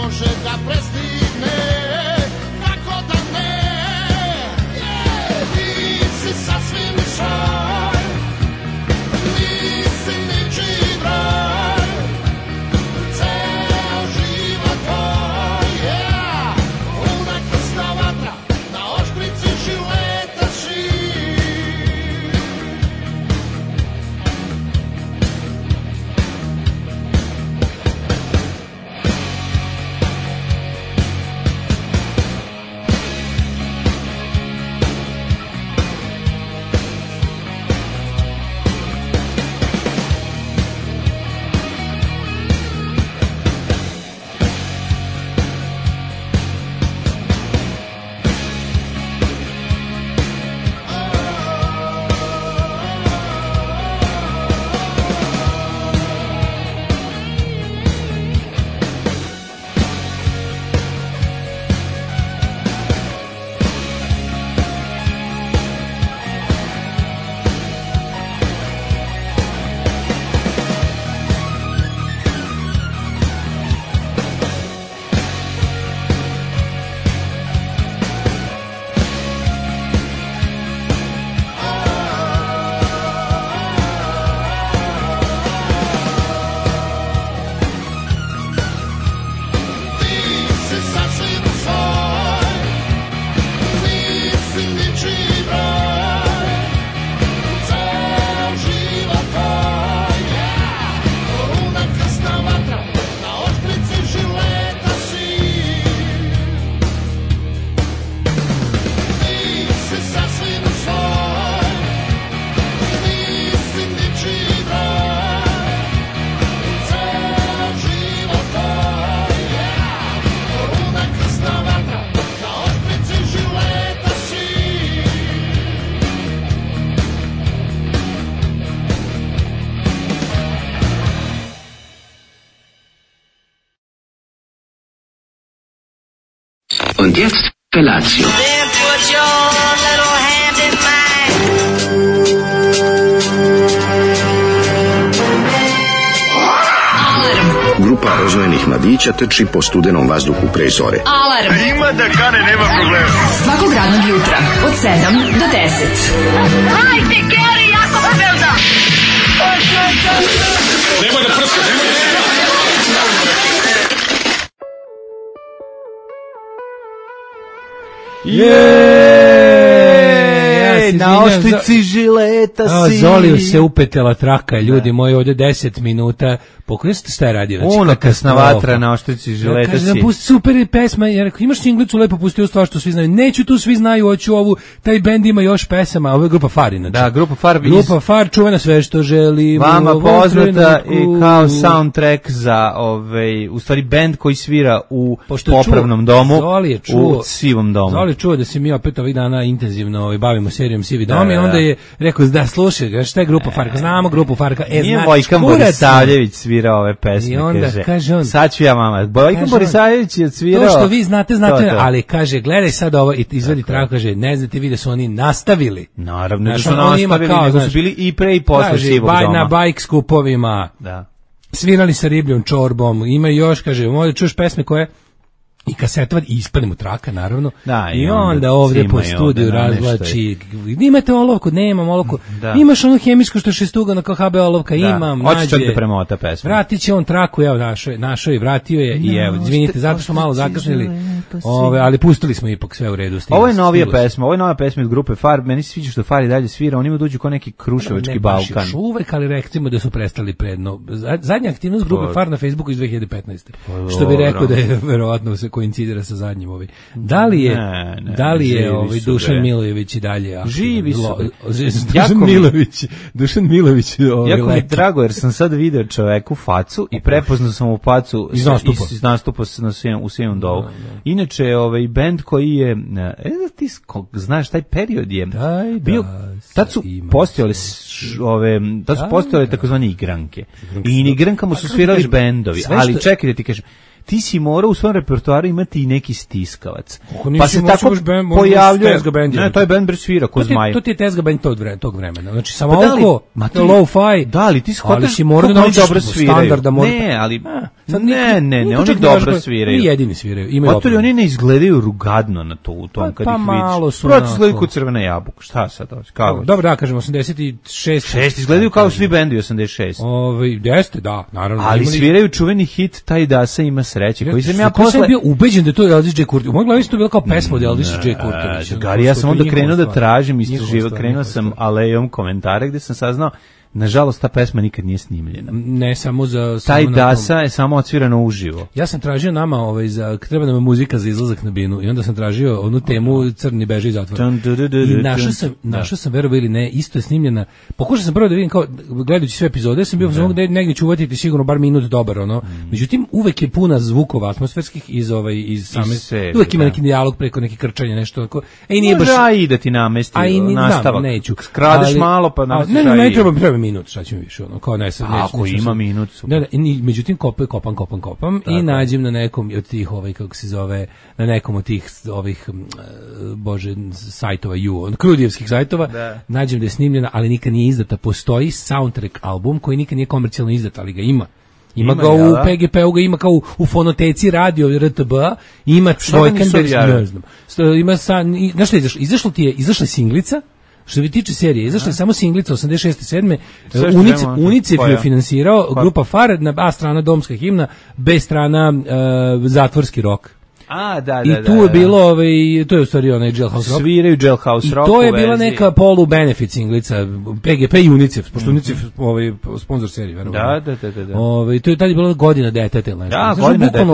može da prestigne, kako da ne, nisi sasvim svoj, nisi ničiji broj, ceo život tvoj, puna krsta vatra, na oštrici žileta si. Und jetzt Felatio. Then put your little hand in mine. Grupa rozvojenih mladića trči po studenom vazduhu pre zore. Alarm. Ima da kane, nema problema. Svakog radnog jutra od 7 do 10. Hajde, Geri, jako se velda. Nemoj da prska, nemoj da prska. Na oštrici žileta si. Zoliju se upetela traka, ljudi moji, ovde 10 minuta. Pokojno ste šta je radio? Znači, Una kasna vatra na oštrici žileta kaže, si. Pusti super je pesma. Ja rekao, imaš singlicu, lepo pustio stvar što svi znaju. Neću tu, svi znaju, hoću ovu. Taj bend ima još pesama. Ovo je grupa Far, inače. Da, grupa Far. Grupa Far, čuvena sve što želimo. Vama poznata i kao soundtrack za u stvari bend koji svira u popravnom domu, u sivom domu. Zoli čuo da se mi opet ovih dana intenzivno bavimo serijom Sivi dom i onda je rekao da slušaj, šta je grupa Far? Znamo grupu Far. Nije Vojkan Borisavljević svirao ove pesme, i onda kaže on, sad ću ja mama. Vojkan Borisavljević je svirao. To što vi znate, ali kaže, gledaj sad ovo i izvedi traku, kaže, ne znate vi da su oni nastavili. Naravno da su nastavili, nego su bili i pre i posle Sivog doma. Na bajk skupovima, svirali sa ribljom čorbom, ima još, kaže, možda čuješ pesme koje i kasetovat i ispademo traka, naravno. Da, i onda ovdje po studiju razvlači. Imate olovku? Nemam olovku. Da. Imaš ono hemijsko što je šestugano kao HB olovka? Da. Imam. Hoće čak da premota pesmu. Vratit će on traku, evo našo i vratio je i evo, izvinite, zato smo malo zakasnili, ali pustili smo ipak sve u redu. Ovo je novija pesma, ovo je nova pesma iz grupe Far, meni se sviđa što Far i dalje svira, oni mu dođu kao neki kruševački Balkan. Baš uvek, ali recimo da su prestali predno. Zadnja aktivnost grupe Far na Facebooku iz 2015. Što bi rekao da je verovatno se koincidira sa zadnjim ovi. Da li je Dušan Milojević i dalje živi su. Dušan Milojević jako mi je drago jer sam sad video čoveku facu i prepoznao sam u facu iz nastupa u Sivom domu. Inače bend koji je ti znaš taj period je bio, tad su postojale takozvane igranke i igrankama su svirali bendovi, ali čekaj da ti kažem, ti si morao u svom repertoaru imati i neki stiskavac. Pa se tako pojavljuje, ne, to je band bre svira ko Zmaj. To ti je tezga band tog vremena. Znači samo oko low-fi. Da li ti shvataš? Ali si mora da naučiš standarda ne, ali ne, oni dobro sviraju. Ni jedini sviraju. Imaju opet oni ne izgledaju rugadno na to u tom kad ih vidiš. Proći izgledaju kao crvena jabuka. Šta sad? Dobro, da kažemo 86. Izgledaju kao svi bendovi 86. Jeste, da, naravno. Ali sviraju čuveni hit Taj Dasa ima sreće, koji sam ja posle... sam bio ubeđen da je to Elvis J. Curtis. U mojoj glavi to bilo kao pesma od Elvis J. Curtis. Gari, ja sam onda krenuo da tražim istraživati, krenuo sam alejom komentare gde sam saznao, nažalost, ta pesma nikad nije snimljena. Ne, samo za... Taj Dasa je samo odsvirano uživo. Ja sam tražio nama, treba nam muzika za izlazak na binu i onda sam tražio onu temu Crni beže iz zatvora. I našao sam, verovo ili ne, isto je snimljena. Pokušao sam prvo da vidim, kao, gledajući sve epizode, sam bio negdje ću uvatiti sigurno bar minut dobar, ono. Međutim, uvek je puna zvukova atmosferskih iz same... Uvek ima neki dijalog preko neki krčanja, nešto tako. Nije baš... Može i da ti namesti nastavak. Neću. Skradeš malo, pa namestiš ne treba minut, šta će mi više, ono, kao ne sad. Ako ima minut, super. Da, međutim, kopam i nađem na nekom od tih, kako se zove, na nekom od tih, sajtova, krudijevskih sajtova, nađem da je snimljena, ali nikad nije izdata. Postoji soundtrack album koji nikad nije komercijalno izdat, ali ga ima. Ima ga u PGP-u, ga ima kao u fonoteci radio RTB, ima Svojkenberg, ne znam. Znaš što je izašlo? Izašla singlica. Što se tiče serije, izašla je samo singlica 86. 7. UNICEF je finansirao, grupa FAR, na A strana domska himna, B strana zatvorski rok. I tu je bilo, to je u stvari onaj Jailhouse Rock. Sviraju Jailhouse Rock. I to je bila neka polu-benefit singlica, PGP i UNICEF, pošto UNICEF sponsor serije, verovatno. Da. To je tada bila godina deteta. Da, godina deteta,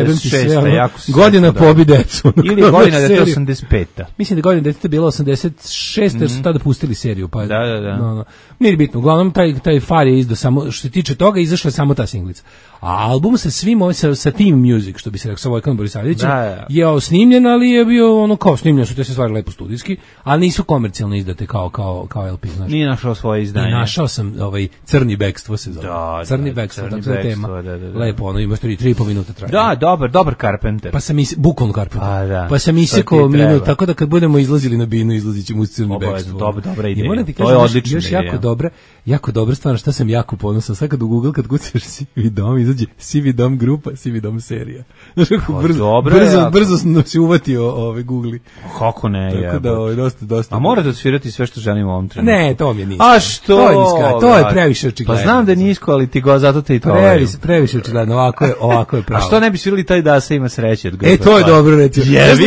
86. Godina pobi decu. Ili godina deteta 85. Mislim da godina deteta bila 86. jer su tada pustili seriju. Da. Nije bitno, uglavnom taj FAR je izdao samo, što se tiče toga, izašla je samo ta singlica. A album sa svim sa Team Music, što bi se rekao, sa Vojkanom Borisavljevićem, je snimljen, ali je bio ono kao snimljen, su te se stvari lepo studijski, ali nisu komercijalno izdate kao LP, znaš. Nije našao svoje izdanje. I našao sam Crni bekstvo se zove. Crni bekstvo, tako je tema. Lepo, ono imaš 3,5 minuta traje. Da, dobar Carpenter. Pa sam bukvalno Carpenter. Pa sam isekao minut, tako da kad budemo izlazili na binu, izlazit ćemo uz Crni bekstvo. Dobra ideja. I moram ti kažem, još jako dobra stvar, šta sam jako ponosan. Sad kad u Google, kad kucaš Sivi dom, izađe Sivi dom grupa, Sivi dom serija. Znaš kako brzo se uvatio Google. Kako ne, je. Tako da, dosta. A morate odsvirati sve što želim u ovom trenutku. Ne, to mi je nisko. A što? To je previše očigledno. Pa znam da je nisko, ali ti zato te i to. Previše očigledno, ovako je pravo. A što ne bi svirali Taj Dasa ima sreće? To je dobro reći.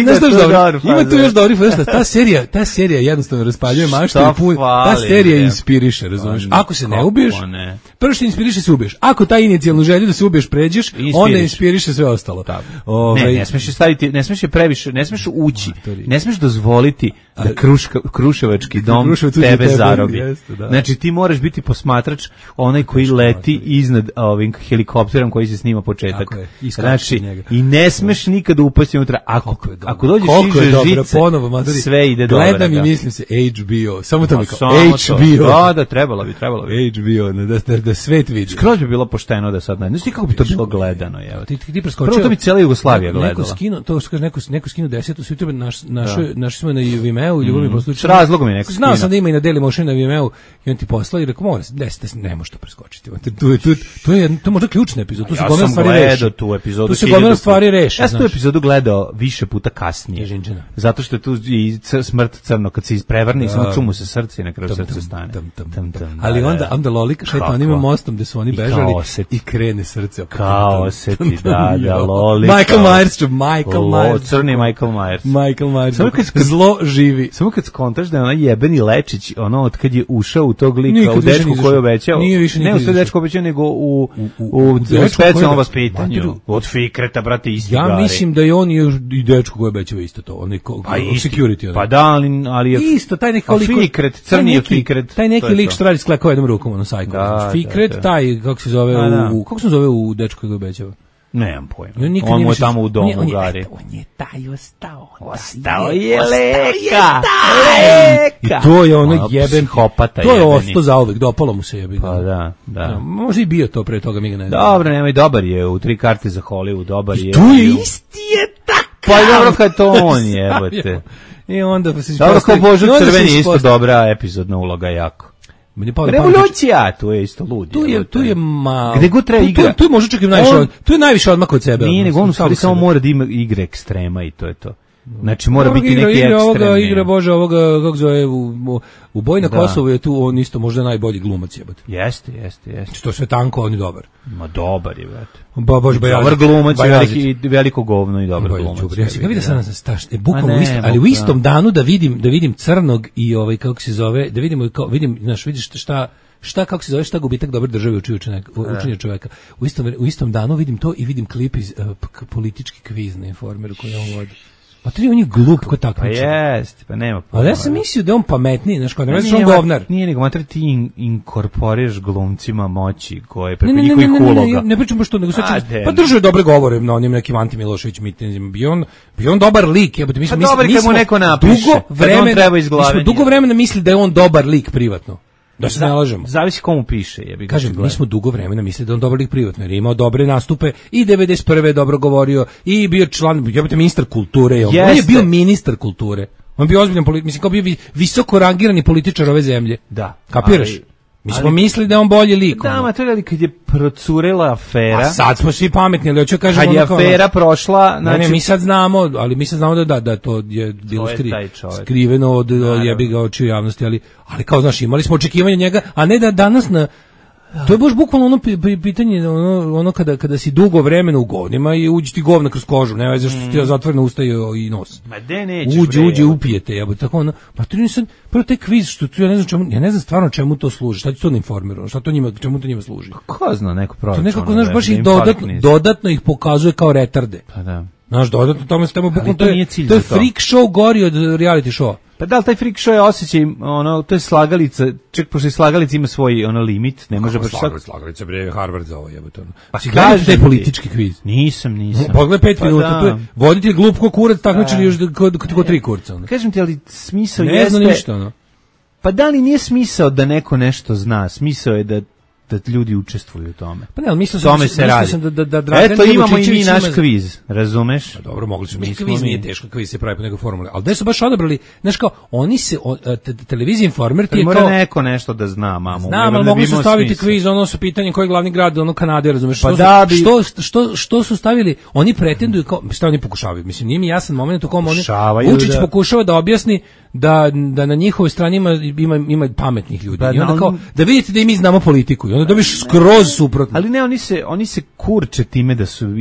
Ima tu još dobri faza. Ta serija jednostavno raspaljuje maštu i pun. Ta serija inspiriše, razumiješ? Ako se ne ubiješ, prvo što inspiriše se ubiješ. Ako ta inicijalnu želju da se ubiješ pređeš, onda inspiriše sve ostalo. Ne smiješ staviti, ne smiješ previše, ne smiješ ući, ne smiješ dozvoliti da Kruševački dom tebe zarobi. Znači ti moraš biti posmatrač, onaj koji leti iznad ovim helikopterom koji se snima početak. Znači i ne smiješ nikad upasti unutra. Ako dođeš iže žice, sve ide dobro. Gledam i mislim se HBO, samo to mi kao HBO. Da, trebalo bi. HBO, da svet vidi. Skroz bi bilo pošteno da sad ne. Znaš ti kako bi to bilo gledano, evo. Ti preskočio. Prvo to bi cijela Jugoslavija gledala. Neko skinu 10 u YouTube, našli smo na Vimeo i ljubav mi poslučio. S razlogom je neko skinu. Znao sam da ima i na Dailymotion na Vimeo i on ti poslao i rekao, moram, 10 ne može to preskočiti. To je možda ključna epizoda. Tu se gomila stvari reši. Tu se gomila stvari reši. Ja sam tu epizodu gledao više puta kasnije. Zato što je tu i smrt crno, kad se isprevrne i samo čumu se srce i na kraju srce stane. Ali onda Lolika šeta onim mostom gde su oni bežali i krene srce. Kao oseti, da, Lolika. Michael Myers. Crni Michael Myers. Samo kad zlo živi. Samo kad skontaš da je ona jebeni Lečić, ono od kad je ušao u tog lika, u dečku koji je obećao. Ne u sve dečku obećao, nego u specijalnom vaspitanju. Od Fikreta, brate, isti gari. Ja mislim da je on i dečku koji je obećao isto to. Security. Pa da, ali je... Isto, taj neki lik. Fikret, crni je Fikret. Taj neki lik što radi sklekao jednom rukom, ono sajko. Fikret, taj, kako se zove u dečku koji ga obećava? Nemam pojma. On mu je tamo u domu u Gari. On je taj ostao. Ostao je Leka. I to je ono jeben psihopata. To je ostao zauvek, dopalo mu se jebi. Pa da. Može i bio to pre toga, mi ga ne znam. Dobro, nemoj, dobar je u 3 karte za Hollywood, dobar je. Tu je isti je takav. Pa dobro kad to on jebote. I onda se dobro kao Božo Crveni isto dobra epizodna uloga jako. Revolucija, tu je isto lud. Tu je malo. Gde god treba igra. Tu je možda čak i najviše. Tu je najviše odmah od sebe. Nije, nego on u stvari samo mora da ima igre ekstrema i to je to. Znači mora biti neki ekstremni. Igra Bože ovoga, kako zove, u Boj na Kosovu je tu on isto možda najbolji glumac jebote. Jeste. To sve tanko, on je dobar. Ma dobar je, brate. Bože, dobar glumac, veliko govno i dobar glumac. Ja ga vidio sam bukvalno isto, ali u istom danu da vidim Crnog i ovaj kako se zove, da vidimo vidim, znaš, vidiš šta kako se zove, šta gubitak dobre države učenja čoveka. U istom danu vidim to i vidim klip iz politički kviz na Informeru koji on vodi. Pa to je on je glup ko takmičar. Pa jest, pa nema. Ali ja sam mislio da je on pametniji, znaš, kao da je on govnar. Nije nego, mater, ti inkorporiraš glumcima moći koje preko njihovih uloga. Ne pričam baš to, nego sad pa držao je dobre govore na onim nekim Anti Milošević mitinzima. Bio on dobar lik, jebote, mi smo dugo vremena mislili da je on dobar lik privatno. Da se ne lažemo. Zavisi komu piše. Kažem, mi smo dugo vremena mislili da on dobar lik privatno, jer je imao dobre nastupe i 91. dobro govorio i bio član, jebote, ministar kulture. On je bio ministar kulture. On bio ozbiljan političar, mislim, kao bio visoko rangirani političar ove zemlje. Da. Kapiraš? Mi smo mislili da je on bolji lik. Da, ma to je kad je procurela afera. A sad smo svi pametni, ali hoću kažem... Kad je afera prošla... Ne, mi sad znamo, ali mi sad znamo da to je bilo skriveno od jebiga očiju javnosti, ali kao, znaš, imali smo očekivanje njega, a ne da danas na... To je baš bukvalno ono pitanje, ono kada si dugo vremena u govnima i uđi ti govna kroz kožu, ne veze što ti je zatvorena usta i nos. Ma de nećeš. Uđi, upijete, jebote, tako ono. Pa to nije sad, prvo taj kviz što tu ja ne znam stvarno čemu to služi. Šta će to da informirano? Čemu to njima služi? Ko zna, neko proračun. To nekako, znaš, baš ih dodatno ih pokazuje kao retarde. Pa da. Znaš, dodatno tome stavimo bukvalno, to je freak show gori od reality showa. Pa da li taj freak show je osjećaj, to je slagalica, ček, pošto je slagalica ima svoj limit, ne može baš slagalica, bre, Harvard za ovo jebote. Pa kaže taj politički kviz. Nisam. Pogledaj 5 minuta, tu je voditelj glup ko kurac, takmičili još kod 3 kurca. Kažem ti, ali smisao jeste... Ne zna ništa, Pa da li nije smisao da neko nešto zna, smisao je da ljudi učestvuju u tome. Pa ne, ali mislio sam da Dragan Eto, imamo i mi naš kviz, razumeš? Pa dobro, mogli smo mi kviz, nije teško, kviz se pravi po nekoj formuli. Ali da su baš odabrali, znaš kao, oni se, televizija Informer ti je kao... Mora neko nešto da zna, mamu. Znam, ali mogli su staviti kviz, ono su pitanje koji je glavni grad, ono Kanade, razumeš? Pa da bi... Što su stavili? Oni pretenduju, šta oni pokušavaju? Mislim, nije mi jasan moment u kom oni... Vučić pokušava da objasni da na njihovoj strani ima pametnih ljudi. I onda kao, da vidite da i mi znamo politiku. I onda dobiš skroz suprotno. Ali ne, oni se kurče time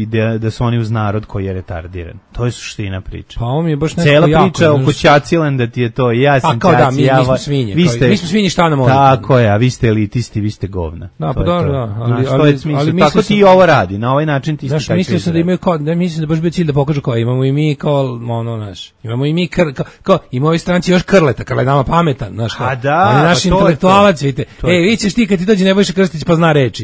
da su oni uz narod koji je retardiran. To je suština priče. Pa on je baš nešto cela jako. Priča oko Ćacilanda ti je to. Ja sam Ćaci, mi smo svinje. Mi smo svinje, šta nam ovdje? Tako je, a vi ste elitisti, vi ste govna. Da, pa dobro, da. Ali tako ti ovo radi, na ovaj način ti znaš, mislio sam da imaju kao, mislim da baš bio cilj da pokažu kao, imamo i mi kao, imamo i mi kao, ima ovoj stranci još Krleta, Krlet nama pametan, znaš kao. On je naš intelektualac, vidite. Vi ćeš ti kad ti dođe Nebojša Krstić pa zna reči.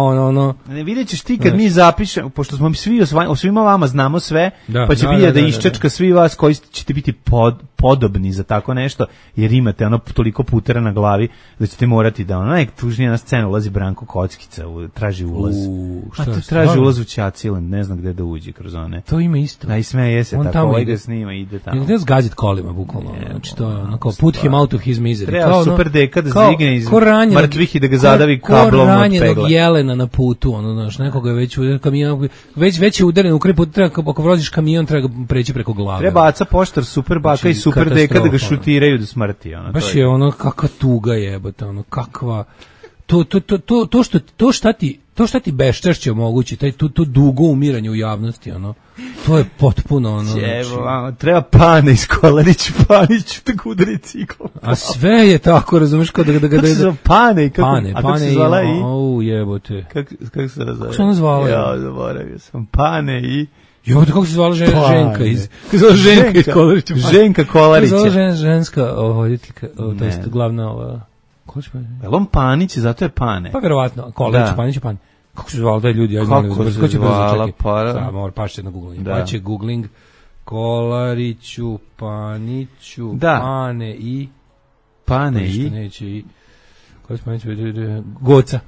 Ne, vidjet ćeš ti kad mi zapišemo, pošto smo svi o svima vama znamo sve, pa će biti da iščečka svi vas koji ćete biti podobni za tako nešto, jer imate toliko putera na glavi da ćete morati da najtužnije na scenu ulazi Branko Kockica, traži ulaz. Traži ulaz u Ćaciland, ne znam gde da uđe kroz one. To ima isto. Da, i smeje se, tako ovaj ga snima, ide tamo. Gde zgazit kolima, bukvalno. Znači to je onako, put him out of his misery. Treba super deka da zdigne iz mrtvih i da ga zadavi kablom od pegla. Jelena na putu, znaš, nekoga je već udaren kamion, već je udaren u kraj puta, treba, ako voziš kamion, treba preći preko glave. Treba baca poštar, super baka i super deka da ga šutiraju do smrti. Baš je kakva tuga jebote, kakva... To šta ti beščašće omogući, to dugo umiranje u javnosti, to je potpuno, treba Pane iz Kolarić, Panić, tako udari ciklom. A sve je tako, razumiješ, kao da kako se zove Pane, Pane se zvala i... jebote. Kako se razvala? Kako se ona zvala? Ja, zaboravio sam, Pane i... Jebote, kako se zvala Ženka iz... Kako se zvala Ženka iz Kolarića? Ženka Kolarića. Kako se zvala ženska voditeljka, to je glavna... Jel on Panić, zato je Pane? Pa verovatno, Kolarić, Panić je Pane. Kako se zvala taj ljudi? Kako se zvala? Mora pašće na googling. Da. Paće googling Kolariću, Paniću, da. Pane i neće i Goca,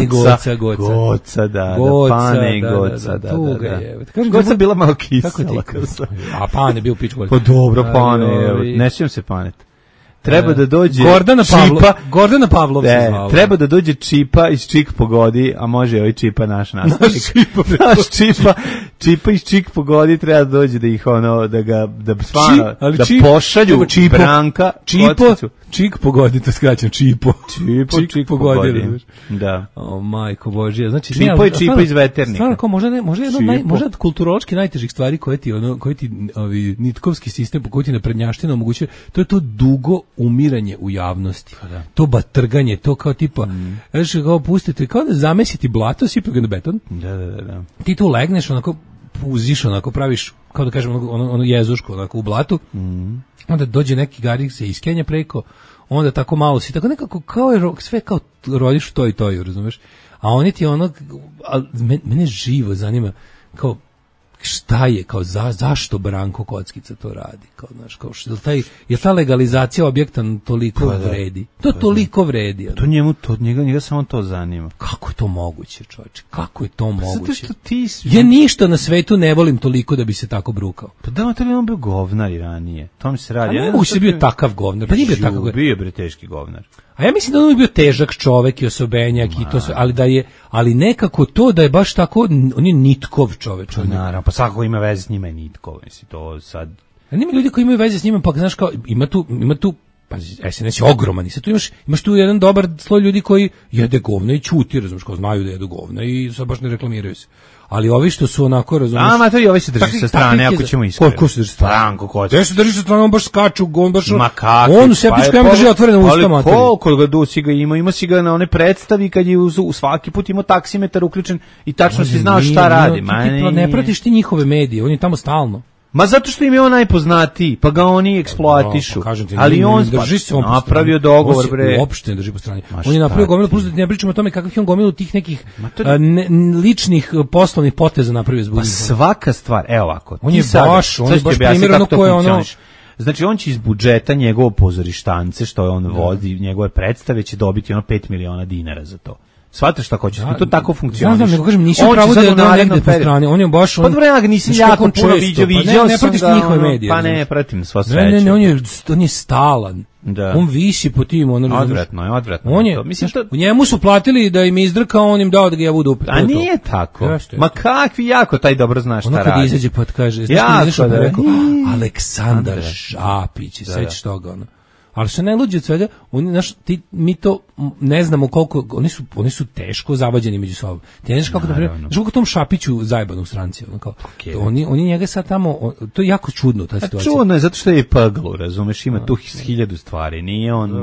da, Pane i Goca, da. Goca bila malo kisela. A Pane bio pič. Pa dobro, Pane, ne sjećam se Panet. Treba da dođe Gordana Pavlov se zvala. Treba da dođe Čipa iz Čik pogodi, a može ovaj Čipa naš nastavnik. Čipa iz Čik pogodi treba da dođe da ih da pošalju Branka Čik pogodi, to skraćam Čipo. Čik pogodi. Da. O majko Božija, znači Čipo i Čipa iz Veternika. Stvarno kao možda od kulturološki najtežih stvari koje ti ovi nitkovski sistem koji ti naprednjaština omogućuje, to je to dugo umiranje u javnosti. Da. To batrganje, to kao tipa, kao pustite, kao da zamesiti blato, sipa ga na beton. Da. Ti tu legneš, onako puziš, onako praviš, kao da kažem, ono jezuško, onako u blatu. Onda dođe neki garik se iskenja preko, onda tako malo si, tako nekako kao je, sve kao rodiš u toju, razumeš? A oni ti mene živo zanima, kao, šta je, kao zašto Branko Kockica to radi, kao, znaš, kao, je ta legalizacija objekta toliko vredi? To toliko vredi. To njega samo to zanima. Kako je to moguće, čovječe? Kako je to moguće? Ja ništa na svetu ne volim toliko da bi se tako brukao. Pa da, to bi on bio govnar i ranije. To mi se radi. A ne mogu se bio takav govnar. Pa nije bio takav govnar. Bio bre teški govnar. A ja mislim da on je bio težak čovek i osobenjak i to sve, ali nekako to da je baš tako, on je nitkov čoveč. Naravno, pa svako ima veze s njima je nitkov, mislim, to sad. A nema ljudi koji imaju veze s njima, pa znaš kao, ima tu pa SNS je ogroman i sad tu imaš tu jedan dobar sloj ljudi koji jede govna i ćuti, razumiješ, kao znaju da jedu govna i sad baš ne reklamiraju se. Ali ovi što su onako, razumiješ... to i ovi se drži sa strane, ako ćemo iskreno. Ko se drži sa strane? Branko Kockica. Gde se drži sa strane, on baš skaču, on baš... Makaki. On u septičku jamu drži otvoreno usta, materi. Ali koliko ga si ga ima si ga na one predstavi kad je u svaki put imao taksimetar uključen i tačno si znao šta radi. Ne pratiš ti njihove medije, on je tamo stalno. Ma zato što im je on najpoznatiji, pa ga oni eksploatišu. Ali on napravio dogovor, bre. Uopšte ne drži po strani. On je napravio gomilu, plus da ne pričamo o tome kakvih on gomilu tih nekih ličnih poslovnih poteza napravio zbog. Pa svaka stvar, evo ovako. On je baš primjer ono koje ono... Znači on će iz budžeta njegovo pozorištance, što je on vodi, njegove predstave, će dobiti ono 5 miliona dinara za to. Shvataš šta hoćeš, to tako funkcioniše. Znam, nego kažem, nisi pravo da je negde po strani, on je baš... Pa dobro, ja nisam jako puno viđao ne pratiš njihove medije. Pa ne, pratim sva sreće. Ne, on je stalan. Da. On visi po tim, odvratno je. Mislim što u njemu su platili da im izdrka, on im dao da ga ja budu. A nije tako. Ma kakvi jako taj dobro znaš šta radi. Kad izađe pa kaže, rekao Aleksandar Šapić, sećaš toga ono. Ali što najluđe od svega, mi to ne znamo koliko, oni su teško zavađeni među sobom. Ti ne znaš kako, znaš koliko tom Šapiću zajebano u stranci. Oni njega sad tamo, to je jako čudno ta situacija. Čudno je zato što je paglo, razumeš, ima tu 1000 stvari, nije on,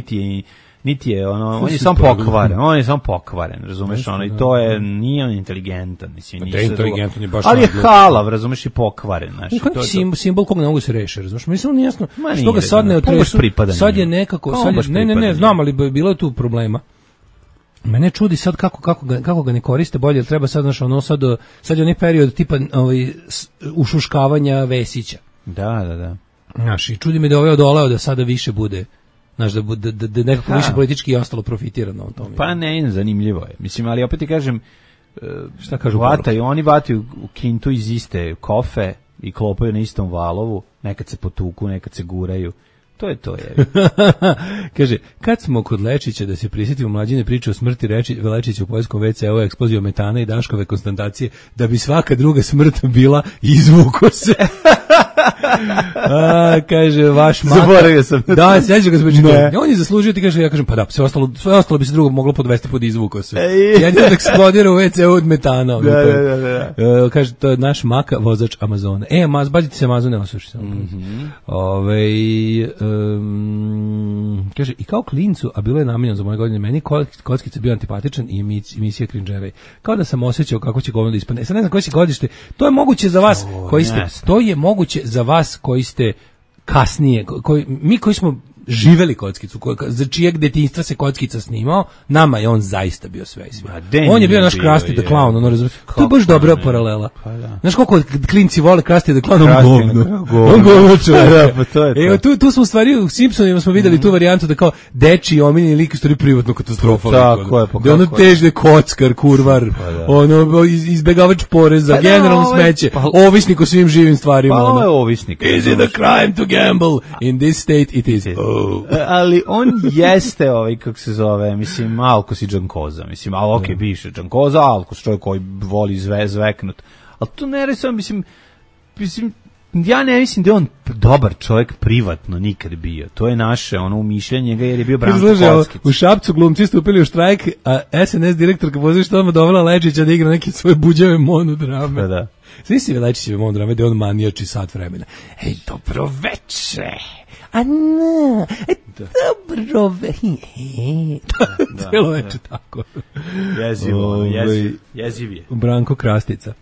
niti je ono, on je samo pokvaren, razumeš, ono, i to je, nije on inteligentan, mislim, ali je halav, razumeš, i pokvaren, znaš. Simbol kog ne mogu se reši, razumeš, mislim, on jasno, što ga sad ne otresu, sad je nekako, ne, znam, ali bilo je tu problema. Mene čudi sad kako ga ne koriste bolje, jer treba sad, znaš, ono, sad je onaj period tipa ušuškavanja Vesića. Da. Znaš, i čudi me da ovaj odoleo da sada više bude, znaš, da nekako više politički i ostalo profitirano od tome. Pa ne, zanimljivo je. Mislim, ali opet ti kažem, šta kažu? Oni vataju u kintu iz iste kofe i klopaju na istom valovu, nekad se potuku, nekad se guraju. To je. Kaže, kad smo kod Lečića, da se prisjetimo mlađine priče o smrti Lečića u poljskom WC-u, eksploziju metana i Daškove konstatacije, da bi svaka druga smrt bila izvuko se. Kaže, vaš maka. Zaboravio sam. Da, sjećam ga zbog čega. On je zaslužio, ti kaže, ja kažem, pa da, sve ostalo bi se drugo moglo podvesti pod izvuko se. Jedino da eksplodira u WC-u od metana. Da. Kaže, to je naš maka, vozač Amazona. Bazite se Amazon, ne osuši se. Kaže, i kao klincu, a bilo je namijenjeno za moje godine, meni Kockica bio antipatičan i emisija Cringerej. Kao da sam osjećao kako će govno da ispadne. Sad ne znam koje će godište. To je moguće za vas koji ste kasnije, mi koji smo živeli kockicu, za čijeg detinjstva se kockica snimao, nama je on zaista bio sve i sve. On je bio naš Krusty the Clown, ono razumiješ. To je baš dobra paralela. Znaš koliko klinci vole Krusty the Clown, on govno čovjek. Evo, tu smo u stvari, u Simpsonima smo videli tu varijantu da kao dečiji omiljeni lik u stvari privatnu katastrofu. Tako je, da ono težde kockar, kurvar, ono izbegavač poreza, generalno smeće, ovisnik o svim živim stvarima. Pa ovo je ovisnik. Is it a crime to gamble? In this state it is. Ali on jeste kako se zove, mislim, alkos i džankoza, mislim, ali okej, biše džankoza, alkos, čovjek koji voli zveknut, ali to ne resam, mislim, ja ne mislim da je on dobar čovjek privatno nikad bio, to je naše umišljanje njega jer je bio Branko Kockić. U Šapcu glumci stupili u štrajk, a SNS direktorka pozorišta odmah dovela Lečića da igra neke svoje buđave monodrame. Da. Svi si Lečićeve monodrame da je on manijači sat vremena. Ej, dobro veče. A ne, dobro cijelo veče tako. Jeziv je. Branko Krastica.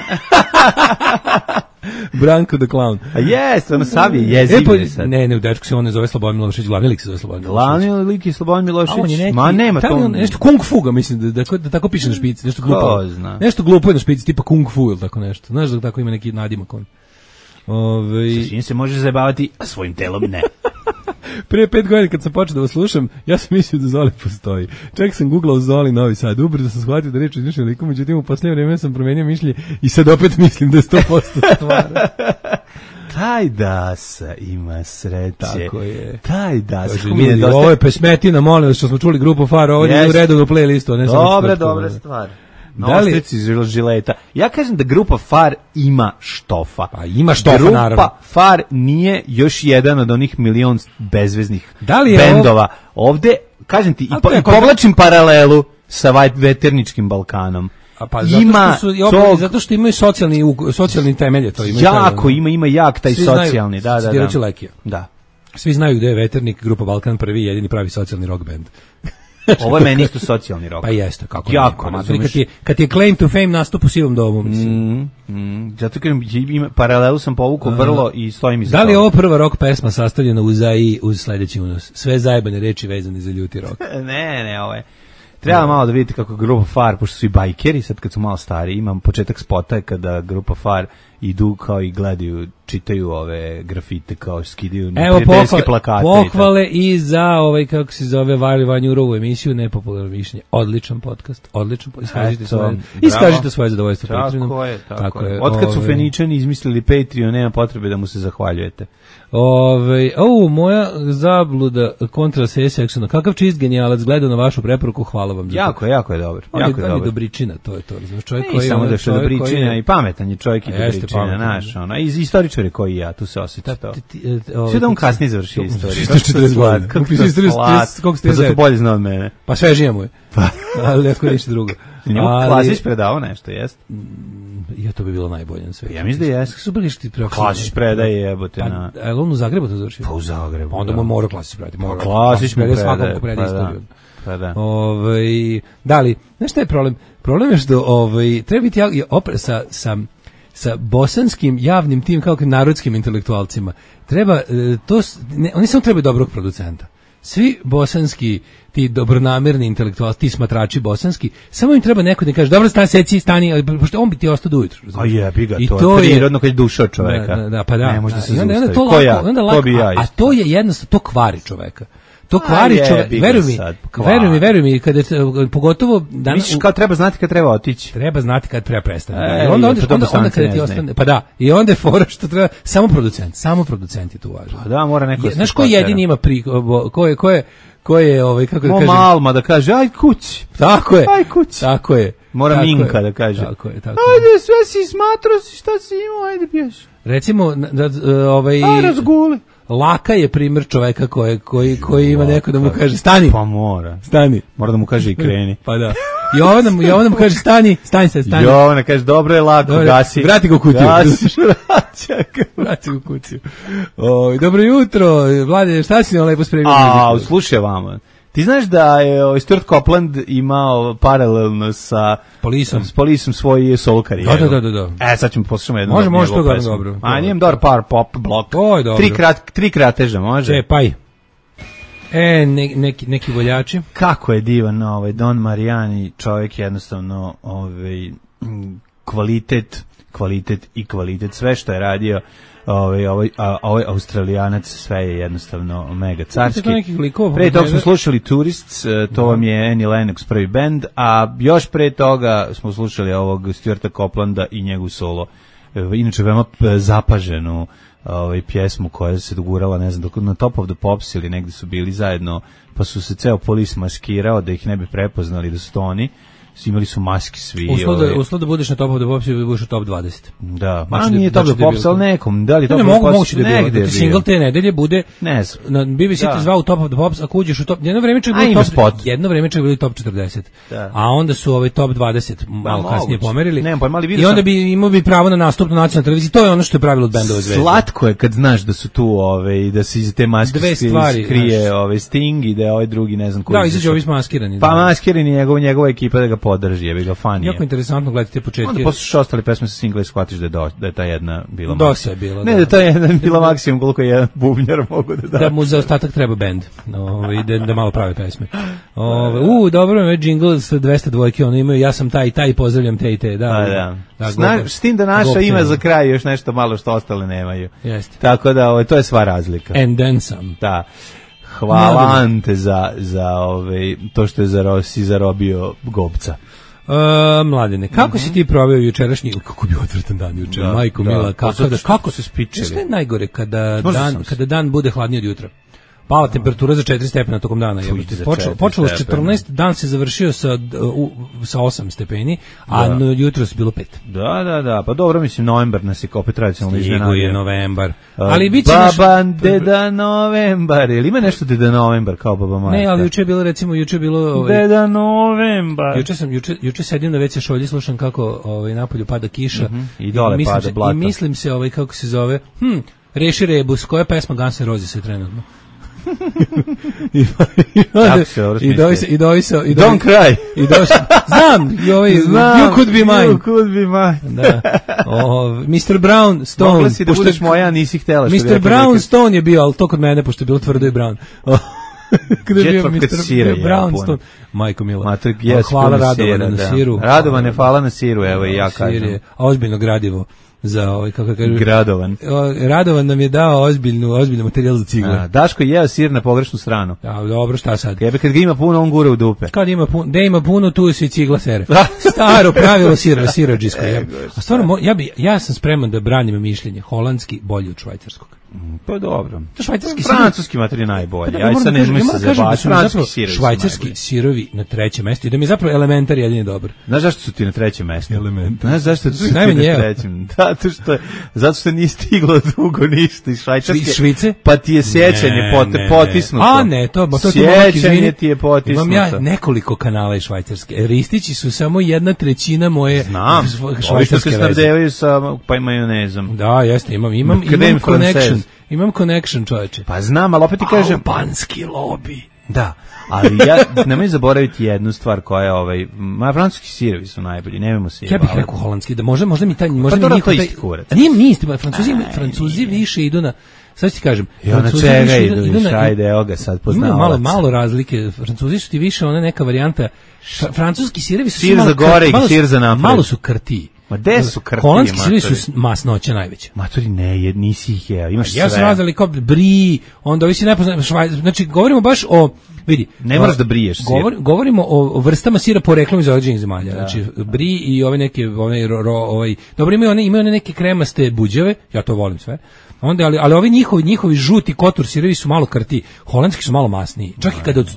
Branko the Clown. A jes, ono sav je jeziv. Ne, u dečku se on ne zove Slobodan Milošević, glavni lik se zove Slobodan Milošević. Glavni lik je Slobodan Milošević. Ma nema to. Nešto kung fu ga mislim da tako piše na špici, nešto glupo. Nešto glupo je na špici, tipa kung fu ili tako nešto. Znaš da tako ima neki nadimak on. Sa čim se može zabavati, a svojim telom ne. Prije 5 godina kad sam počeo da vas slušam, ja sam mislio da Zoli postoji. Čak sam googlao Zoli Novi Sad, ubrzo sam shvatio da reč o izmišljenom liku, međutim u posljednje vreme sam promenio mišljenje i sad opet mislim da je 100% stvar. Taj Dasa ima sreće. Tako je. Taj Dasa. Ovo je pesmetina, molim vas, što smo čuli grupu Far, ovo je u redovnu playlistu. Dobra stvar. Na ostrici žileta. Ja kažem da grupa Far ima štofa. Pa ima štofa, grupa naravno. Grupa Far nije još jedan od onih milion bezveznih bendova. Ovde, kažem ti, i povlačim paralelu sa veterničkim Balkanom. Pa zato što imaju socijalni temelje. To imaju jako, ima jak taj socijalni. Da. Svi znaju gde je Veternik, grupa Balkan prvi, jedini pravi socijalni rock band. Ovo je meni isto socijalni rock. Pa jeste, kako jako, kad je claim to fame nastup u Sivom domu, mislim. Zato kažem, paralelu sam povukao vrlo i stojim iza. Da li je ovo prva rock pesma sastavljena uz A i uz sledeći unos? Sve zajebane reči vezane za ljuti rock. Ne, ovo je. Treba malo da vidite kako grupa Far, pošto su i bajkeri, sad kad su malo stari, imam početak spota kada grupa Far idu kao i gledaju, čitaju ove grafite, kao skidaju neprijateljske plakate. Pohvale i za kako se zove Vanju Urovu emisiju, nepopularno mišljenje. Odličan podcast, iskažite svoje zadovoljstvo. Tako je. Otkad su Feničani izmislili Patreon, nema potrebe da mu se zahvaljujete. Moja zabluda kontra Seksona. Kakav čist genijalac, gleda na vašu preporuku, hvala vam. Jako je dobar. On je dobričina, to je to. Čovjek koji samo da što dobričina i pametan je čovjek i dobričina, znaš, iz istoričari koji ja, tu se osjeća to. Sve da on kasnije završi istoriju. 140 godina. Kako ste zato bolje zna od mene. Pa sve žija mu je. Ali netko ništa drugo. Njemu Klasić predavao nešto, jest? Ja, to bi bilo najbolje na svetu. Ja mislim da jest. Su bili Klasić predaje, jebote. A on u Zagrebu to završio? Pa u Zagrebu. Onda mu mora Klasić predati. Klasić mu predaje. Pa da. Da li, znaš šta je problem? Problem je što treba biti sa bosanskim javnim tim kao narodskim intelektualcima. Treba oni samo trebaju dobrog producenta. Svi bosanski ti dobronamerni intelektualci, ti smatrači bosanski, samo im treba neko da kaže dobro, stani, pošto on bi ti ostao do ujutru. A jebi ga, to je prirodno kad je duša od čoveka. Ne može da se zaustavi. Ko ja? To bi ja isto. A to je jednostavno, to kvari čoveka. To kvari čovjek, veruj mi, kada pogotovo danas misliš kao treba znati kad treba otići. Treba znati kad treba prestati. Onda kada ti ostane. Pa da, i onda je fora što treba samo producent je tu važan. Pa da, mora neko. Znaš ko jedini ima ko je kako da kažem? Malma da kaže aj kući. Tako je. Aj kući. Tako je. Mora Minka da kaže. Tako je. Ajde, sve si smatrao, šta si imao, ajde pješ. Recimo aj razguli. Laka je primjer čoveka koji ima neko da mu kaže stani. Pa mora. Stani. Mora da mu kaže i kreni. Pa da. Jovana mu kaže stani. Jovana kaže dobro je lako, gasi. Vrati ga u kutiju. Vrati ga u kutiju. Dobro jutro, Vlade, šta si lepo spremio? Slušaj vama. Ti znaš da je Stuart Copeland imao paralelno sa Polisom svoj solo karijeru? Da. Sad ćemo poslušati jednu može to dobro. A nijem dobar par pop blok. To je dobro. Tri krateža, može? Čepaj. Neki voljači. Kako je divan Don Marijani, čovjek jednostavno kvalitet, sve što je radio ovaj Australijanac, sve je jednostavno mega carski. Pre toga smo slušali Tourists, to vam je Annie Lennox prvi bend, a još pre toga smo slušali ovog Stuarta Coplanda i njegov solo. Inače veoma zapaženu pjesmu koja se dogurala, ne znam, na Top of the Pops ili negde su bili zajedno, pa su se ceo polis maskirao da ih ne bi prepoznali da su to oni. Imali su maski svi. Uslov da budeš na Top of the Pops i budeš u top 20. Da, nije Top of the Pops, ali nekom. Da li Top of the Pops negde je bio. Single te nedelje bude na BBC te zvao Top of the Pops, ako uđeš u top, jedno vreme čak bili top 40. A onda su top 20 malo kasnije pomerili. I onda bi imao bi pravo na nastup na nacionalnoj televiziji. To je ono što je pravilo od bendove Zvezde. Slatko je kad znaš da su tu da se iz te maske skrije Sting i da je ovaj drugi ne znam koji. Da, izađe ovi maskirani. Pa maskirani njegova ekipa da ga podrži, je bi ga fan. Jako interesantno gledati te početke. Onda poslušaš ostale pesme sa single i shvatiš da je ta jedna bila maksimum. Dosta je bila. Ne, da je ta jedna bila maksimum koliko je jedan bubnjar mogu da da. Da mu za ostatak treba bend. Da malo pravi pesme. Dobro je jingle sa 202, oni imaju ja sam taj i pozdravljam te i te. Da. S tim da naša ima za kraj još nešto malo što ostale nemaju. Jeste. Tako da to je sva razlika. And then some. Da. Hvala Ante za to što je si zarobio Gobca. Mladene, kako si ti proveo jučerašnji, kako bi odvratan dan jučer, majko mila, kako se spičili? Što je najgore kada dan bude hladniji od jutra? Pala temperatura za 4 stepena tokom dana. Počelo s 14, dan se završio sa 8 stepeni, a jutro je bilo 5. Da, pa dobro, mislim, novembar nas je opet tradicionalno iznenadio. Stigo je novembar. Ali Baba, deda novembar, ili ima nešto deda novembar kao baba majka? Ne, ali juče je bilo deda novembar. Juče sedim na WC šolji, slušam kako napolju pada kiša i dole pada blato. I mislim se, kako se zove, Reši rebus, koja pesma Guns N' Roses je trenutno? Don't cry. Znam, you could be mine. Da. Mr. Brown Stone. Mogla si da budeš moja, nisi htjela. Mr. Brown Stone je bio, ali to kod mene, pošto je bilo tvrdo i Brown. Kada je bio Mr. Brown Stone. Majko mila. Hvala Radovane na siru. Radovane, hvala na siru, evo i ja kažem. Ozbiljno gradivo. Za kako kažu Radovan nam je dao ozbiljno materijal za cigle. Daško je jeo sir na pogrešnu stranu. Dobro, šta sad? Kad ga ima puno, on gure u dupe. Kad ima puno, tu se cigla sere. Staro pravilo siradžijsko. A stvarno, ja sam spreman da branim mišljenje. Holandski bolji od švajcarskog. Pa dobro. Francuski materij najbolji. Aj sad ne mislim se zabaviti. Švajcarski sirovi na trećem mestu i da mi zapravo elementar jedini dobar. Znaš zašto su ti na trećem mestu? Elementar. Znaš zašto su ti na trećem? Zato što nije stiglo dugo ništa iz Švajcarske. Švice? Pa ti je sjećanje potisnuto. A ne, to sjećanje ti je potisnuto. Imam ja nekoliko kanala iz Švajcarske. Ristići su samo 1/3 moje švajcarske veze. Snabdevaju sa majonezom. Da, jeste, imam connection. Imam connection, čoveče. Pa znam, ali opet ti kažem... Albanski lobby. Da, ali nemoj zaboraviti jednu stvar koja je francuski sirovi su najbolji, nemojmo se jebavati. Ja bih rekao holandski, da možda mi taj... Pa to isti kurac. Nije isti, Francuzi više idu na... Sad ti kažem, na čega idu, ajde, evo ga sad poznavac. Malo razlike, Francuzi su ti više ona neka varijanta, francuski sirovi su sir za gore i sir za napred. Malo su krtiji. Ma gde su krtiji, holandski sirovi su masnoća najveća. Matori, ne, nisi ih jeo, imaš sve. Ja sam razali kao brie, onda ovi si nepoznat, znači govorimo baš o, vidi. Ne moraš da briješ sir. Govorimo o vrstama sira poreklom iz određenih zemalja, znači brie i ove neke, dobro imaju one neke kremaste buđave, ja to volim sve. Onda, ali ovi njihovi žuti kotur sirovi su malo krti, holandski su malo masniji. Čak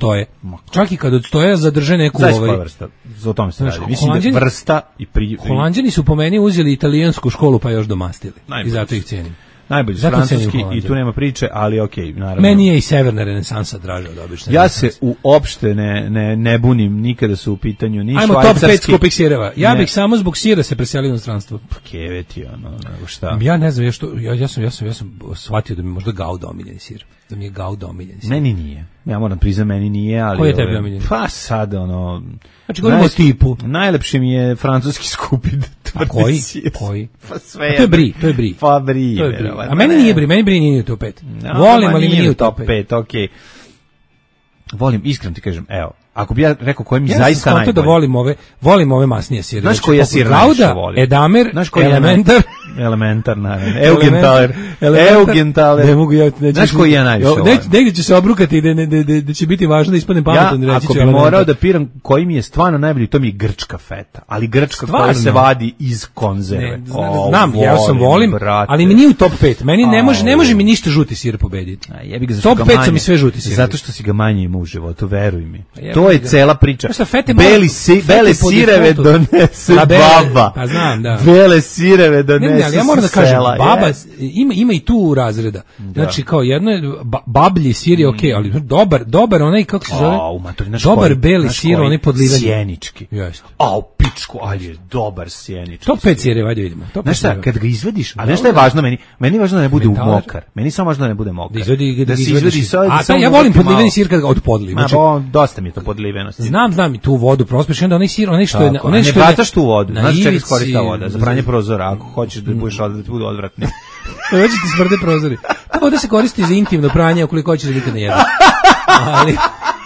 i kad odstoje zadrže neku vrsta. O tome se radi. Mislim da vrsta i Holanđani su po meni uzeli italijansku školu pa još domastili. I zato ih cijenim. Najbolji francuski i tu nema priče, ali okej, naravno. Meni je i severna renesansa draža od obične. Ja se uopšte ne bunim nikada su u pitanju ni švajcarski. Ajmo top 5 skupih sireva. Ja bih samo zbog sira se preselio u inostranstvo. Pa keveti, nego šta. Ja ne znam, ja sam shvatio da mi možda Gouda omiljen sir. Da mi je Gouda omiljen sir. Meni nije. Ja moram priznati, meni nije, ali... Koji je tebi omiljen? Pa sad, Znači, govorimo o tipu. Najlepši mi je francuski skupi tvrdi sir. Koji? Pa sve je. To je brie. Pa brie. A meni nije brie, meni brie nije u top 5. Volim, ali mi nije u top 5, okej. volim, iskreno ti kažem, evo, ako bi ja rekao koji mi ja zaista najbolje. Ja sam da volim ove masnije sire. Znaš koji ja sir najviše volim? Edamer, Elementar. Elementar, naravno. Eugentaler. Ne mogu ja. Znaš koji ja najviše volim? Negdje će se obrukati da će biti važno da ispadnem pametan. Ja, ako bi morao da piram koji mi je stvarno najbolji, to mi je grčka feta. Ali grčka koja se vadi iz konzerve. Znam, ja sam volim, ali mi nije u top 5. Meni ne može mi ništa žuti sir pobediti. Top 5 su mi sve žuti sir. Zato što si ga manje ima u životu, veruj mi. To je cela priča. Bele sireve donese baba. Pa znam, da. Bele sireve donese sela. Ja moram da kažem, baba ima i tu razreda. Znači, kao jedno je bablji sir je okej, ali dobar onaj, kako se zove? Dobar beli sir, onaj podliven. Sjenički. Jeste. A u pičku, ali je dobar sjenički. Top 5 sir je, vajde vidimo. Znaš šta, kad ga izvadiš, ali nešto je važno meni je važno da ne bude mokar. Meni samo važno da ne bude mokar. Da se izvadi. A ja volim podliveni sir kad ga odpodlim. Dosta mi je to podlivenosti. Znam i tu vodu prospeš, onda onaj sir, onaj što je... Ne bacaš tu vodu, znaš čega se koristi ta voda, za pranje prozora, ako hoćeš da budeš da ti budu odvratni. Hoće ti smrde prozori. Ta voda se koristi za intimno pranje, ukoliko hoćeš da nikad ne jedeš. Ali...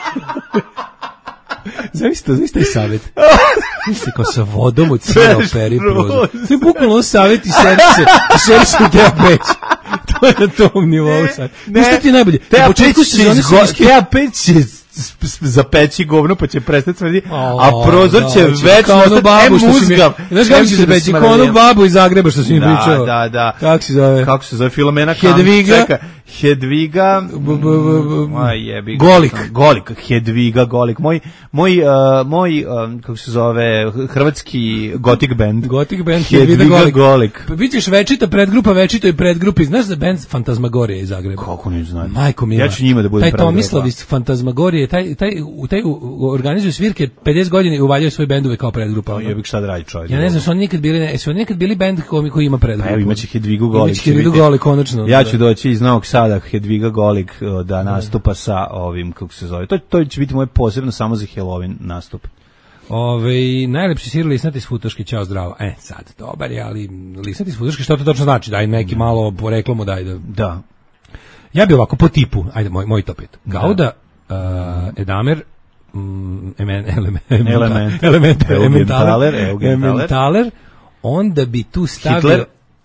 Zavis taj savjet. Misli kao sa vodom od sira operi prozor. To je bukvalno savjet i seri se u teba peći. To je na tom nivou sad. Šta ti je najbolje? Teba peć će zapeći govno pa će prestati smrdi, a prozor će večno ostati muzgav. Znaš kako će zapeći? Kao onu babu iz Zagreba što si mi pričao. Da. Kako se zove? Filomena Hedviga Golik. Hedviga Golik. Moj kako se zove, hrvatski gotik band Hedviga Golik. Vidiš večita predgrupa večitoj predgrupi. Znaš za band Fantasmagorija iz Zagreba? Kako ne znam. Majko mila. Ja ću njima da budem predgrupa. Taj Tomislav iz Fantasmagorije, taj organizuje svirke 50 godina i uvaljuje svoje bendove kao predgrupa. Ja bih šta da radi čovjek. Ja ne znam, su oni nekad bili bend koji ima predgrupu. Evo imaće Hedvigu Golik. Hedvigu Golik, konačno. Ja ću doći iz Novog Sada, Hedviga Golik, da nastupa sa ovim, kako se zove. To će biti moje posebno samo za Halloween nastup. Najlepši sir lisnati s Futoške, čao zdravo. Sad, dobar je, ali lisnati s Futoške, što to točno znači? Daj neki malo po reklamu, daj da... Da. Ja bi ovako po tipu, ajde, moj top 5. Gauda, Edamer, Emmentaler, onda bi tu stavio...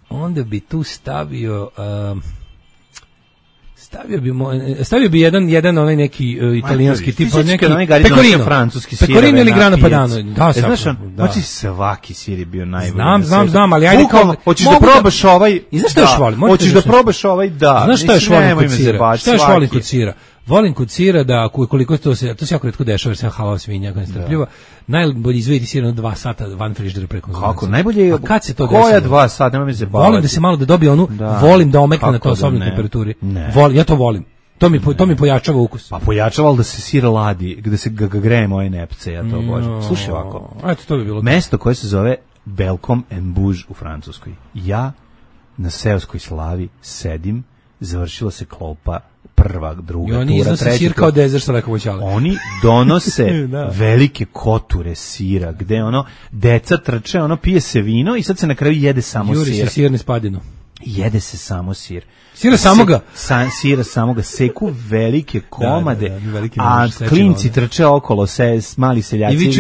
Stavio bi jedan onaj neki italijanski tip, neki Pecorino ili Grana Padano. Da, znaš, hoće svaki sir je bio najbolji. Znam, ali ajde kao hoćeš da probaš ovaj. I znaš šta još volim? Hoćeš da probaš ovaj, da. Znaš šta još volim kod sira? Šta još volim kod sira? Volim kod sira da koliko to se jako retko dešava, jer sam halal svinja, koja strpljiva. Najbolje izvediti sir na 2 sata van frižidera preko noći. Kako? Najbolje je. Kad se to dešava? Koja 2 sata? Nema mi se baviti. Volim da se malo da dobije onu, volim da omekne na toj osobnoj temperaturi. Ja to volim. To mi pojačava ukus. Pa pojačava, ali da se sir ladi, da se ga greje moje nepce, ja to obožavam. Slušaj ovako. Eto, to bi bilo. Mesto koje se zove Belcom en Bouge u Francuskoj. Ja na seoskoj slavi sedim, završila se klopa, prva, druga, tura, treća. I oni iznose sir kao dezert sa lekom oćale. Oni donose velike koture sira, gde deca trče, pije se vino i sad se na kraju jede samo sir. Juri se sir ne spadinu. Jede se samo sir. Sira samoga? Sira samoga, seku velike komade, a klinci trče okolo, mali seljaci. I viću,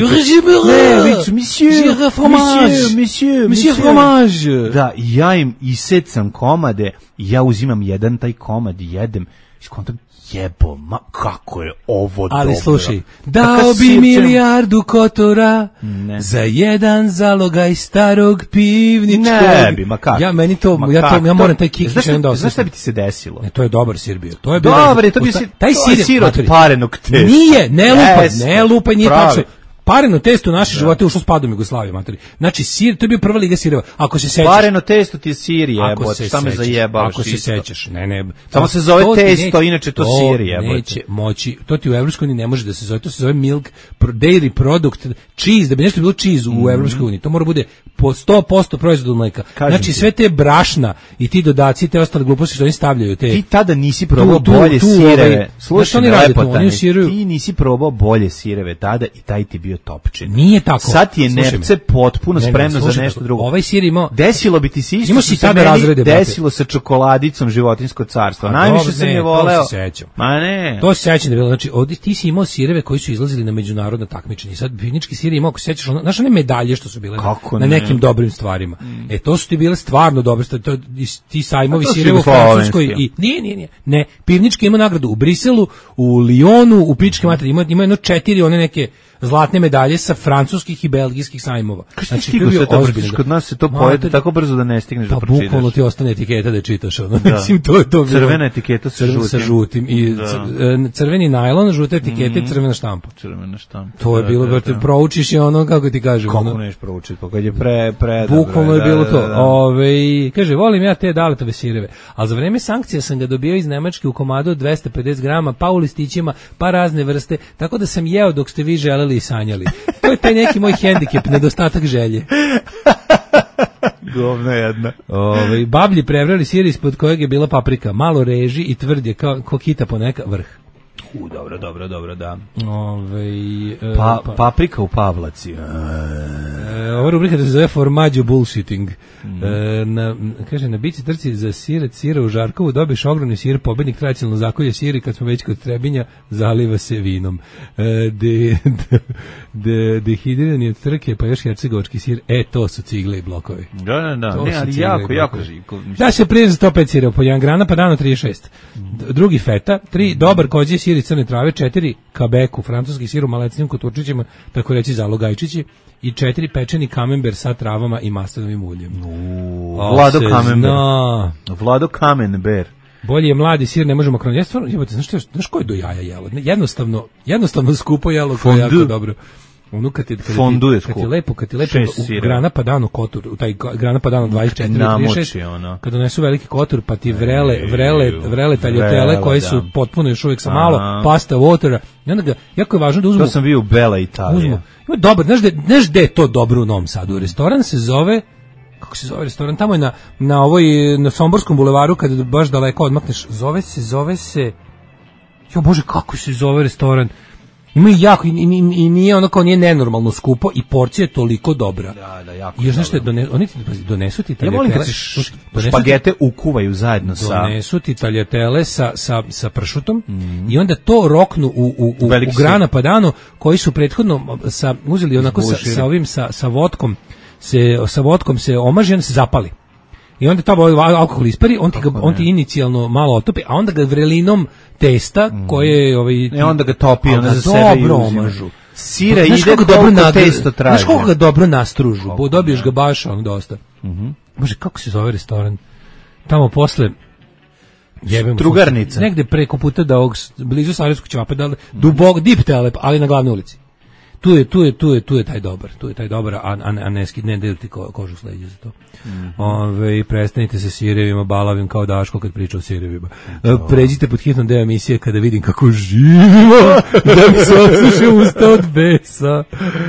monsieur fromage. Da, ja im isecam komade, ja uzimam jedan taj komad i jedem, i skontam, jebo, kako je ovo dobro. Ali slušaj, dao bi milijardu kotora za jedan zalogaj starog pivničkog. Ne bi, kako? Ja moram taj kik. Znaš šta bi ti se desilo? Ne, to je dobar sir bio. Dobar je, to bi sir od parenog testa. Nije, ne lupaj, nije tačno. Pareno testo u naše živote ušlo s padom Jugoslavije, materi. Znači, sir, to je bio prva liga sireva. Ako se sećaš... Pareno testo ti je sir, jebote, šta me zajebavaš? Ako se sećaš, ne. Samo se zove testo, inače to sir, jebote. To neće moći, to ti u Evropskoj uniji ne može da se zove, to se zove milk, dairy product, cheese, da bi nešto bilo cheese u Evropskoj uniji. To mora bude po 100% proizvoda mleka. Znači, sve te brašna i ti dodaci, te ostale gluposti što oni stavljaju, te... Ti tada nisi probao bolje sireve. Slušaj, lepotane, ti nisi probao bolje sireve tada i taj ti bio bio topčin. Nije tako. Sad je nerce potpuno spremno za nešto drugo. Ovaj sir imao... Desilo bi ti se isto si tada razrede, desilo sa čokoladicom životinjsko carstvo. Najviše sam je voleo. To se sećam. Ma ne. To se sećam da je bilo. Znači, ovdje ti si imao sireve koji su izlazili na međunarodna takmičenja. Sad pivnički sir imao, ako se sećaš, znaš one medalje što su bile na nekim dobrim stvarima. To su ti bile stvarno dobre. Ti sajmovi sireva u Francuskoj i nije. Ne, pivnički ima nagradu u Briselu, u Lyonu, u pičke materije. Ima jedno 4 one neke zlatne medalje sa francuskih i belgijskih sajmova. Znači, ti bio ozbiljno. Kod nas se to pojede tako brzo da ne stigneš da pročitaš. Pa bukvalno ti ostane etiketa da čitaš. Mislim, to je to. Crvena etiketa sa žutim. I crveni najlon, žuta etiketa i crvena štampa. To je bilo, da proučiš i ono, kako ti kažem. Kako neš proučiti, pa kad je pre bukvalno je bilo to. Kaže, volim ja te daletove sireve. Ali za vreme sankcija sam ga dobio iz Nemačke u komadu od 250 grama, pa u listićima, pa razne vrste, tako da sam jeo dok ste vi želeli i sanjali. To je taj neki moj hendikep, nedostatak želje. Govno jedna. Bablji prevrali sir ispod kojeg je bila paprika, malo reži i tvrd je kao kita poneka vrh. Dobro, da. Paprika u Pavlaci. Ova rubrika da se zove Formaggio bullshitting. Kaže, na bici trci za sira u Žarkovu dobiš ogromni sir, pobednik tradicionalno zakolje sir i kad smo već kod Trebinja, zaliva se vinom. Dehidrirani od trke, pa još hercegovački sir, to su cigle i blokovi. Da. Ne, ali jako živko. Da se prije za 105 sira, po 1 grana, pa dano 36. Drugi feta, 3 dobar kozije sir i crne trave, 4 kabeku, francuski sir u malecnim koturčićima, tako reći zalogajčići, i 4 pečeni kamember sa travama i maslinovim uljem. Vlado Kamenber. Bolje je mladi sir, ne možemo kroz. Ja stvarno, znaš ko je do jaja jelo? Jednostavno skupo jelo koje je jako dobro. Ono kad ti lepo u grana padano kotur, u taj grana padano 24 36, kad donesu veliki kotur, pa ti vrele tagliatelle koje su potpuno još uvijek sa malo pasta watera, i onda ga, jako je važno da uzmu. To sam bio u Bela Italija. Ima dobar, znaš gde je to dobro u Novom Sadu? Restoran se zove, kako se zove restoran? Tamo je na Somborskom bulevaru, kad baš daleko odmakneš, zove se, jo Bože, kako se zove restoran? Ima jako, i nije ono kao nije nenormalno skupo i porcija je toliko dobra. Da, jako. I još nešto, oni ti donesu ti tagliatelle. Ja volim kad se špagete ukuvaju zajedno sa... Donesu ti tagliatelle sa pršutom i onda to roknu u grana padano koji su prethodno uzeli onako sa vodkom se omaži, onda se zapali. I onda tamo alkohol ispari, on ti inicijalno malo otopi, a onda ga vrelinom testa koje onda ga topi, onda za sebe i omažu. Sira ide koliko testo traži. Znaš koliko ga dobro nastružu, dobiješ ga baš dosta. Bože, kako se zove restoran? Tamo posle Strugarnica. Negde preko puta blizu Sarajevskog ćevapa, deep telep, ali na glavnoj ulici. Tu je taj dobar, a ne daju ti kožu s leđa za to. Prestanite se sirevima, balavim kao Daško kad priča o sirevima. Pređite pod hitnom deo emisije kada vidim kako živimo, da mi se osuše usta od besa.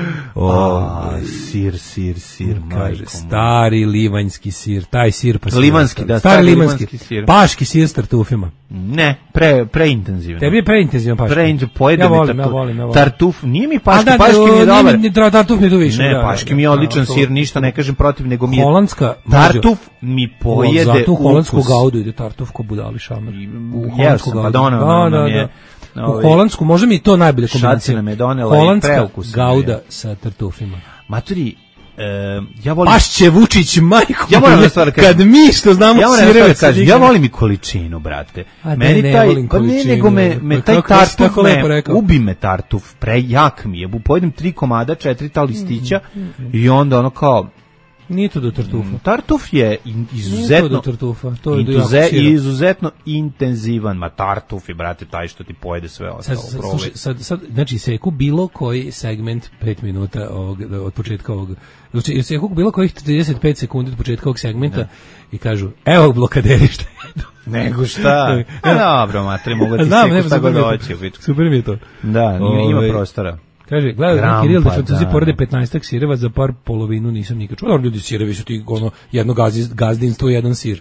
Sir, kaže, stari livanjski sir, taj sir pa livanski, da, stari livanjski sir. Paški sir s tartufima. Ne, preintenzivno. Tebi je preintenzivno paški. Ja volim. Tartuf, nije mi paški mi je dobar. Tartuf mi je tu više. Ne, paški mi je odličan sir, ništa ne kažem protiv, nego mi je holandska. Tartuf mi pojede za tu holandsku gaudu ide tartuf ko budali šamer. U holandsku gaudu. U holandsku, može mi to najbolje kombinacija. Holandska gauda sa tartufima. Maturi, ja volim... Pašće Vučić, majko. Ja moram stvar kažem. Kad mi što znamo sireve kažem. Ja volim i količinu, brate. Meni taj, pa ne, nego me taj tartuf ubi me tartuf, prejak mi je. Pojedem 3 komada, 4 ta listića i onda ono kao... Nije to do tartufa. Tartuf je izuzetno to je izuzetno intenzivan, ma tartuf je, brate, taj što ti pojede sve ostalo. Sad, znači, seku bilo koji segment 5 minuta od početka ovog, znači, seku bilo kojih 35 sekundi od početka ovog segmenta i kažu, evo blokaderi šta jedu. Nego šta? Dobro, matri, mogu ti seku šta god hoće. Super mi je to. Da, ima prostora. Kaže, gledaj, Kiril, da Francuzi porede 15 sireva za par polovinu, nisam nikad čuo. Ljudi, sirevi su ti jedno gazdinstvo, jedan sir.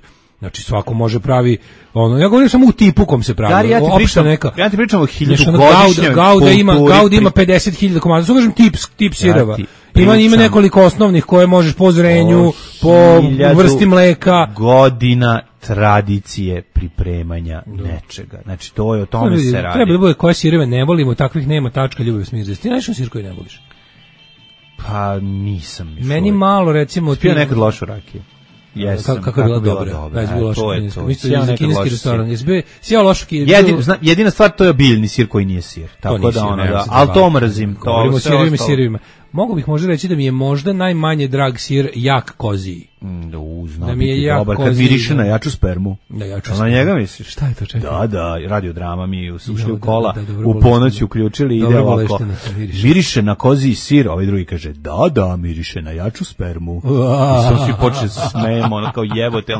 Znači svako može pravi ono, ja govorim samo u tipu kom se pravi. Gari, ja ti pričam o 1000-godišnjoj Gauda ima 50.000 komada. Su kažem tip sireva. Ima nekoliko osnovnih koje možeš po zrenju, po vrsti mleka. Godina tradicije pripremanja nečega. Znači to je o tome se radi. Treba da bude koje sireve ne volimo, takvih nema, tačka, ljubav, smir. Ti najviše sir koji ne voliš? Pa nisam. Meni malo recimo spio nekad lošu rakiju. Jesam. Kako je bila dobra. To je to. Sjeo kineski restoran. Sjeo loš jedina stvar to je biljni sir koji nije sir. Tako da ono da. Al to mrzim. Govorimo o sirevima. Mogu bih možda reći da mi je možda najmanje drag sir jak koziji. Da mi je jak dobar kad miriše na jaču spermu. Na njega misliš? Šta je to, čekaj? Da, radiodrama mi ušli u kola, u ponoć uključili, ide ovako. Miriše na koziji sir, ovaj drugi kaže, da, miriše na jaču spermu. I sam svi počeli se smejemo, ono kao jebote,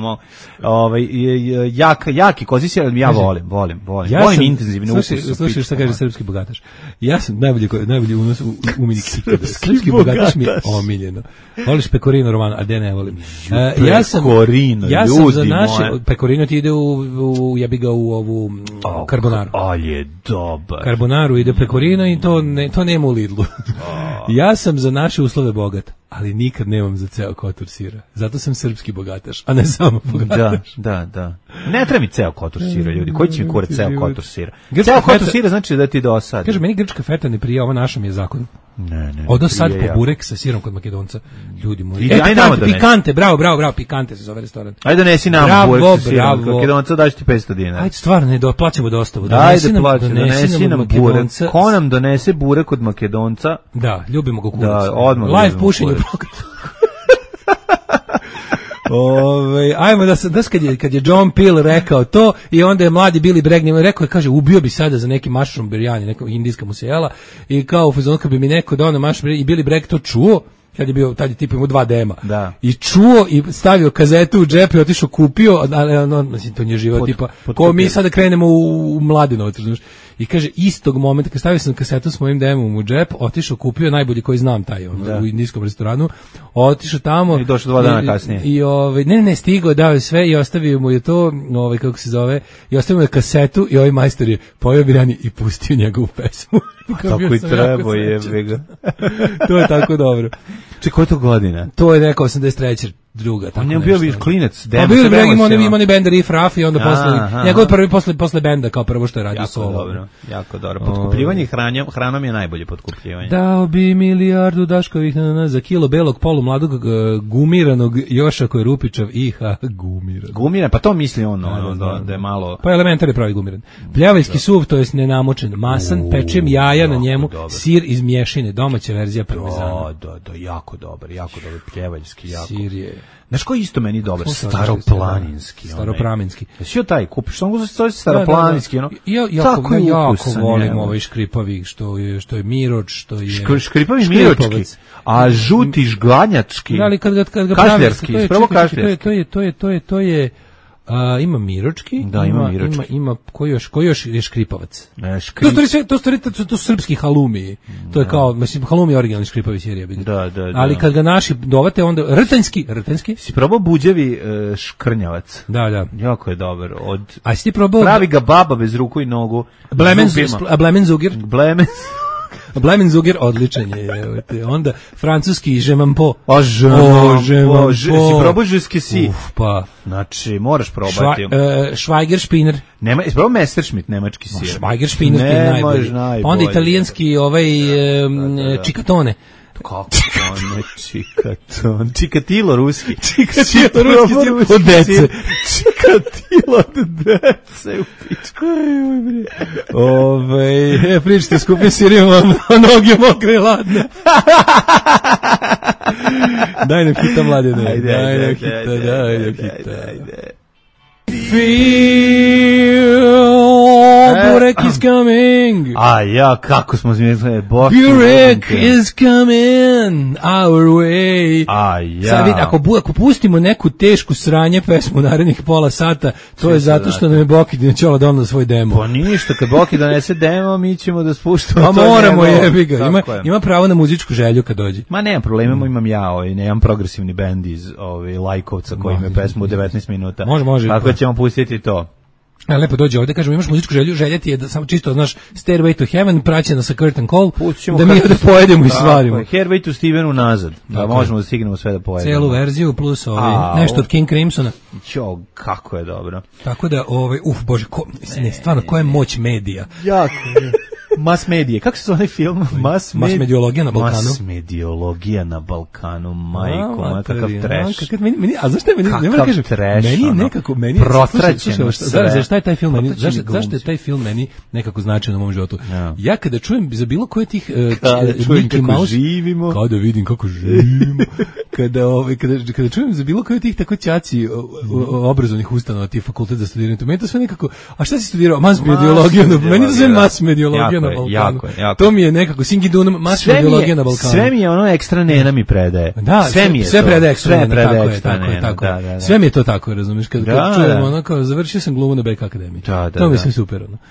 jaki koziji sir, ali ja volim. Volim intenzivne ukuse. Slušaj šta kaže srpski bogataš. Ja sam najbolji unos umenik ikada. Srpski bogataš mi je omiljeno. Voliš pecorino romano, a de ne volim. Ja sam za naše pecorino ti ide ja bih ga u ovu karbonaru. Ali je dobar. Karbonaru ide pecorino i to nema u Lidlu. Ja sam za naše uslove bogat, ali nikad nemam za ceo kotur sira. Zato sam srpski bogataš, a ne samo bogataš. Da. Ne treba mi ceo kotur sira, ljudi. Koji će mi kurati ceo kotur sira? Ceo kotur sira znači da ti dosadi. Kaže, meni grčka feta ne prija, ovo naša mi je zakon. Ne. Odo sad po burek sa sirom kod Makedonca. Ljudi moji. Pikante, bravo, pikante se zove restoran. Ajde donesi nam burek sa sirom kod Makedonca, daš ti 500 dinara. Ajde, stvarno, ne plaćamo dostavu. Donesi nam burek. Ko nam donese burek od Makedonca? Da, ljubimo ga kurac. Da, odmah. Live pušenje u programu. Ajmo da kad je John Peel rekao to i onda je mladi Billy Bragg njemu rekao, kaže, ubio bi sada za neki mushroom biryani, neka indijska mu se jela i kao u fazonu kad bi mi neko dao na mushroom i Billy Bragg to čuo, kad je bio, tad je tipo imao 2 dema. Da. I čuo i stavio kazetu u džep i otišao kupio, ali mislim, to nije živo, tipa, ko mi sada krenemo u Mladenovac, znaš. I kaže, istog momenta, kad stavio sam kasetu s mojim demom u džep, otišao, kupio najbolji koji znam taj, u indijskom restoranu, otišao tamo. I došao 2 dana kasnije. I ne, stigao, dao je sve i ostavio mu je to, kako se zove, i ostavio mu je kasetu i ovaj majstor je pojeo biryani i pustio njegovu pesmu. Tako i treba, jebe ga. To je tako dobro. Čekaj, koja je to godina? To je neka 83. druga. On je bio klinac. A bio je imao benda Riff Raff i onda posle, njegov prvi posle benda kao prvo što je radio solo. Jako dobro. Potkupljivanje hranom je najbolje potkupljivanje. Dao bi milijardu daškovih za kilo belog polu mladog gumiranog Joša koji je Rupičav gumiran, pa to misli da je malo... Pa elementar je pravi gumiran. Pljavaljski suv, to jest nenamočen, masan, pečem jaja na njemu, sir iz mješine, domaća verzija parmezana. Da, jako dobar pljevaljski, jako. Sir je... Znaš koji isto meni dobar? Staroplaninski. Staropraminski. Jesi joj taj kupiš? Što mogu se zove staroplaninski? Ja jako volim ovaj škripavi, što je Miroč, što je... Škripavi miročki, a žuti žganjački. Da, ali kad ga kašljarski, spravo kašljarski. To je ima miročki, da, ima miročki. Ima koji još je škripavac. To su srpski halumi. To je kao, mislim, halumi je originalni škripavi serija. Da. Ali kad ga naši dovate, onda rtanjski. Si probao buđevi škrnjavac? Da. Jako je dobar. A si ti probao? Pravi ga baba bez ruku i nogu. Blemenzugir. Blemenzugir, odličan je. Onda francuski žemampo. Žemampo. Si probao žeski si? Pa. Znači, moraš probati. Schweigerspinner. Jesi probao Messerschmitt, nemački sir? Schweigerspinner je najbolji. Onda italijanski čikatone. Kako to ne čikaton? Čikatilo ruski. Od dece. Čikatilo od dece u pičku. Pričate skupim sirima, a noge mokre i ladne. Daj nam hita, mladine. Ajde. Feel Burek is coming. A ja, kako smo zmislili, Burek is coming our way. A ja. Sad vidi, ako pustimo neku tešku sranje pesmu narednih pola sata, to je zato što nam je Boki Dinoćola donao svoj demo. Pa ništa, kad Boki donese demo, mi ćemo da spuštamo. Pa moramo, jebi ga. Ima pravo na muzičku želju kad dođe. Ma nema problema, imam ja, nemam progresivni bend iz Lajkovca koji ima pesmu u 19 minuta. Može. Tako ćemo pustiti to. Lepo dođe ovde, kažemo, imaš muzičku želju, želja ti je da samo čisto, znaš, Stairway to Heaven, praćena sa Curtain Call, da mi ovde pojedemo i stvarimo. Hairway to Stevenu nazad, da možemo da stignemo sve da pojedemo. Celu verziju, plus nešto od King Crimsona. Jo, kako je dobro. Tako da, bože, stvarno, koja je moć medija? Jako je. Mass medije. Kako se zove film? Mass mediologija na Balkanu. Mass mediologija na Balkanu. Majko, moja, kakav trash. A zašto je meni, ne kažem, meni je nekako, protraćeno sve. Šta je taj film meni? Zašto je taj film meni nekako značajan u mom životu? Ja kada čujem za bilo koje tih Mickey Mouse, kada vidim kako živimo, kada čujem za bilo koje tih tako ćaci obrazovnih ustanova, tih fakultet za studiranje, meni to sve nekako, a šta si studirao? Mass mediologija, meni to sve mass mediologija. Jako. To mi je nekako Singidunum, mass mediologija na Balkanu. Sve mi je ono ekstra nena mi predaje. Da, sve predaje ekstra nena, tako. Sve mi je to tako, razumiješ, kad čujem ono kao, završio sam glumu na BK akademiji. To mi je sve super, ono.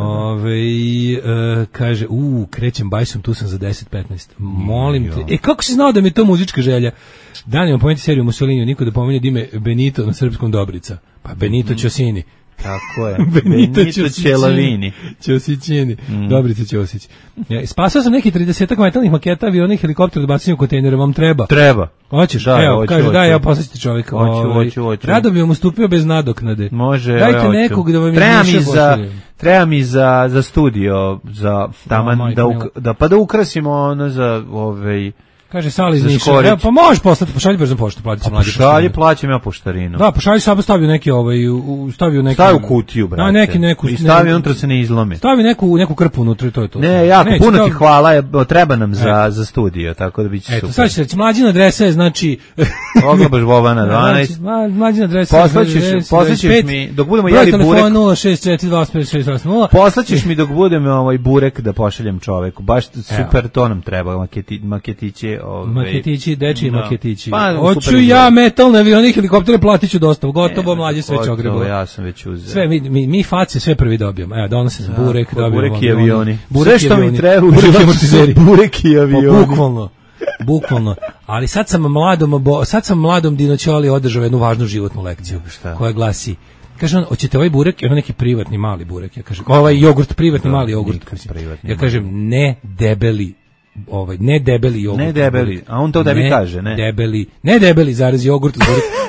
Kaže, krećem bajsom, tu sam za 10-15. Molim te. Kako si znao da mi je to muzička želja? Danijom pomenuti seriju Mussolini, niko da pomeni ime Benito na srpskom Dobrica. Pa Benito Ćosini. Tako je. Benito Ćelavini. Ćosićini. Dobrica Ćosić. Spasao sam neki 30-ak metalnih maketa, aviona i helikoptera da bacim u kontejnere, vam treba? Treba. Hoćeš? Evo, kaže, daj, ja posjećati čovjeka. Hoću. Rado bi vam ustupio bez nadoknade. Može, dajte nekog da vam je više pošalje. Treba mi za studio, za taman, da ukrasimo ono za Kaže Sali iz Niša. Pa možeš poslati, pošalji brzom poštu, plati se mlađe. Pošalji, plaćam ja poštarinu. Da, pošalji samo stavio neki Stavi u kutiju, brate. I stavi unutra se ne izlomi. Stavi neku krpu unutra i to je to. Ne, jako puno ti hvala, treba nam za studio, tako da biće super. Eto, sad ću reći, mlađina adresa je, znači Oglabaš Bobana 12. Mlađina adresa je poslaćeš mi dok budemo jeli burek. Broj telefona 064225680. Poslaćeš mi dok budemo burek da pošaljem čoveku. Baš super, to nam treba, maketiće. Maketići, dečiji maketići. Hoću ja metalne avione i helikoptere, platit ću dostavu. Gotovo, mlađe sve će ogrebalo. Ja sam već uzeo. Sve, mi face sve prvi dobijemo. Evo, donosim se burek, dobijemo. Burek i avioni. Sve što mi treba, burek i avioni. Bukvalno. Ali sad sam mladom Dinoćoli održao jednu važnu životnu lekciju, koja glasi, kaže on, hoćete ovaj burek, ono neki privatni mali burek, ja kažem, ovaj jogurt, privatni mali jogurt. Ja kažem, ne debeli jogurt. Ne debeli, a on to da mi kaže, ne. Ne debeli, zarez jogurt.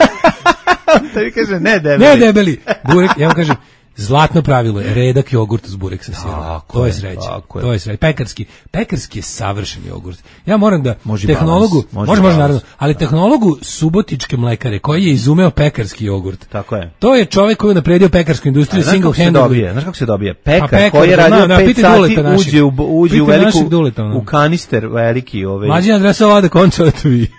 On tebi kaže, ne debeli. Burek, ja vam kažem, zlatno pravilo je redak jogurt uz burek sa sirom. To je sreća. To je sreća. Pekarski je savršen jogurt. Ja moram da tehnologu, može naravno, ali tehnologu Subotičke mlekare koji je izumeo pekarski jogurt. Tako je. To je čovjek koji je napredio pekarsku industriju single handedly. Znaš kako se dobije? Pekar koji je radio 5 sati uđe u veliku u kanister veliki Mlađina adresa ovada končala tu i.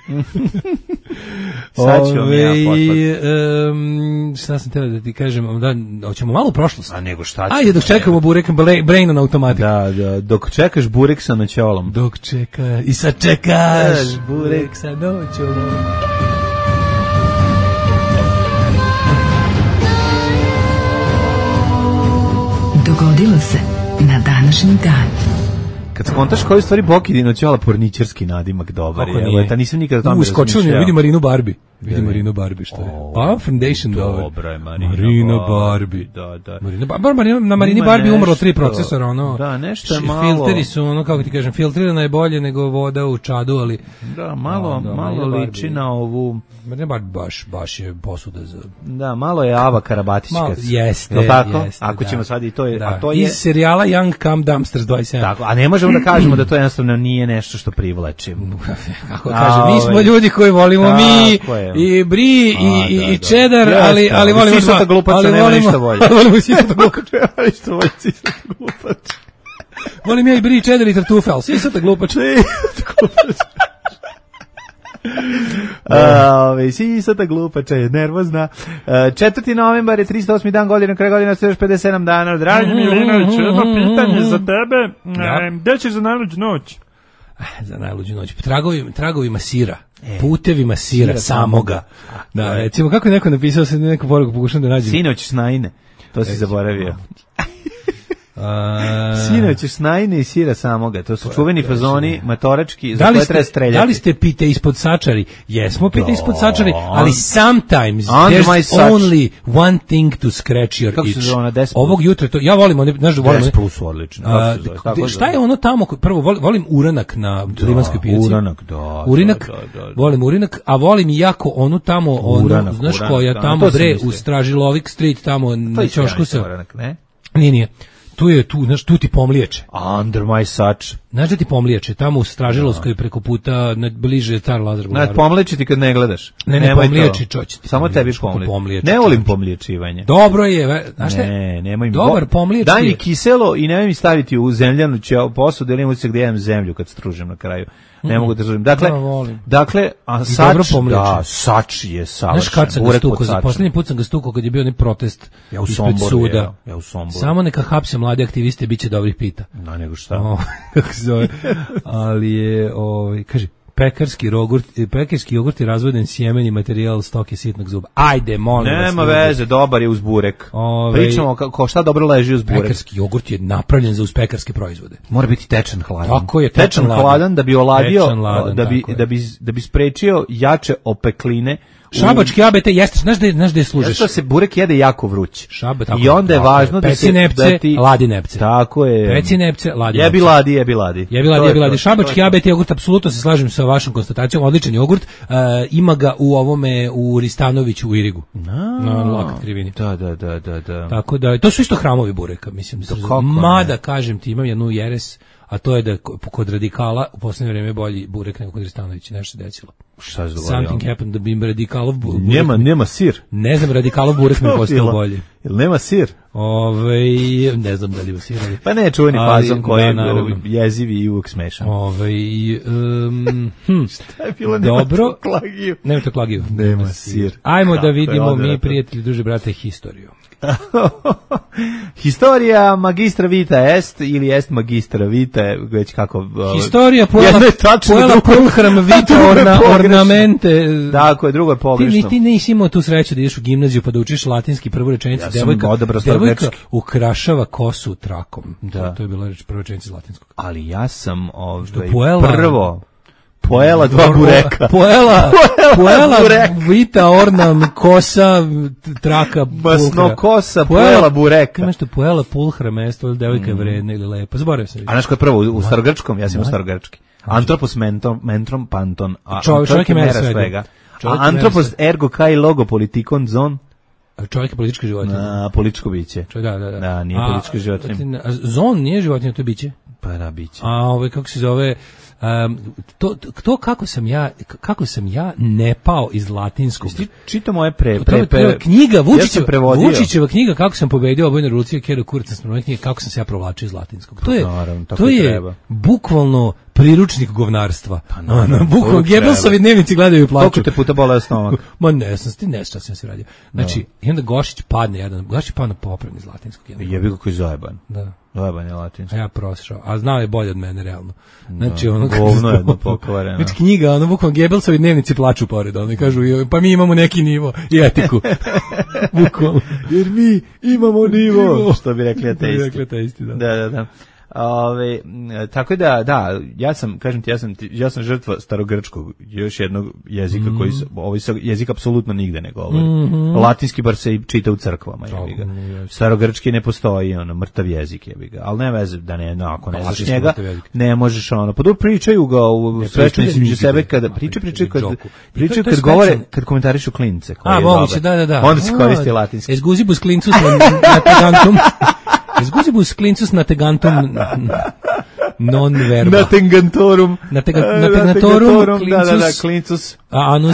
Sad ću vam ja poslati. Šta sam teo da ti kažem, hoćemo malo u prošlost. A nego šta? Ajde dok čekamo burek, brain on automatik. Da, dok čekaš burek sa noćolom. Dok čekaš i sad čekaš burek sa noćolom. Dogodilo se na današnji dan. Kad skontaš koji stvari Boki Dinoćola porničarski nadimak dobar je. Evo, nisam nikada o tome razmišljao. Vidi Marinu Barbie. Marinu Barbie što je. Pa Foundation dobar. Dobro je Marina Barbie. Da. Na Marini Barbie umrlo 3 procesora, ono. Da, nešto je malo. Filteri su, ono, kako ti kažem, filtrirana je bolje nego voda u Čadu, ali da, malo liči na ovu. Ne baš je posuda za. Da, malo je Ava Karabatićka. Jeste. Tako? Ako ćemo sad i to je, a to je iz serijala Young Come Dumpsters 27. Tako, a ne možemo da kažemo da to jednostavno nije nešto što privlači. Kako kažem, mi smo ljudi koji volimo mi i bri i čedar, ali volimo sisata glupača, nema ništa bolje. Volimo sisata glupača. Volim ja i bri, čedar i tartufe, ali sisata glupača. Sisata glupača je nervozna. 4. novembar je 308. dan godine, kraj godine ste još 57 dana. Draži Milinović, jedno pitanje za tebe. Gde ćeš za najluđu noć? Za najluđu noć. Tragovima sira. Putevima sira samoga. Da, recimo, kako je neko napisao, sad neku poruku pokušam da nađem. Sinoć snajne. To si zaboravio. Sinoć snajne i sira samoga. To su čuveni fazoni matorački za koje treba streljati. Da li ste pite ispod sačari? Jesmo pite ispod sačari, ali sometimes there's only one thing to scratch your itch. Ovog jutra to ja volim, znaš da volim. 10 plus odlično. Šta je ono tamo? Prvo volim uranak na Limanskoj pijaci. Uranak, da. Urinak, volim urinak, a volim i jako onu tamo, onu, znaš koja tamo bre u Stražilovik Street tamo na ćošku sa. Uranak, ne? Nije. Tu ti pomliječe. Under my sač. Znaš da ti pomliječe, tamo u Stražilovskoj preko puta, bliže Car Lazar Bulevaru. Pomliječi ti kad ne gledaš. Ne pomliječi, čoći. Samo tebi pomliječi. Ne volim pomliječivanje. Dobro je, znaš šta? Nemoj mi. Dobar pomliječ. Daj mi kiselo i nemoj mi staviti u zemljanu posudu, ili imam se gdje imam zemlju kad stružim na kraju. Ne mogu da držim. Dakle, a sač je savršen. Znaš kad sam ga stukao, za posljednji put sam ga stukao kad je bio onaj protest ispred suda. Ja u Somboru. Samo neka hapse mlade aktiviste, bit će dobrih pita. Da, nego šta. Kako se zove. Ali je, kaže, pekarski jogurt je razvoden sjemeni materijal stoke sitnog zuba. Ajde, molim vas. Nema veze, dobar je uz burek. Pričamo šta dobro leži uz burek. Pekarski jogurt je napravljen za uz pekarske proizvode. Mora biti tečan hladan. Tako je, tečan hladan da bi oladio, da bi sprečio jače opekline. Šabački ABT jeste, znaš da je služiš. Zato se burek jede jako vruć. Tako, i onda je važno da se nepce, ladi nepce. Tako je. Peci nepce, ladi nepce. Jebi ladi. Šabački ABT jogurt, apsolutno se slažem sa vašom konstatacijom, odličan jogurt. Ima ga u Ristanoviću u Irigu. Na Lakat Krivini. Da. Tako da, to su isto hramovi bureka, mislim. Mada, kažem ti, imam jednu jeres, a to je da kod radikala u posljednje vrijeme bolji burek nego kod Ristanovića, nešto se desilo. Šta se dogodilo? Something happened da bi radikalov burek. Nema sir. Ne znam, radikalov burek mi postao bolji. Jel nema sir? Ne znam da li ima sir. Pa ne, čuveni fazon koji je jezivi i uvijek smešan. Šta je bilo? Nema to klagiju. Nema sir. Ajmo da vidimo mi, prijatelji, duže brate, historiju. Historia magistra vita est ili est magistra vita, već kako historia puela pulhram vita ornamente. Tako je, drugo je pogrešno. Ti nisi imao tu sreću da ideš u gimnaziju pa da učiš latinski prvu rečenicu. Devojka ukrašava kosu trakom. To je bila prva rečenica latinskog. Ali ja sam prvo pojela dva bureka. Pojela vita ornam kosa traka masno kosa pojela bureka. Imaš to pojela pulhra mesto ili devojka je vredna ili lepa. Zaboravio sam. A znaš ko je prvo u starogrčkom? Ja sam u starogrčki. Antropos mentrom panton. Čovjek je mera svega. Antropos ergo kai logo politikon zon. Čovjek je politička životinja. Političko biće. Da, nije politička životinja. Zon nije životinja, to je biće. Pa da, biće. Kako se zove... to kako sam ja ne pao iz latinskog. Čitam moje knjiga Vučićeva knjiga kako sam pobedio obojnu revoluciju Kero Kurac na knjiga kako sam se ja provlačio iz latinskog. To je bukvalno priručnik govnarstva. Bukvalno Gebelsovi dnevnici gledaju i plaču. Koliko te puta boleo stomak? Ma ne znam, nešto sam se radio. Znači, i onda Gošić padne na popravni iz latinskog. Jebi ga koji zajeban. Da. Zajeban je latinski. A ja prošao. A znao je bolje od mene, realno. Znači, govno jedno pokvareno. Znači, knjiga, bukvalno Gebelsovi dnevnici plaču pored. Oni kažu, pa mi imamo neki nivo i etiku. Bukvalno. Jer mi imamo nivo. Što bi rekli ateisti. Da. Tako da, ja sam žrtva starogrčkog, još jednog jezika koji ovaj jezik apsolutno nigde ne govori. Latinski bar se čita u crkvama, jebiga. Starogrčki ne postoji, mrtav jezik, jebiga. Ali ne veze da ako ne znaš njega, ne možeš pa dobro pričaju ga u svečanici među sebe kada pričaju kad govore, kad komentarišu klince. Moguće, da. Onda se koristi latinski. Esguzibus klincus nategantum. Esguzibus klincus nategantum non verba. Nategantorum. Nategantorum klincus. Anus.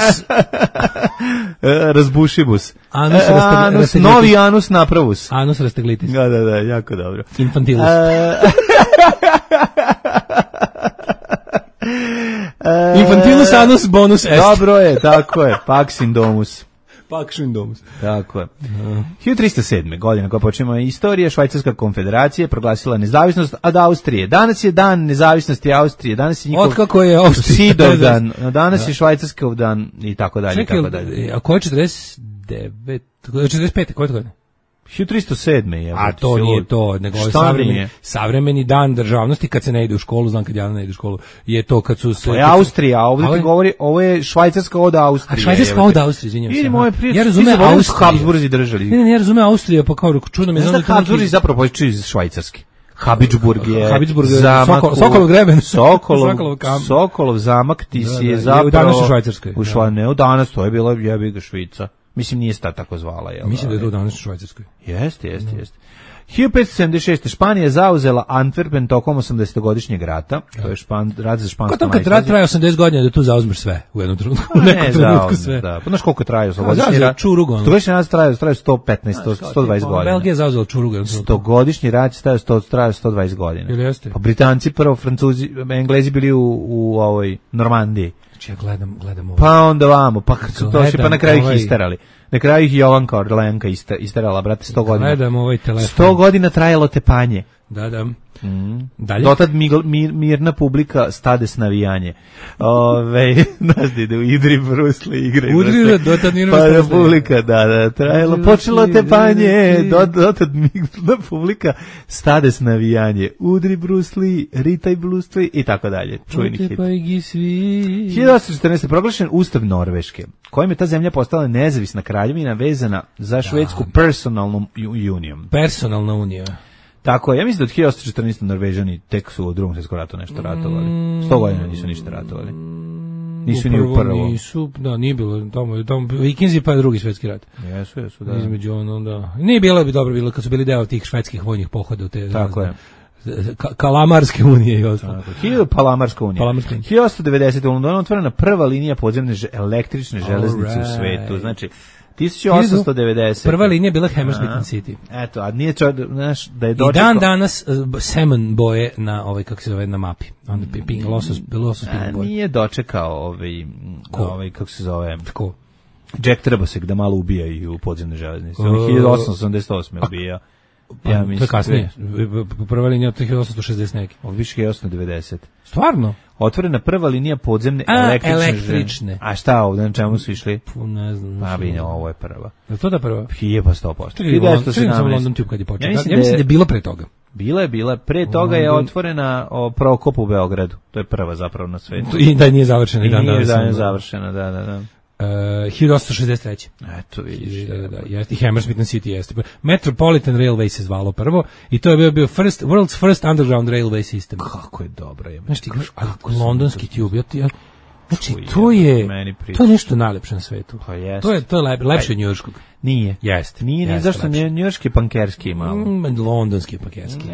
Razbušibus. Anus novi anus napravus. Anus rasteglitis. Da, jako dobro. Infantilus. Infantilus anus bonus est. Dobro je, tako je. Pax in domus. Pax in domus. Tako je. 1307. godina koja počinje istorija, Švajcarska konfederacija proglasila nezavisnost od Austrije. Danas je dan nezavisnosti Austrije, danas je njihov Otkako je Austrija? Sidovdan, danas je Švajcarskov dan i tako dalje. Čekaj, tako dalje. a ko je 49? 45. Ko je to godina? 1307. je. A to nije to, nego savremeni dan državnosti kad se ne ide u školu, znam kad ja ne ide u školu, je to kad su se... To je Austrija, a ovdje ti govori, ovo je Švajcarska od Austrije. A Švajcarska od Austrije, izvinjam se. Vidimo ove prije, ja razumem Austriju. Habsburzi držali. Ne, ja razumem Austriju, pa kao čudno mi je... Znaš da Habsburzi zapravo počeli iz Švajcarske. Habsburg je zamak, Sokolov greben, Sokolov zamak, ti si je zapravo... Danas u Švajcarskoj. Ne, u danas, to je bila jebiga Švica. Mislim, nije sta tako zvala. Jel? Mislim da je to danas u Švajcarskoj. Jeste. 1576. Španija zauzela Antwerpen tokom 80-godišnjeg rata. To je rat za špansku najslađe. Kad rat traje 80 godina da tu zauzmeš sve u jednom trenutku. U nekom trenutku sve. Da. Pa znaš koliko traje 100-godišnji rat? Stogodišnji rat traje 115-120 godina. Belgija je zauzela Čurugu. 100-godišnji rat traje 120 godina. Ili jeste? Pa Britanci prvo, Francuzi, Englezi bili u ovoj Normandiji. Ja gledam ovo. Pa onda vamo, pa kad su došli, pa na kraju ih isterali. Na kraju ih Jovanka Orlenka isterala, brate, 100 godina. Gledam ovaj telefon. 100 godina trajalo tepanje. Da. Dalje? Dotad mirna publika stade s navijanje. Znaš da ide u Idri Brusli igre. Dotad mirna publika, da, trajalo. Počelo tepanje, dotad mirna publika stade s navijanje. Udri Brusli, ritaj Brusli i tako dalje. Čujni hit. 1814. proglašen Ustav Norveške, kojim je ta zemlja postala nezavisna kraljevina vezana za švedsku personalnu unijom. Personalna unija. Tako je, ja mislim da od 1814. Norvežani tek su u drugom svjetskom ratu nešto ratovali. 100 godina nisu ništa ratovali. Nisu ni u prvo. Nije bilo, tamo Vikinzi pa drugi svjetski rat. Jesu, da. Između da. Nije bilo dobro kad su bili deo tih švedskih vojnih pohoda u te. Tako je. Kalamarske unije i ostalo. Palamarska unija. 1890. u Londonu otvorena prva linija podzemne električne železnice u svetu. Znači, 1890. Prva linija bila Hammersmith City. Eto, a nije znaš da je dočekao. I dan danas salmon boje na kako se zove na mapi. Onda ping losos boje. Nije dočekao kako se zove. Ko? Jack Trebosek da malo ubija i u podzemne železnice. 1888. ubija. Ja mislim. To je kasnije. Prva linija od 1860 neki. Od više 1890. Stvarno? Otvorena prva linija podzemne električne. A šta ovdje, na čemu su išli? Ne znam. Pa bi ovo je prva. Je to da prva? 100%. Čekaj sam London Tube kad je počeo. Ja mislim da je bilo pre toga. Bila. Pre toga je otvorena Prokop u Beogradu. To je prva zapravo na svetu. I da nije završena. I nije završena, da. 1863. Eto vidiš. Jeste, Hammersmith City jeste. Metropolitan Railway se zvalo prvo i to je bio world's first underground railway system. Kako je dobro je. Znaš ti, londonski tube, znači, to je nešto najlepše na svetu. Pa jeste. To je lepše od njujorskog. Nije. Jeste. Nije, zašto njujorski pankerski malo. Londonski pankerski.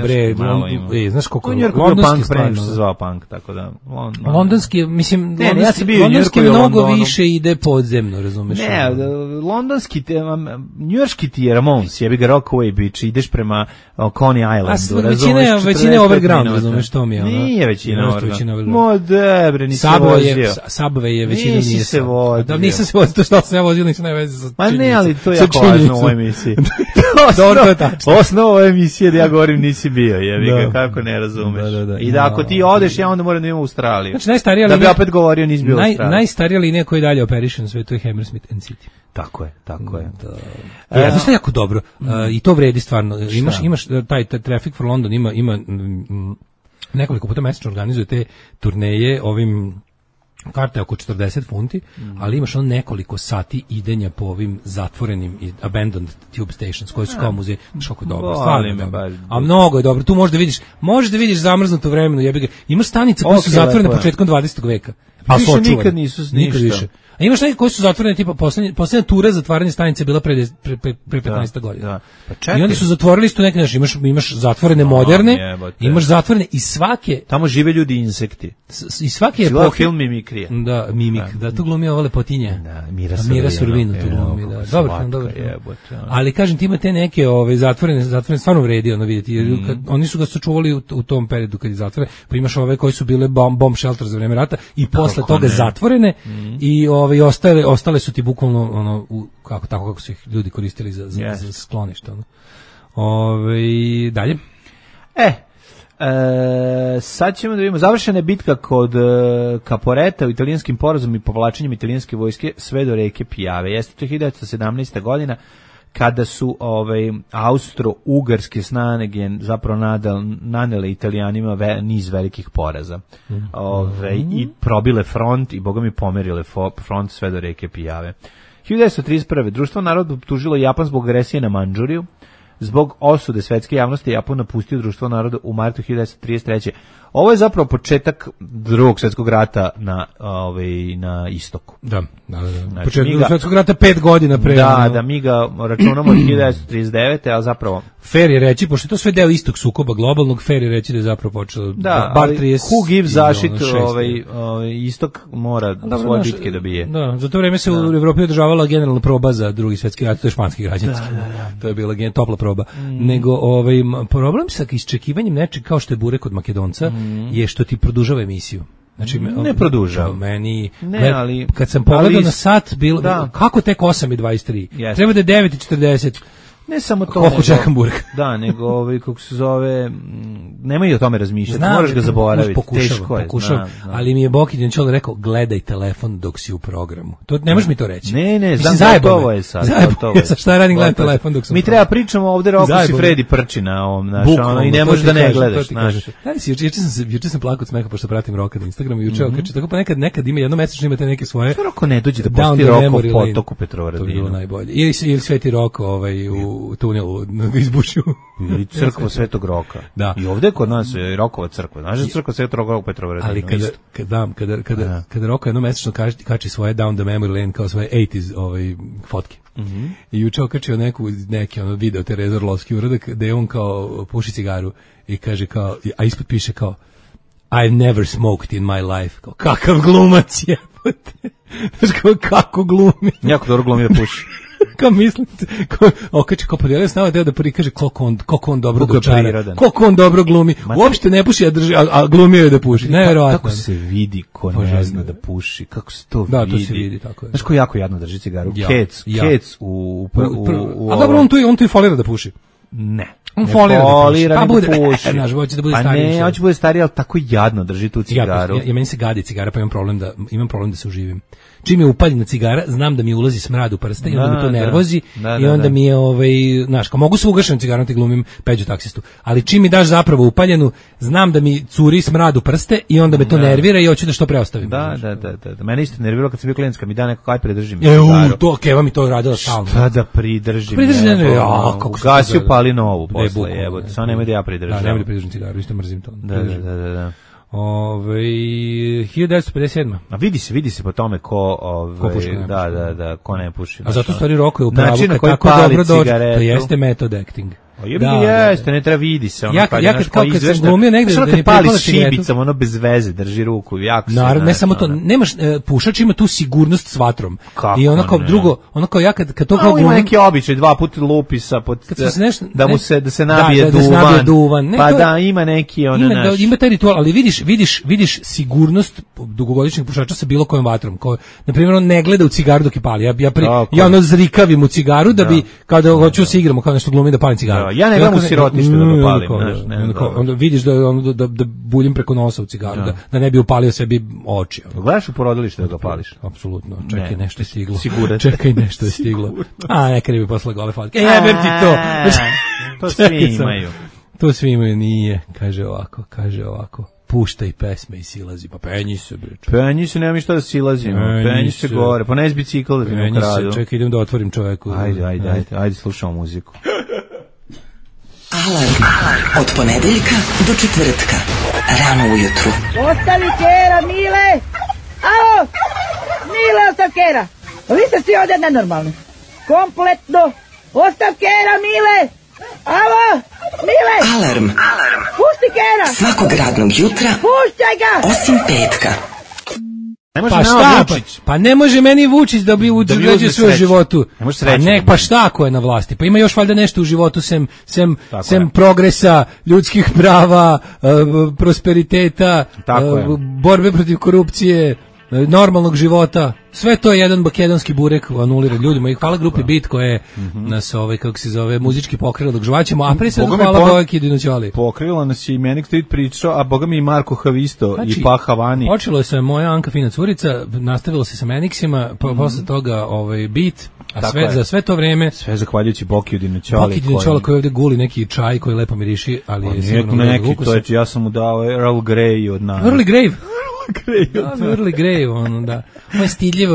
Znaš koliko londonski stvarno se zvao punk, tako da. Londonski, mislim, londonski mnogo više ide podzemno, razumeš? Ne, londonski, njujorski ti je Ramones, jebi ga Rockaway Beach, ideš prema Coney Islandu, razumeš? Većina je overground, razumeš, to mi je. Nije većina overground. Mo debre, nisi se vozio. Subway je većina nije. Nisi se vozio. Nisam se vozio, to što sam ja vozio, nisam najveze sa činjenicom. Ali to je jako važno u ovoj emisiji. Dobro, to je tačno. Osnova ove emisije da ja govorim nisi bio, jebi kako ne razumeš. I da ako ti odeš, ja onda moram da imam u Australiju. Znači, najstarija linija, da bi opet govorio nisi bio u Australiji. Najstarija linija koja je dalje operiše na svetu je Hammersmith City. Tako je. Znaš što je jako dobro? I to vredi stvarno. Imaš taj Traffic for London, ima nekoliko puta mesečno organizuje te turneje ovim karta je oko 40 funti, ali imaš nekoliko sati idenja po ovim zatvorenim i abandoned tube stations koji su kao muzej. Znaš kako je dobro, stvarno je dobro. A mnogo je dobro, tu možeš da vidiš zamrznuto vremenu, jebi ga. Imaš stanice koje su zatvorene početkom 20. veka. Više nikad nisu nikad više. A imaš neke koji su zatvorene, tipa poslednja tura zatvaranja stanice bila pre 15 godina. Da. Pa čekaj. I onda su zatvorili isto neke, imaš zatvorene moderne, imaš zatvorene i svake... Tamo žive ljudi i insekti. I svake je film Mimikrija. Da, Mimik, da, tu glumi ova lepotinja. Da, Mira Survinu tu glumi, da. Dobar film. Ali kažem, ti ima te neke zatvorene stvarno vredi ono vidjeti, jer oni su ga sačuvali u tom periodu kad je zatvoren, pa imaš ove koji su bile bomb shelter za vreme rata i posle toga zatvorene i ostale su ti bukvalno ono kako su ih ljudi koristili za sklonište ono. Dalje. Sad ćemo da vidimo, završena je bitka kod Caporeta u italijanskim porazom i povlačenjem italijanske vojske sve do reke Piave. Jeste to 1917. godina kada su austro-ugarske snage zapravo nanele Italijanima niz velikih poraza. I probile front i bogami pomerile front sve do reke Piave. 1931. Društvo naroda optužilo Japan zbog agresije na Mandžuriju. Zbog osude svetske javnosti Japan napustio Društvo naroda u martu 1933. Ovo je zapravo početak Drugog svjetskog rata na istoku. Da. Znači, početak Drugog svjetskog rata 5 godina pre. Da, mi ga računamo od 1939. a zapravo fair je reći, pošto je to sve deo istog sukoba globalnog, fair je reći da je zapravo počelo bar 30. Who gives zašit istok mora svoje bitke da bije. Da, za to vreme se u Evropi održavala generalna proba za Drugi svjetski rat, to je španski građanski. To je bila topla proba. Nego problem sa iščekivanjem nečeg kao što je burek od Makedonca je što ti produžava emisiju. Znači, ne produžava. Meni, ali kad sam pogledao na sat, kako tek 8:23? Treba da je 9:40. Ne samo to, koliko čekam burek. Da, nego kako se zove, nemoj o tome razmišljati, moraš ga zaboraviti, teško je. Ali mi je Bokić Čol rekao, gledaj telefon dok si u programu. To ne možeš mi to reći. Ne, znam da ovo je sad. Ja šta radim, gledam telefon dok sam. Mi treba pričamo ovde Roko si Fredi prči na ovom, i ne možeš da ne gledaš, znaš. Juče sam plakao od smeha pošto pratim Roka na Instagramu, juče okači, tako pa nekad ima jednomesečno imate neke svoje. Što Roko ne dođe da posti Roko u potoku Petrovaradinu? To je bilo najbolje. Ili Sveti Roko u tunelu izbušio. Ili crkva Svetog Roka. Da. I ovde kod nas je Rokova crkva. Znaš da crkva Svetog Roka u Petrovaradinu? Ali kada Roko jednomesečno kači svoje Down the Memory Lane kao svoje 80s fotke. I juče okačio neki video Tereza Orlovski uradak gde on kao puši cigaru i kaže kao, a ispod piše kao I've never smoked in my life. Kao, kakav glumac je. Znaš kao, kako glumi. Jako dobro glumi da puši. Kao mislite, okače kao podijelio s nama da prikaže koliko on dobro dočara, koliko on dobro glumi. Uopšte ne puši, a glumio je da puši. Nevjerovatno. Kako se vidi ko ne zna da puši, kako se to vidi. Da, to se vidi, tako je. Znaš ko jako jadno drži cigaru? Kec u... A dobro, on tu i folira da puši. Ne. On folira da puši. Znaš, hoće da bude stariji. Ne, hoće bude stariji, ali tako jadno drži tu cigaru. Ja meni se gadi cigara, pa imam problem da se uživim. Čim je upaljena cigara, znam da mi ulazi smrad u prste i onda me to nervozi i onda mi je, znaš, kao mogu se ugašenom cigarom ti glumim Peđu taksistu, ali čim mi daš zapravo upaljenu, znam da mi curi smrad u prste i onda me to nervira i hoću da što preostavim. Da. Mene isto nerviralo kad sam bio klijent, kad mi da neko kaj pridržim cigaru. To Keva mi to radila stalno. Šta da pridržim? Gasio pali novu posle, evo, samo nemoj da ja pridržim. Da, nemoj da pridržim cigaru, isto mrzim to. Da. 1957. A vidi se po tome ko puši, ko ne puši. A zato stvari Roko je u pravu, kad tako dobro dođe, to jeste method acting. Jeste, ne treba vidi se. Ja kad sam glumio negde da ne pali šibicom, bez veze, drži ruku, jako se. Naravno, ne samo to, nemaš, pušač ima tu sigurnost s vatrom. I onako drugo, onako ja kad to kao glumim. Ima neki običaj, 2 puta lupi sa, da se nabije duvan. Pa da, ima neki naš. Ima taj ritual, ali vidiš sigurnost dugogodišnjeg pušača sa bilo kojom vatrom. Na primjer, on ne gleda u cigaru dok je pali. Ja ono zrikavim u cigaru da bi, kada hoću se igramo, kao nešto glumim da palim cigaru. Ja ne gledam u sirotište da ga palim. Onda vidiš da buljim preko nosa u cigaru, da ne bi upalio sebi oči. Gledaš u porodilište da ga pališ? Apsolutno. Čekaj, nešto je stiglo. Čekaj, nešto je stiglo. A, neka ne bi posle gole fotke. Jebem ti to. To svi imaju. To svi imaju, nije. Kaže ovako. Puštaj pesme i silazi. Pa penji se, bre. Penji se, nema mi šta da silazimo. Penji se gore. Pa ne s bicikl da ti ne ukradu. Čekaj, idem da otvorim čoveku. Ajde, slušamo muziku. Alarm od ponedeljka do četvrtka. Rano ujutru. Ostavi Kjera, Mile! Alo, Mile Ostavkera, vi ste svi ovdje nenormalni. Kompletno. Ostavkera, Mile. Alo, Mile. Alarm. Pusti Kera. Svakog radnog jutra. Puštaj ga. Osim petka. Pa šta? Pa ne može meni Vučić da bi uređuje sve u životu. Pa šta ako je na vlasti? Pa ima još valjda nešto u životu sem progresa, ljudskih prava, prosperiteta, borbe protiv korupcije, normalnog života. Sve to je jedan makedonski burek anulira ljudima i hvala grupi Bit koja je nas kako se zove muzički pokrila dok žvaćemo, a pre svega hvala Bojaki Dinoćoli. Pokrila nas je i Manic Street pričao, a boga mi i Marko Havisto i Paha Vani. Počelo je sa moja Anka Fina curica, nastavilo se sa Manicsima, posle toga Bit, a za sve to vreme sve zahvaljujući Boki Dinoćoli. Boki Dinoćoli koji ovde guli neki čaj koji lepo miriši, ali je sigurno neki, to je ja sam mu dao Earl Grey od nas. Early Grave. Early Grey, ono, da. On je stidljivo,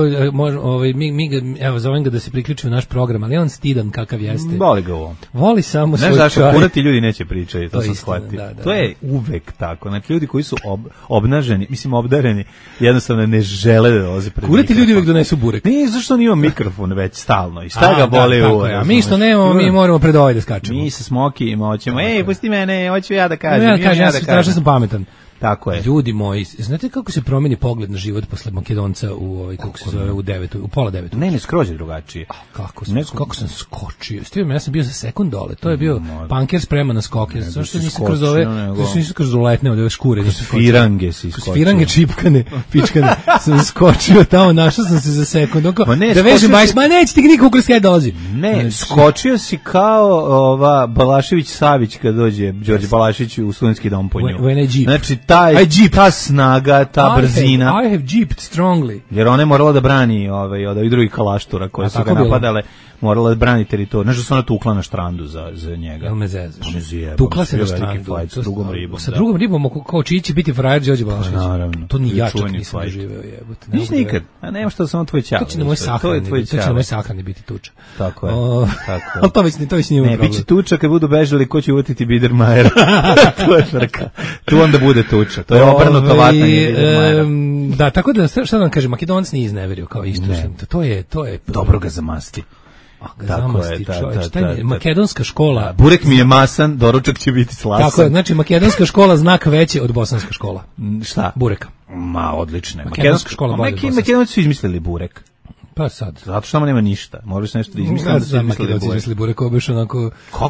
mi ga, evo, zovem ga da se priključi u naš program, ali on stidan kakav jeste. Voli ga ovo. Voli samo svoj čaj. Znaš zašto kurati ljudi neće pričati, to sam shvatio. To je uvek tako. Znači, ljudi koji su obnaženi, mislim obdareni, jednostavno ne žele da dolaze pred mikrofon. Kurati ljudi uvek donesu burek. Nije, zašto on ima mikrofon već stalno i šta ga boli u. A mi što nemamo, mi moramo pred ovaj da skačemo. Mi sa Smokijima hoćemo, pusti mene, hoću ja da kažem. Ja strašno sam pametan. Tako je. Ljudi moji, znate kako se promeni pogled na život posle Makedonca u kako se zove u pola 9? Ne, skroz drugačije. Kako sam skočio. Stivim, ja sam bio za sekund dole. To je bio panker spreman na skoke. Zašto nisam kroz ove, zašto nisam kroz letne od ove škure. Firange si skočio. Firange čipkane, pičkane. Sam skočio tamo, našao sam se za sekund. Da vežem bajs, ma neće ti niko ukras kaj dolazi. Ne, skočio si kao Balašević Savić kad dođe Đorđe Balašić u studentski dom po nju. Znači, ta snaga, ta brzina. I have jeeped strongly. Jer ona je morala da brani od ovih drugih kalaštura koje su ga napadale. Morala da brani teritoriju. Znaš da se ona tukla na štrandu za njega. Jel me zezaš? Tukla se na štrandu. Sa drugom ribom. Sa drugom ribom, kao čiji će biti frajer Đorđe Balašić. Naravno. To ni ja čak nisam doživeo, jebote. Niš nikad. A nema što samo tvoj ćao. To će na moj sahrani biti tuča. Tako je. Ali to već nije problem. Ne, bit će tuča kad budu bežali ko će uvatiti Biedermajera. To je frka. Tu onda bude tuča. To je obrnuto vatanje Biedermajera. Da, tako da, šta da vam kažem, Makedonac nije izneverio kao isto. To je dobro ga zamasti. Tako je, makedonska škola. Burek mi je masan, doručak će biti slasan. Tako je, znači makedonska škola znak veće od bosanska škola. Šta? Bureka. Ma, odlično. Makedonska škola bolje od bosanska. Makedonci su izmislili burek. Pa sad. Zato što nema ništa. Moraš se nešto da izmisliti. Da se izmislili burek, obiš onako.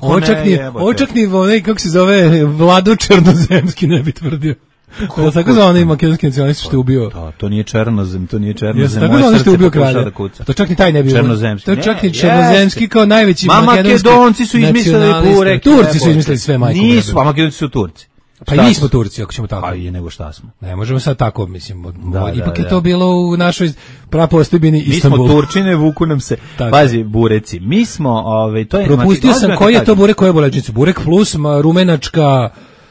Očekni, kako se zove, Vlado Černozemski ne bi tvrdio. To tako za onaj makedonski nacionalist što je ubio. To nije Černozem, Jeste tako za onaj što je ubio kralja. To čak ni taj ne bi. Černozemski. To čak ni Černozemski kao najveći makedonski. Makedonci su izmislili burek. Turci su izmislili sve, majko. Nisu, a Makedonci su Turci. Pa i mi smo Turci, ako ćemo tako. Pa i nego šta smo. Ne možemo sad tako, mislim. Ipak je to bilo u našoj prapostojbini Istanbulu. Mi smo Turčine, vuku nam se. Pazi, bureci. Mi smo, to je... Propustio sam koji je to burek, koje je boleđnicu. Burek plus, rumenačka...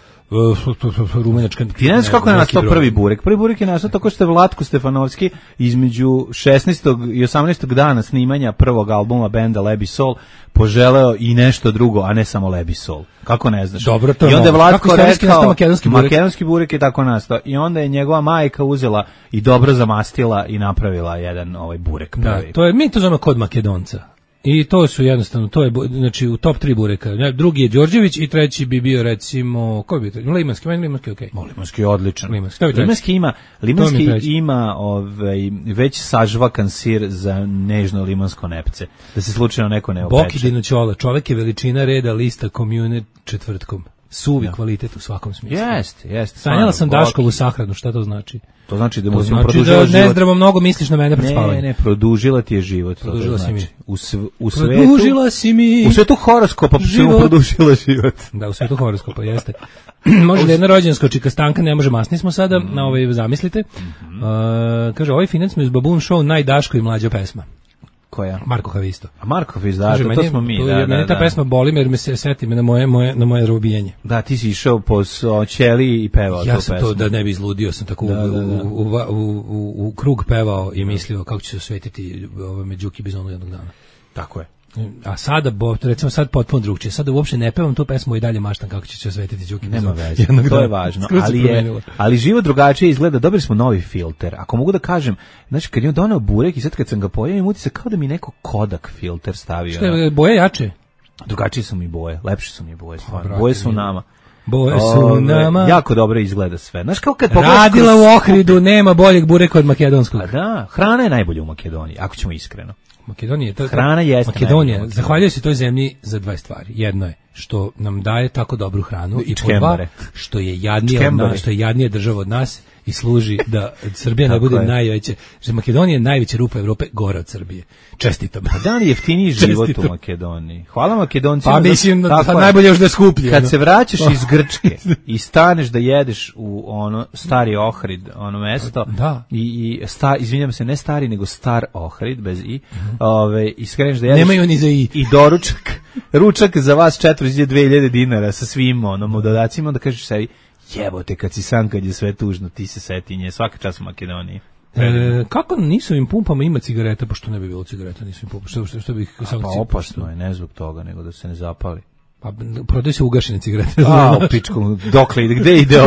Ti ne znaš kako je nastao prvi burek? Prvi burek je nastao tako što je Vlatko Stefanovski između 16. i 18. dana snimanja prvog albuma benda Lebi Sol poželeo i nešto drugo, a ne samo Lebi Sol. Kako ne znaš? Dobro, to i onda je Vlatko rekao, makedonski burek je tako nastao. I onda je njegova majka uzela i dobro zamastila i napravila jedan burek prvi. Da, mi to zovemo kod Makedonca. I to su jednostavno, to je, znači, u top 3 bureka. Drugi je Đorđević i treći bi bio, recimo, ko bi bio? Limanski, okej. Limanski je odličan. Limanski ima već sažvakan sir za nežno limansko nepce. Da se slučajno neko ne opeče. Boki Dinoćola, čovek je veličina reda lista komune četvrtkom. Suvi kvalitet u svakom smislu. Jeste. Sanjala sam Daškovu sahranu, šta to znači? To znači da mu se produžila život. Nezdravo mnogo misliš na mene pred spavanjem. Ne, produžila ti je život. Produžila si mi. Produžila si mi. U svetu horoskopa se mu produžila život. Da, u svetu horoskopa, jeste. Može da jedna rođenska čika Stanka, ne može, masni smo sada, na zamislite. Kaže, ovaj finac mi uz Babun Show najdaško i mlađa pesma. Koja? Marko Havisto. A Marko Havisto, to smo mi. Meni ta pesma boli jer me se seti na moje robijenje. Da, ti si išao po ćeli i pevao tu pesmu. Ja sam to da ne bi izludio, sam tako u krug pevao i mislio kako će se osvetiti Đuki Bizonu jednog dana. Tako je. A sada, recimo sad potpuno drugčije. Sada uopšte ne pevam tu pesmu i dalje maštam kako će se osvetiti Đuki. Nema veze, to je važno. Ali život drugačije izgleda. Dobili smo novi filter. Ako mogu da kažem, znači kad je donao burek i sad kad sam ga pojeo, imam utisak kao da mi neko Kodak filter stavio. Što je, boje jače? Drugačije su mi boje, lepše su mi boje, stvarno. Boje su nama. Boje su nama. Jako dobro izgleda sve. Znaš kao kad radila u Ohridu, nema boljeg bureka od makedonskog. A da, hrana je najbolja u Makedoniji, ako ćemo iskreno. Makedonija, hrana jeste Makedonija, zahvaljuje se toj zemlji za dve stvari. Jedno je što nam daje tako dobru hranu i po dva, što je jadnije od nas, što je jadnija država od nas i služi da Srbija ne bude najveće. Že Makedonija je najveća rupa Evrope, gore od Srbije. Čestitam. A dan je jeftiniji život u Makedoniji. Hvala Makedoncima. Pa mislim da najbolje još da je skuplje. Kad se vraćaš iz Grčke i staneš da jedeš u ono stari Ohrid, ono mesto, izvinjam se, ne stari nego star Ohrid bez i, i skreneš da jedeš. Nemaju ni za i. I ručak za vas 4.000 dinara sa svim dodacima, onda kažeš sebi, jebote, kad si sam, kad je sve tužno, ti se seti nje, svaka čast u Makedoniji. Kako nisu im pumpama ima cigareta, pošto ne bi bilo cigareta, nisu im pumpama, što bih opasno je, ne zbog toga, nego da se ne zapali. Pa prodaju se ugašene cigarete. Pičkom, dokle ide, gde ide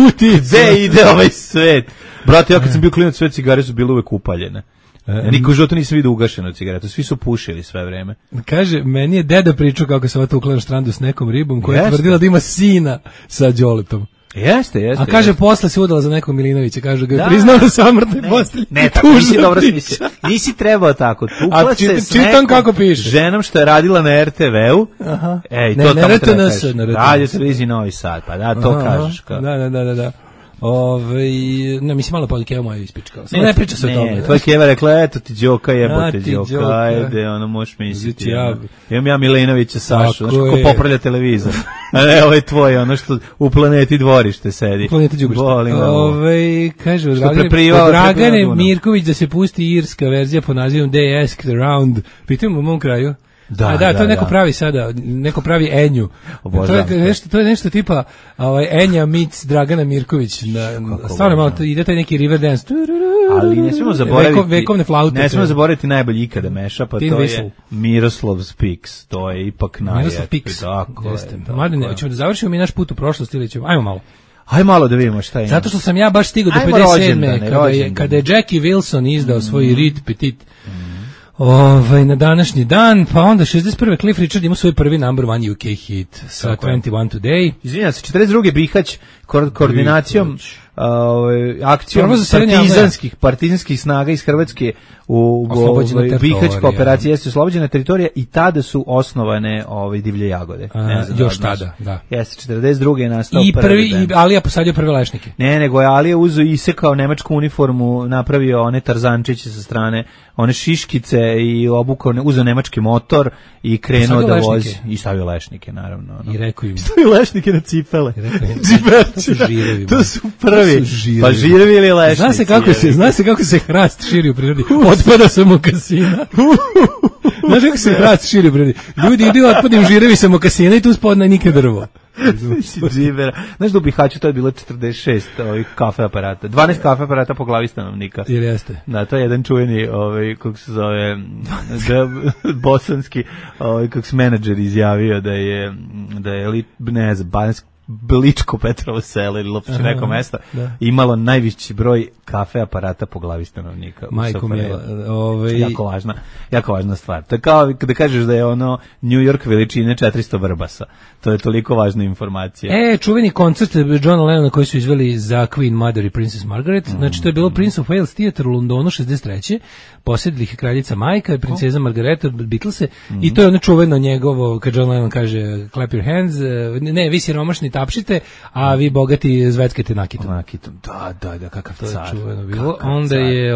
ovaj svet? Brate, ja kad sam bio klinac, sve cigare su bile uvek upaljene. Niko u životu nisam vidio ugašenu cigaretu, svi su pušili sve vreme. Kaže, meni je deda pričao kako se ova tukla na štrandu s nekom ribom, koja je tvrdila da ima sina sa Đoletom. Jeste. A kaže, posle se udala za nekog Milinovića, kaže, ga je priznao na samrtnoj postelji. Ne, tako nisi dobro smislio. Nisi trebao tako. Tukla se s nekom ženom što je radila na RTV-u. To tamo treba kažeš. Radio televiziji Novi Sad, pa da, to kažeš. Da. Ne, mislim malo pa Keva moja ispičkao. Ne priča se o tome. Tvoj Keva rekla, eto ti Đoka, jebote Đoka, ajde, ono možeš misliti. Imam ja Milinovića Sašu, znaš kako popravlja televizor. A ne, ovo je tvoj, ono što u Planeti dvorište sedi. U Planeti Đubrište. Kaže, Dragane Mirković da se pusti irska verzija po nazivom They Asked Around. Pitam u mom kraju. Da, to neko pravi sada, neko pravi Enju. To je nešto tipa Enja meets Dragana Mirković. Stvarno malo ide taj neki Riverdance. Ali ne smemo zaboraviti vekovne flaute. Ne smemo zaboraviti najbolji ikada meša, pa to je Miroslav Speaks. To je ipak Miroslav Speaks. Mladine, hoćemo da završimo mi naš put u prošlost ili ćemo? Ajmo malo. Hajde malo da vidimo šta ima. Zato što sam ja baš stigao do 57. Kada je Jackie Wilson izdao svoj Rit Petit na današnji dan, pa onda 61. Cliff Richard ima svoj prvi number one UK hit sa 21 Today. Izvinjam se, 42. Bihać koordinacijom akcijom partizanskih snaga iz Hrvatske u Bihaćka operacija jeste oslobođena teritorija i tada su osnovane divlje jagode. Još tada, da. Jeste, 42. je nastao prvi i Alija posadio prve lešnike. Ne, nego je Alija uzeo i isekao nemačku uniformu, napravio one tarzančiće sa strane, one šiškice i obukao, uzeo nemački motor i krenuo da vozi. I stavio lešnike, naravno. I rekao im. Stavio lešnike na cipele. Žirevi. To su prvi. Pa žirevi ili lešnici. Zna se kako se hrast širi u prirodi. Otpada sa mokasina. Znaš kako se hrast širi u prirodi? Ljudi idu otpadnim žirevi sa mokasina i tu spodna nikad drvo. Znaš da u Bihaću to je bilo 46 kafe aparata. 12 kafe aparata po glavi stanovnika. Jer jeste. Da, to je jedan čuveni, kako se zove, bosanski, kako se menadžer izjavio da je ne znam, Ličko Petrovo selo ili Lopić neko mesto imalo najviši broj kafe aparata po glavi stanovnika. Majko mila. Jako važna stvar. To je kao kada kažeš da je ono New York veličine 400 Vrbasa. To je toliko važna informacija. Čuveni koncert Johna Lennona koji su izveli za Queen Mother i Princess Margaret. Znači to je bilo Prince of Wales Theatre u Londonu 63. Posjedili ih kraljica Majka i princeza Margareta Beatlese i to je ono čuveno njegovo kad John Lennon kaže clap your hands, ne, vi siromašni tapšite, a vi bogati zveckajte nakitom. Da, kakav car. Čuveno bilo. Onda je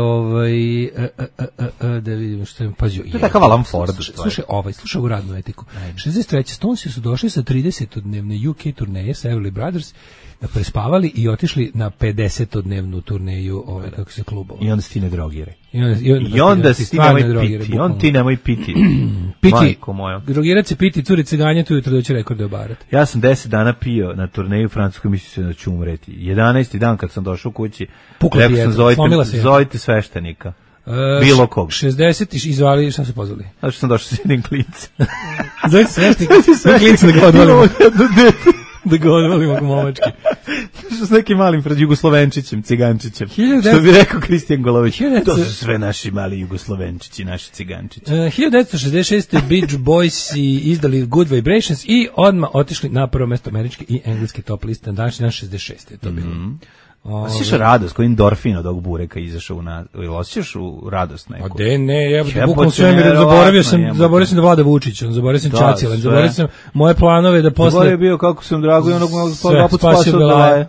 da vidimo što je pazio. To je takav Alan Ford. Slušaj ovu radnu etiku. 63. Stonesi su došli sa 30-dnevne UK turneje sa Everly Brothers, prespavali i otišli na 50-dnevnu turneju kako se klubova. I onda si ti ne drogiraj. I onda si ti nemoj piti. Piti, drogirat se, piti, curice ganjati, ujutro doći rekorde obarati. Ja sam 10 dana pio na turneju u Francuskoj, mislio sam da ću umreti. 11. dan kad sam došao kući, rekao sam zovite sveštenika. Bilo kog. 60 izvali, šta su pozvali? Zato što sam došao s jednim klincem. Zove se svešnik, klinci da ga odvalimo. Da ga odvalimo momački. Što s nekim malim Jugoslovenčićem, cigančićem. Što bi rekao Kristijan Golović. To su sve naši mali Jugoslovenčići, naši cigančići. 1966. Beach Boys izdali Good Vibrations i odmah otišli na prvo mesto američke i engleske top liste. Na današnji dan 66. je to bilo. Osjećaš radost, koji endorfin od ovog bureka izašao u nas, ili osjećaš u radost neku? A de ne, ja bukvalno svemir, zaboravio sam da Vlada Vučić, zaboravio sam Čačilan, zaboravio sam moje planove da posle... Zaboravio bio kako sam drago i onog dva put spasio Belaje.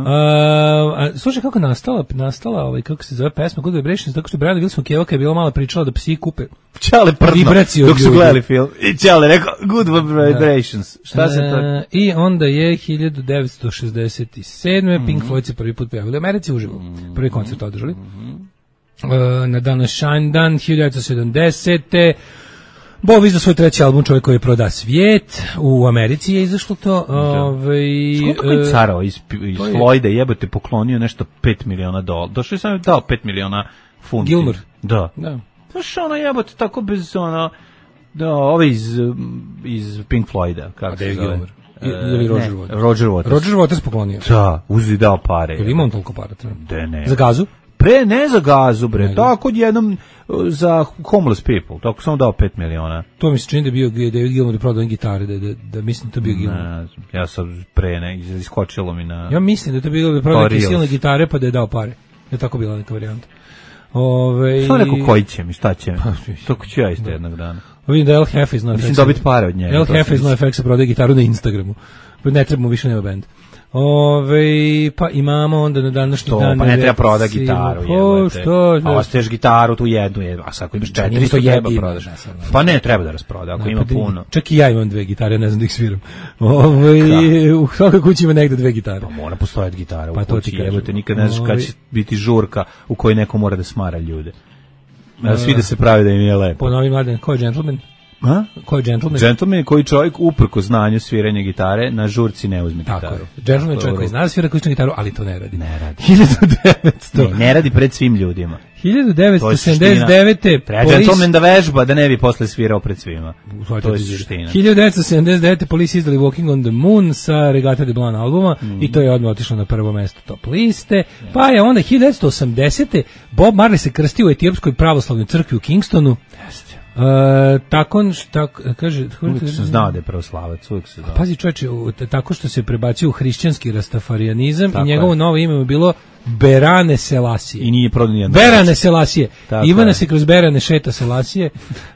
Slušaj, kako nastala, kako se zove pesma Good Vibrations, tako što Brada Wilson Kevaka je bila mala pričala da psi kupe Čale prdno, dok su gledali film. I Čale rekao Good Vibrations. Šta se to... I onda je 1967. Pink Floyd se prvi put pojavili u Americi uživo. Prvi koncert održali. Na današnji dan 1970. Bob izdao svoj treći album, Čovjek koji je proda svijet. U Americi je izašlo to. Skoro je carao iz Floyda, jebote, poklonio nešto $5 miliona. Došao je sam je dao $5 miliona funti. Gilmour. Da. Znaš, ono jebote, tako bez ono... Da, ove iz Pink Floyda, kako se zove. Ili Roger Waters. Roger Waters poklonio. Da, uzi dao pare. Ili imam toliko para? Ne. Za gazu? Ne za gazu, bre. Tako jednom za homeless people. Tako sam dao $5 miliona. To mi se čini da je bio David Gilmour da prodao gitare, da mislim da to bio Gilmour. Ja sam iskočilo mi na... Ja mislim da to bio da prodao neke silne gitare pa da je dao pare. Je tako bila neka varijanta. Što neko koji će mi, šta će mi? Toko ću ja isto jednog dana. Vidim da El Jefe iz NoFX. Mislim dobiti pare od njega. El Jefe iz NoFX prodaje gitaru na Instagramu. Ne treba mu više nema bend. Pa imamo onda na današnji dan... Pa ne treba proda gitaru, jebote. A ostaješ gitaru tu jednu, a sad ako imaš 400 treba prodaš. Pa ne, treba da rasproda, ako ima puno. Čak i ja imam 2 gitare, ne znam da ih sviram. U svakoj kući ima negde 2 gitare. Pa mora postojati gitara u kući, jebote, nikad ne znaš kad će biti žurka u kojoj neko mora da smara ljude. Svi da se pravi da im je lepo. Ponovi mladen, ko je gentleman? Ko je gentleman? Gentleman je koji čovjek uprko znanju sviranja gitare na žurci ne uzme gitaru. Tako je. Gentleman je čovjek koji zna svira kućnu gitaru, ali to ne radi. Ne radi. 1900. Ne radi pred svim ljudima. 1979. Treba gentleman da vežba, da ne bi posle svirao pred svima. To je suština. 1979. Police izdali Walking on the Moon sa Regata de Blanc albuma i to je odmah otišlo na prvo mesto top liste. Pa je onda 1980. Bob Marley se krstio u Etiopskoj pravoslavnoj crkvi u Kingstonu. Kaže, uvijek sam znao da je pravoslavac, uvijek se znao. Pazi čovječe, tako što se prebacio u hrišćanski rastafarijanizam i njegovo novo ime je bilo Berane Selasije. I nije prodao nijedno. Berane Selasije. Ivana se kroz Berane šeta Selasije.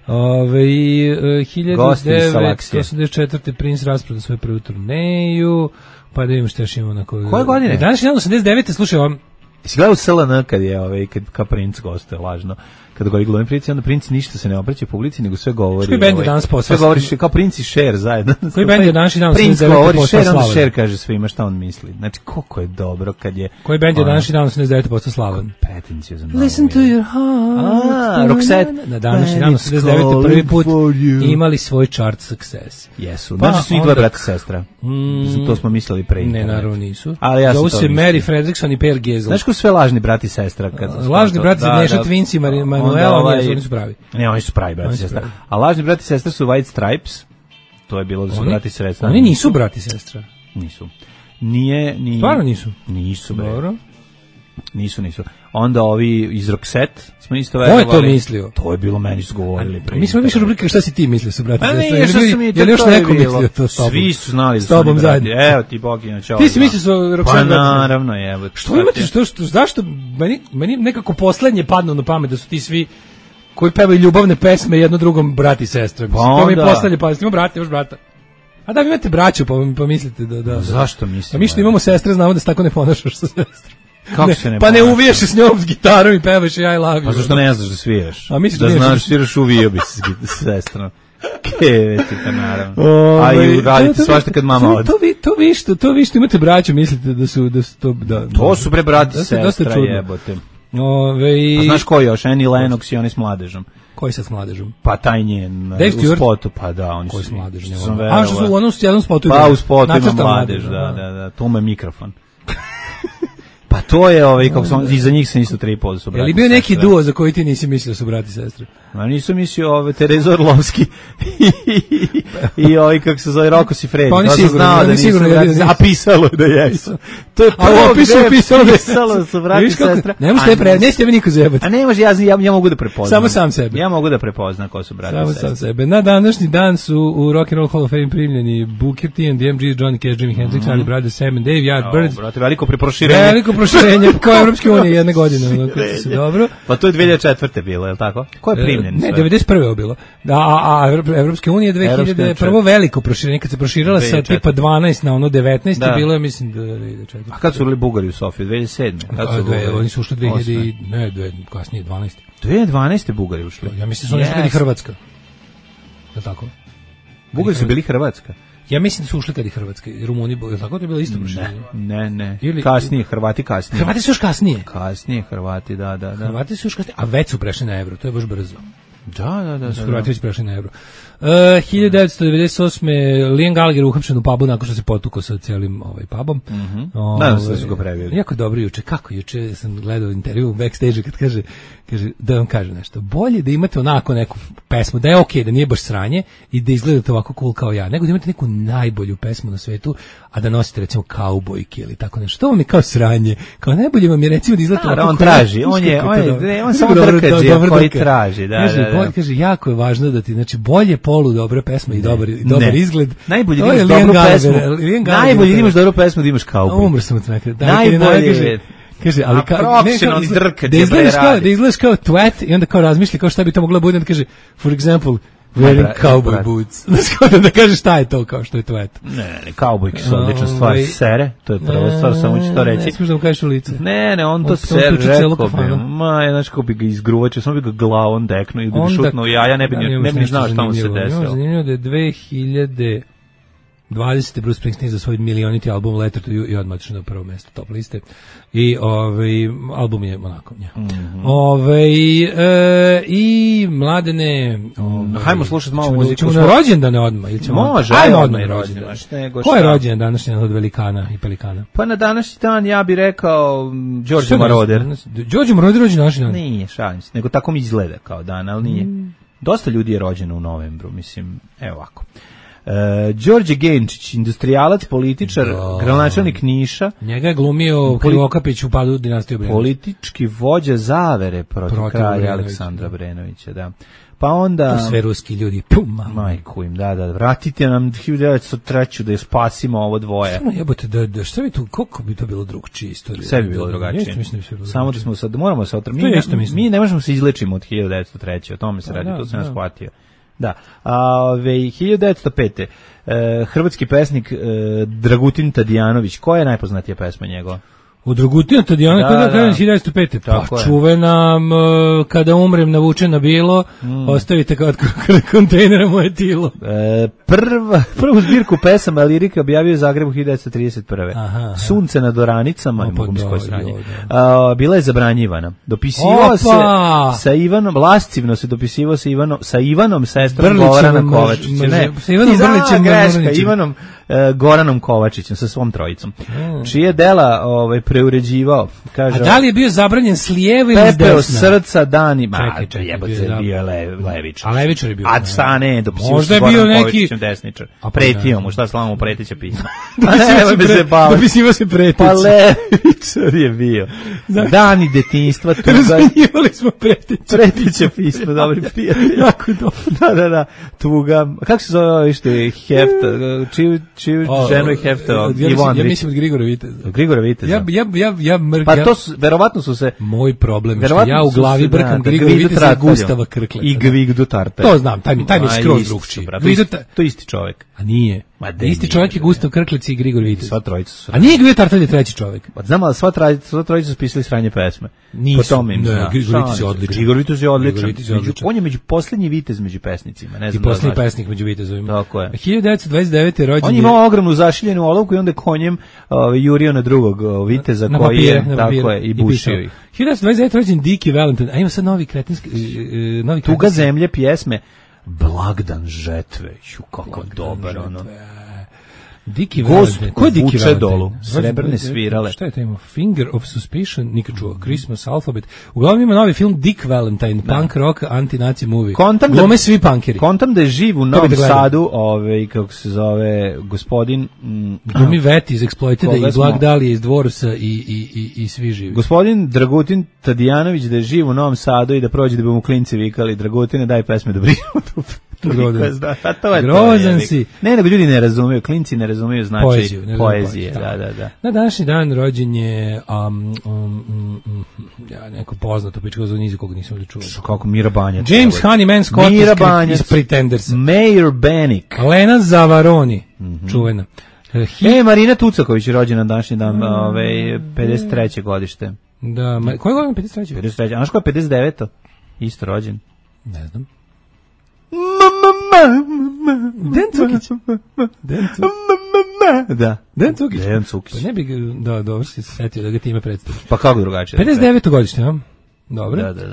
1984. Prince rasproda svoju prvu turneju. Pa da vidimo što još imamo na koju... Koje godine? Današnji dan 89. Slušaj vam. Jesi gledao SLN kad je kad Prince gostuje lažno? Kada govori glumim Prince, onda Prince ništa se ne obraća publici, nego sve govori. Koji bend je danas postao? Sve govori kao Prince i Cher zajedno. Koji bend je danas dan? Prince govori Cher, onda Cher kaže svima šta on misli. Znači, koliko je dobro kad je... Koji bend je današnji dan 89% slavan? Pretenciozan. Listen to your heart. Roxette. Na današnji dan 89. prvi put imali svoj chart success. Jesu. Znači su i dva brata sestra. To smo mislili pre. Ne, naravno nisu. Zovu se Mary Fredrickson i Per Gezel. Znaš ko sve lažni brati i sestra? Lažni brati Neša Twins i Manuela, oni su pravi. Ne, oni su pravi brati i sestra. A lažni brati i sestra su White Stripes. To je bilo da su brati i sestra. Oni nisu brati i sestra. Nisu. Nije. Stvarno nisu? Nisu, bre. Dobro. Nisu. Onda ovi iz Roxette smo isto verovali. Ko je to mislio? To je bilo, meni su govorili pre. Mi smo više rubrike šta si ti mislio su brati. Je li još neko mislio to s tobom? Svi su znali da su oni brati. Evo ti Bogina čao. Ti si mislio su Roxette brati? Pa naravno, evo. Što imate, zašto, meni nekako poslednje padnu na pamet da su ti svi koji pevaju ljubavne pesme jedno drugom brati i sestre. To mi poslednje pa imamo brata, još brata. A da vi imate braću, pa mislite da... Zašto mislimo? A mi što imamo sestre, znamo da se tako ne ponašaš sa sestrom. Kako se ne pa ne uviješ se s njom s gitarom i pevaš I love you. Pa zašto ne znaš da sviraš? A misliš da znaš da sviraš, uvijeo bi se s sestrom. Kevetika, naravno. A i radite svašta kad mama ode. To vi što imate braću, mislite da su to... To su bre brati i sestra, jebote. A znaš ko još? Annie Lennox i oni s mladežom. Koji sad s mladežom? Pa taj njen u spotu, pa da, oni koji s mladežom. A što su u jednom spotu? Pa u spotu ima mladež, da. Tu mu je mikrofon. Pa to je, kako sam, iza njih sam isto 3,5 su brati. Je li bio neki duo za koji ti nisi mislio su brati i sestre? A nisam mislio Terezo Orlovski i kako se zove, Roko Sifredi. Pa oni sigurno, a pisalo je da jesu. To je prvo pisalo da su brati i sestre. Ne možete vi niko zajebati. A ne može, ja mogu da prepoznam. Samo sam sebe. Ja mogu da prepoznam ko su brati i sestre. Samo sam sebe. Na današnji dan su u Rock and Roll Hall of Fame primljeni Booker T and the MGs, Johnny Cash, Jimi Hendrix, Ali Brothers, Sam and Dave, Yardbirds. Brate, veliko preproširenje. Veliko proširenje, kao Evropske unije jedne godine. Dobro. Pa to je 2004. bilo, je li tako? Ko je primljen? Ne, 91. je bilo. A Evropske unije 2000 prvo veliko proširenje, kad se proširila sa tipa 12 na ono 19, bilo je, mislim, 2004. A kad su bili Bugari u Sofiju? 2007. Oni su ušli 2000, ne, kasnije 12. 2012. Bugari ušli. Ja mislim su oni ušli kad i Hrvatska. Je tako? Bugari su bili Hrvatska. Ja mislim da su ušli kad i Hrvatska i Rumuni, tako da je bilo isto proširenje. Ne. Kasnije, Hrvati kasnije. Hrvati su još kasnije. Kasnije Hrvati, da. Hrvati su još kasnije, a već su prešli na evro, to je baš brzo. Da. Hrvati već prešli na evro. 1998. Liam Gallagher uhapšen u pubu nakon što se potukao sa cijelim pubom. Nadam se da su ga preveli. Jako dobro juče. Kako juče sam gledao intervju u backstage kad kaže da vam kaže nešto. Bolje da imate onako neku pesmu, da je okej, da nije baš sranje i da izgledate ovako cool kao ja, nego da imate neku najbolju pesmu na svetu, a da nosite recimo kaubojke ili tako nešto. To vam je kao sranje. Kao najbolje vam je recimo da izgledate ovako. On traži, on samo drkađe koji traži. Kaže, jako je važno da ti, znači, bolje polu dobra pesma i dobar izgled. Najbolje da imaš dobru pesmu. Najbolje da imaš dobru pesmu, da imaš kauboj. Umr sam od nekada. Najbolje. Kaže, ali profesionalni drkađe. Da izgledaš kao twat i onda kao razmišlja kao šta bi to moglo bude, onda kaže, for example, wearing cowboy boots. Da kaže šta je to kao što je twat. Ne, kaubojke su odlična stvar. Sere, to je prva stvar, samo ću to reći. Ne smiješ da mu kažeš u lice. Ne, on to ser rekao bi. Znaš kako bi ga izgruvačio, samo bi ga glavom deknuo i da bi šutnuo jaja, ne bi ni znao šta mu se desilo. Zanimljivo da je 2020. Bruce Springsteen za svoj milioniti album Letter to You i odmah na prvo mjesto top liste. I album je onako. I Mladene, hajmo slušati malo muziku. Ćemo na rođendane odmah. Može, ajmo odmah na rođendan. Ko je rođendan današnji od Velikana i Pelikana? Pa na današnji dan ja bih rekao Đorđe Moroder. Đorđe Moroder rođen današnji dan? Nije, šalim se, nego tako mi izgleda kao dan, ali nije. Dosta ljudi je rođeno u novembru, mislim, evo ovako. Đorđe Genčić, industrijalac, političar, gradonačelnik Niša. Njega je glumio Krivokapić u padu dinastije Obrenović. Politički vođa zavere protiv kralja Aleksandra Obrenovića, da. Pa onda... To sve ruski ljudi, majku im, da, vratite nam 1903. da je spasimo ovo dvoje. Samo jebote, šta bi tu, koliko bi to bilo drugčije istorije? Sve bi bilo drugačije. Samo da smo sad, moramo se mi ne možemo se izlečimo od 1903. O tome se radi, to sam ja shvatio. Da, 1905. Hrvatski pesnik Dragutin Tadijanović, koja je najpoznatija pesma njegova? U Dragutina Tadijanović, kada je 1905. Pa čuvena, kada navučen na bilo, ostavite kao kontejnera moje tilo. Prvu zbirku pesama lirika objavio u Zagrebu 1931. Sunce nad oranicama, bila je zabranjivana. Dopisivao se sa Ivanom, lascivno se dopisivao sa Ivanom, sestrom Gorana Kovačića. Sa Ivanom Brlićem. Ivanom Goranom Kovačićem, sa svom trojicom. Čije dela preuređivao. Kaže, a da li je bio zabranjen s lijeva ili s desna? Pepeo srca dani, jebote, bio je Levičar. A Levičar je bio. A stane, dopisivao se Goranom Kovačićem desničar. Pretio mu, šta slamo pretića pisma. Dopisivao se Pretić. Pa Levičar je bio. Dani detinjstva. Razmenjivali smo Pretića pisma, dobri prijatelji. Jako dobro. Da, tuga. Kako se zove Hefta? Čiju ženu je Hefta? Ja mislim od Grigora Viteza. Ja pa to verovatno su se moj problem je što ja u glavi brkam Grigora Viteza i Gustava Krkleta. I Gvigdu Tartar. To znam, taj mi skroz drugčiji. To isti čovjek. A nije. Isti čovjek je Gustav Krklec i Grigor Vitez. Sva trojica su. A nije Gvigdu Tartar je treći čovjek. Pa znam, ali sva trojica su pisali sranje pesme. Nisu. Grigor Vitez je odličan. Grigor Vitez je odličan. On je među posljednji vitez među pesnicima. Ne znam. I posljednji pesnik među vitezovima. Tako je. 1929. rođen. On je imao ogromnu zašiljenu olovku i onda konjem jurio na drugog viteza koji je tako je i bušio ih. 1929. rođen Dickie Valentine. A ima sad novi kretinski Tuga zemlje pjesme Blagdan žetve. Kakav dobar ono. Diki Gost Ko je Diki vuče Valentine? dolu, srebrne svirale. Šta je to ima? Finger of Suspicion, nikad čuo. Christmas Alphabet. Uglavnom ima novi film Dick Valentine, punk rock, anti-nazi movie. Glome svi punkeri. Kontam da je živ u Novom Sadu, kako se zove, gospodin... Glumi Veti iz Exploited i Black Dahlia iz Dvorusa i svi živi. Gospodin Dragutin Tadijanović da je živ u Novom Sadu i da prođe da bi mu klinci vikali Dragutine, daj pesme da brižemo. Grozan si. Ne, nego ljudi ne razumiju, klinci ne razumiju znači poezije. Da. Na današnji dan rođen je neko poznato pičko za nizu koga nisam čuo. Kako Mira Banjac. James Honeyman Scott iz Pretendersa. Mayor Benik. Lena Zavaroni, čuvena. Marina Tucaković je rođena na današnji dan, 53. godište. Da, koje godine 53? 53. A znaš ko je 59. Isto rođen? Ne znam. Dejan Cukić. Pa ne bi ga, dobro si se setio da ga time predstaviš. Pa kako drugačije? 59. godište, ja? Dobro. Da.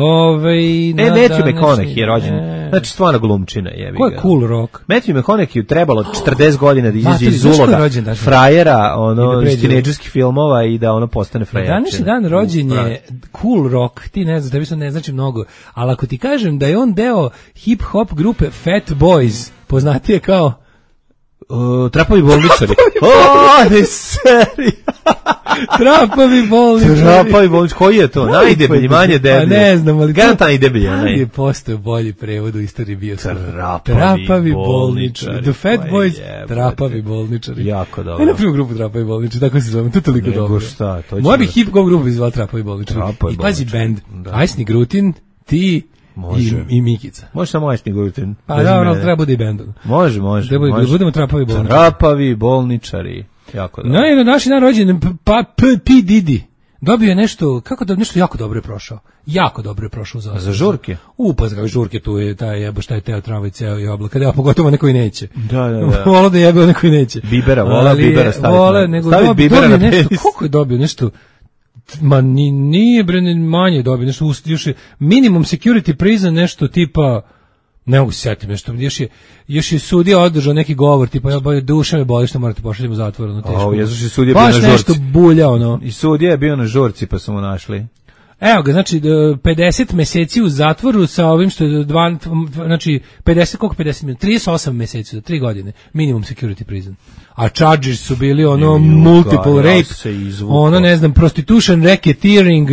Matthew McConaughey je rođen. Znači, stvarno glumčina je. Ko je cool rock? Matthew McConaughey trebalo 40 godina da izađe iz uloga frajera, iz tinejdžerskih filmova i da ono postane frajerčina. Današnji dan rođen je cool rock. Ti ne znaš, da bi ne znači mnogo. Ali ako ti kažem da je on deo hip-hop grupe Fat Boys, poznatije kao... Trapovi bolničari. Ne seri. Trapovi bolničari. Koji je to? Najdeblji, manje deblji. Pa ne znam, ali garant najdeblji. Je postao bolji prevod u istoriji bio. Trapavi bolničari. The Fat Boys, Trapavi bolničari. Jako dobro. Ne napravim grupu Trapavi bolničari, tako se zove, to je toliko dobro. Šta? Moja bi hip-hop grupa izvala Trapavi bolničari. I pazi band, Ajsni Grutin, ti... I Mikica. Može samo Ajsni Grutin. Pa dobro, treba bude i bend. Može. Da budemo Trapavi bolničari. Trapavi bolničari. Jako dobro. No, naš dan rođen, P. Didi. Dobio je nešto, nešto jako dobro je prošao. Jako dobro je prošao za žurke. Pa za žurke tu je taj jebo šta je teo trava i ceo i oblaka. Da, pogotovo neko i neće. Da. Vola da jebe, neko i neće. Bibera staviti. Stavi bibera na penis. Koliko je dobio nešto? Ma nije bre manje dobio, nešto još je minimum security prison, nešto tipa ne mogu se setiti nešto, još je sudija održao neki govor, tipa duša me boli što morate pošaljemo u zatvor, ono teško. Jezus je sudija bio na žurci. Baš nešto bulja, ono. I sudija je bio na žurci pa su mu našli. Evo ga, znači 50 meseci u zatvoru sa ovim što je znači 50 minuta, 38 meseci, 3 godine, minimum security prison. A charges su bili ono multiple rape, ono ne znam, prostitution, racketeering,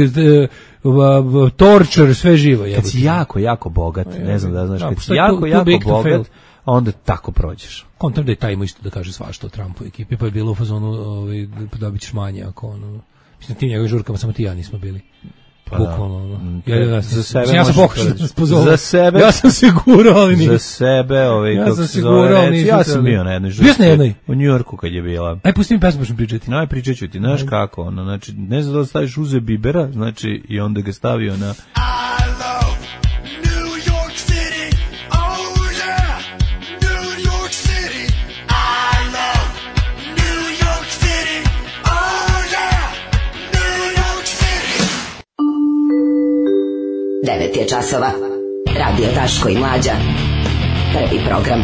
torture, sve živo. Kad si jako bogat, ne znam da znaš, kad si jako bogat, onda tako prođeš. Kontam da je taj ima isto da kaže svašta o Trumpu ekipi, pa je bilo u fazonu dobit ćeš manje ako ono, mislim tim njegovim žurkama samo ti ja nismo bili. Bukvalno, za sebe ja sam pokušao za sebe, ja sam sigurno, ali nije. Za sebe, ja sam sigurno, ja sam bio na jednoj žurci u Njujorku kad je bila. Aj, pusti mi pesmu, ću pričati. Aj, pričat ću ti, znaš kako, ono, znači, ne znam da staviš uze bibera, znači, i onda ga stavio na... Devet je časova. Radio Daško i Mlađa. Prvi program.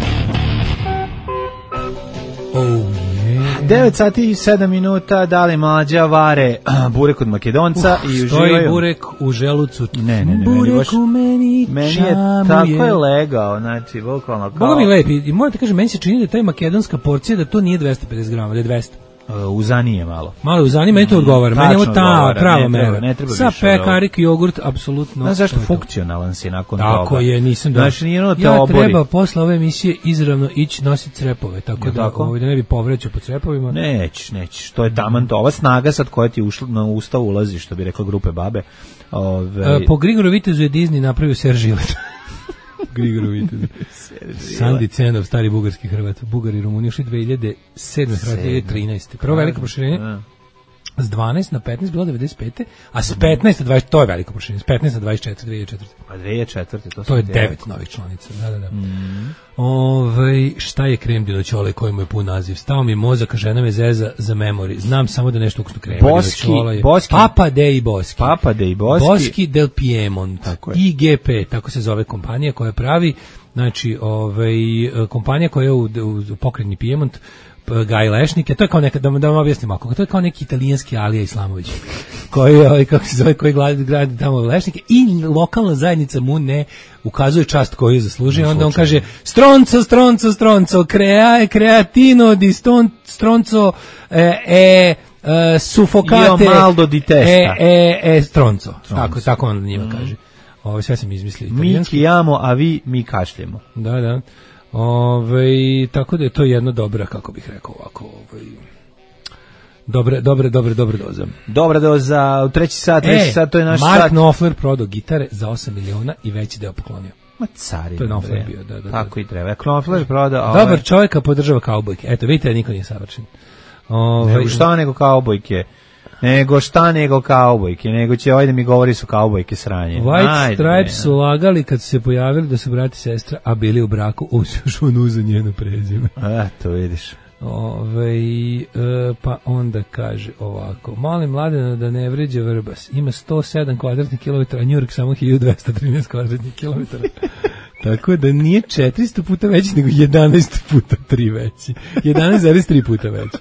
9 sati i 7 minuta, da li Mlađa vare burek od Makedonca i uživaju. Stoji burek u želucu. Ne, burek u meni je tako je legao, znači, bukvalno kao... Boga mi lepi, i moram te kažem, meni se čini da je taj makedonska porcija, da to nije 250 grama, da je 200. Uzanije malo. Malo uzanije, meni to odgovara. Meni je ovo ta prava mera. Ne treba sa pekarik, jogurt, apsolutno. Znaš zašto funkcionalan si nakon toga? Tako je, nisam da. Znaš, nije ono te ja obori. Treba posle ove emisije izravno ići nositi crepove, tako da da ne bi povrećao po crepovima. Nećeš. To je taman to. Ova snaga sad koja ti na usta ulazi, što bi rekla grupe babe. Po Grigoru Vitezu je Disney napravio Seržilet. Grigoru Vitezu. Sandi Cenov, stari bugarski Hrvat. Bugari i Rumuni ušli 2007. 2013. Prvo veliko proširenje. S 12 na 15 bilo 95. A s 15 na 20, to je veliko proširenje. S 15 na 24, 2004. Pa 2004. To je 9 novih članica. Da. Šta je krem dinoćole koji mu je pun naziv? Stao mi mozak, a žena me zeza za memori. Znam samo da nešto ukusno krema dinoćola je. Papa Dei Boski. Boski del Piemont. IGP, tako se zove kompanija koja pravi Znači, kompanija koja je u pokrajini Piemont, Gaj Lešnike, to je kao neka, da vam objasnim ako, to je kao neki italijanski Alija Islamović, koji, kako se zove, koji gradi tamo Lešnike, i lokalna zajednica mu ne ukazuje čast koju zaslužuje, onda on kaže, stronco, creatino di stronco, suffocate, io maldo di testa, stronco. Tako on njima kaže. Sve sam izmislio italijanski. Mi kijamo, a vi mi kašljemo. Da. Tako da je to jedna dobra, kako bih rekao ovako, dobra doza. Dobra doza, u treći sat, to je naš Mark sat. Mark Knopfler prodao gitare za 8 miliona i veći deo poklonio. Ma carina. To je Knopfler bio, da. Tako i treba. Knopfler prodao. Dobar čovjek, a podržava kaubojke. Eto, vidite, niko nije savršen. Nego šta nego kaubojke, nego će da mi govori su kaubojke sranje. White Stripes su lagali kad su se pojavili da su brati i sestra, a bili u braku, još on uza njeno prezime. To vidiš. Pa onda kaže ovako, molim Mladena da ne vređa Vrbas, ima 107 kvadratnih kilometara, a New York samo 1213 kvadratnih kilometara. Tako da nije 400 puta veći, nego 11 puta 3 veći. 11,3 puta veći.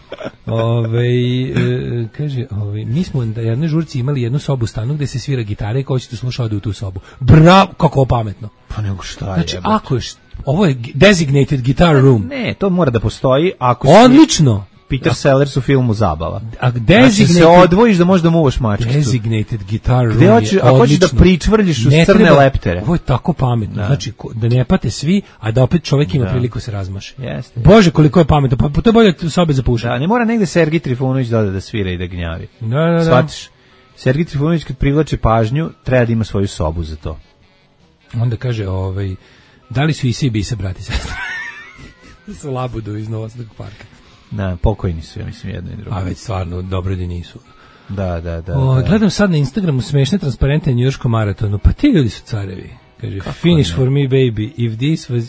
Kaže, mi smo na jednoj žurci imali jednu sobu u stanu gde se svira gitara i ko ćete slušati ode u tu sobu. Bravo, kako pametno. Pa nego šta je. Znači, ako je, ovo je designated guitar room. Ne, to mora da postoji. Odlično. Peter Sellers u filmu Zabava. Znači se odvojiš da možeš da muvaš mačkicu. Designated guitar room je odlično. Ako hoćeš da pričvrljiš u crne leptere. Ovo je tako pametno. Znači, da ne pate svi, a da opet čovjek ima priliku se razmaše. Jeste. Bože, koliko je pametno. Pa to je bolje sobe za pušenje. Da, ne mora negde Sergij Trifunović da svira i da gnjavi. Da. Shvatiš? Sergij Trifunović kad privlači pažnju, treba da ima svoju sobu za to. Onda kaže, da li su Isa i Bisa brati sestre? Su Labudu iz Novosadskog parka. Da, pokojni su, ja mislim, jedno i drugo. A već stvarno, dobro da nisu. Da. Gledam sad na Instagramu smešne transparente na njujorškom maratonu, pa ti ljudi su carevi. Kaže, finish for me baby, if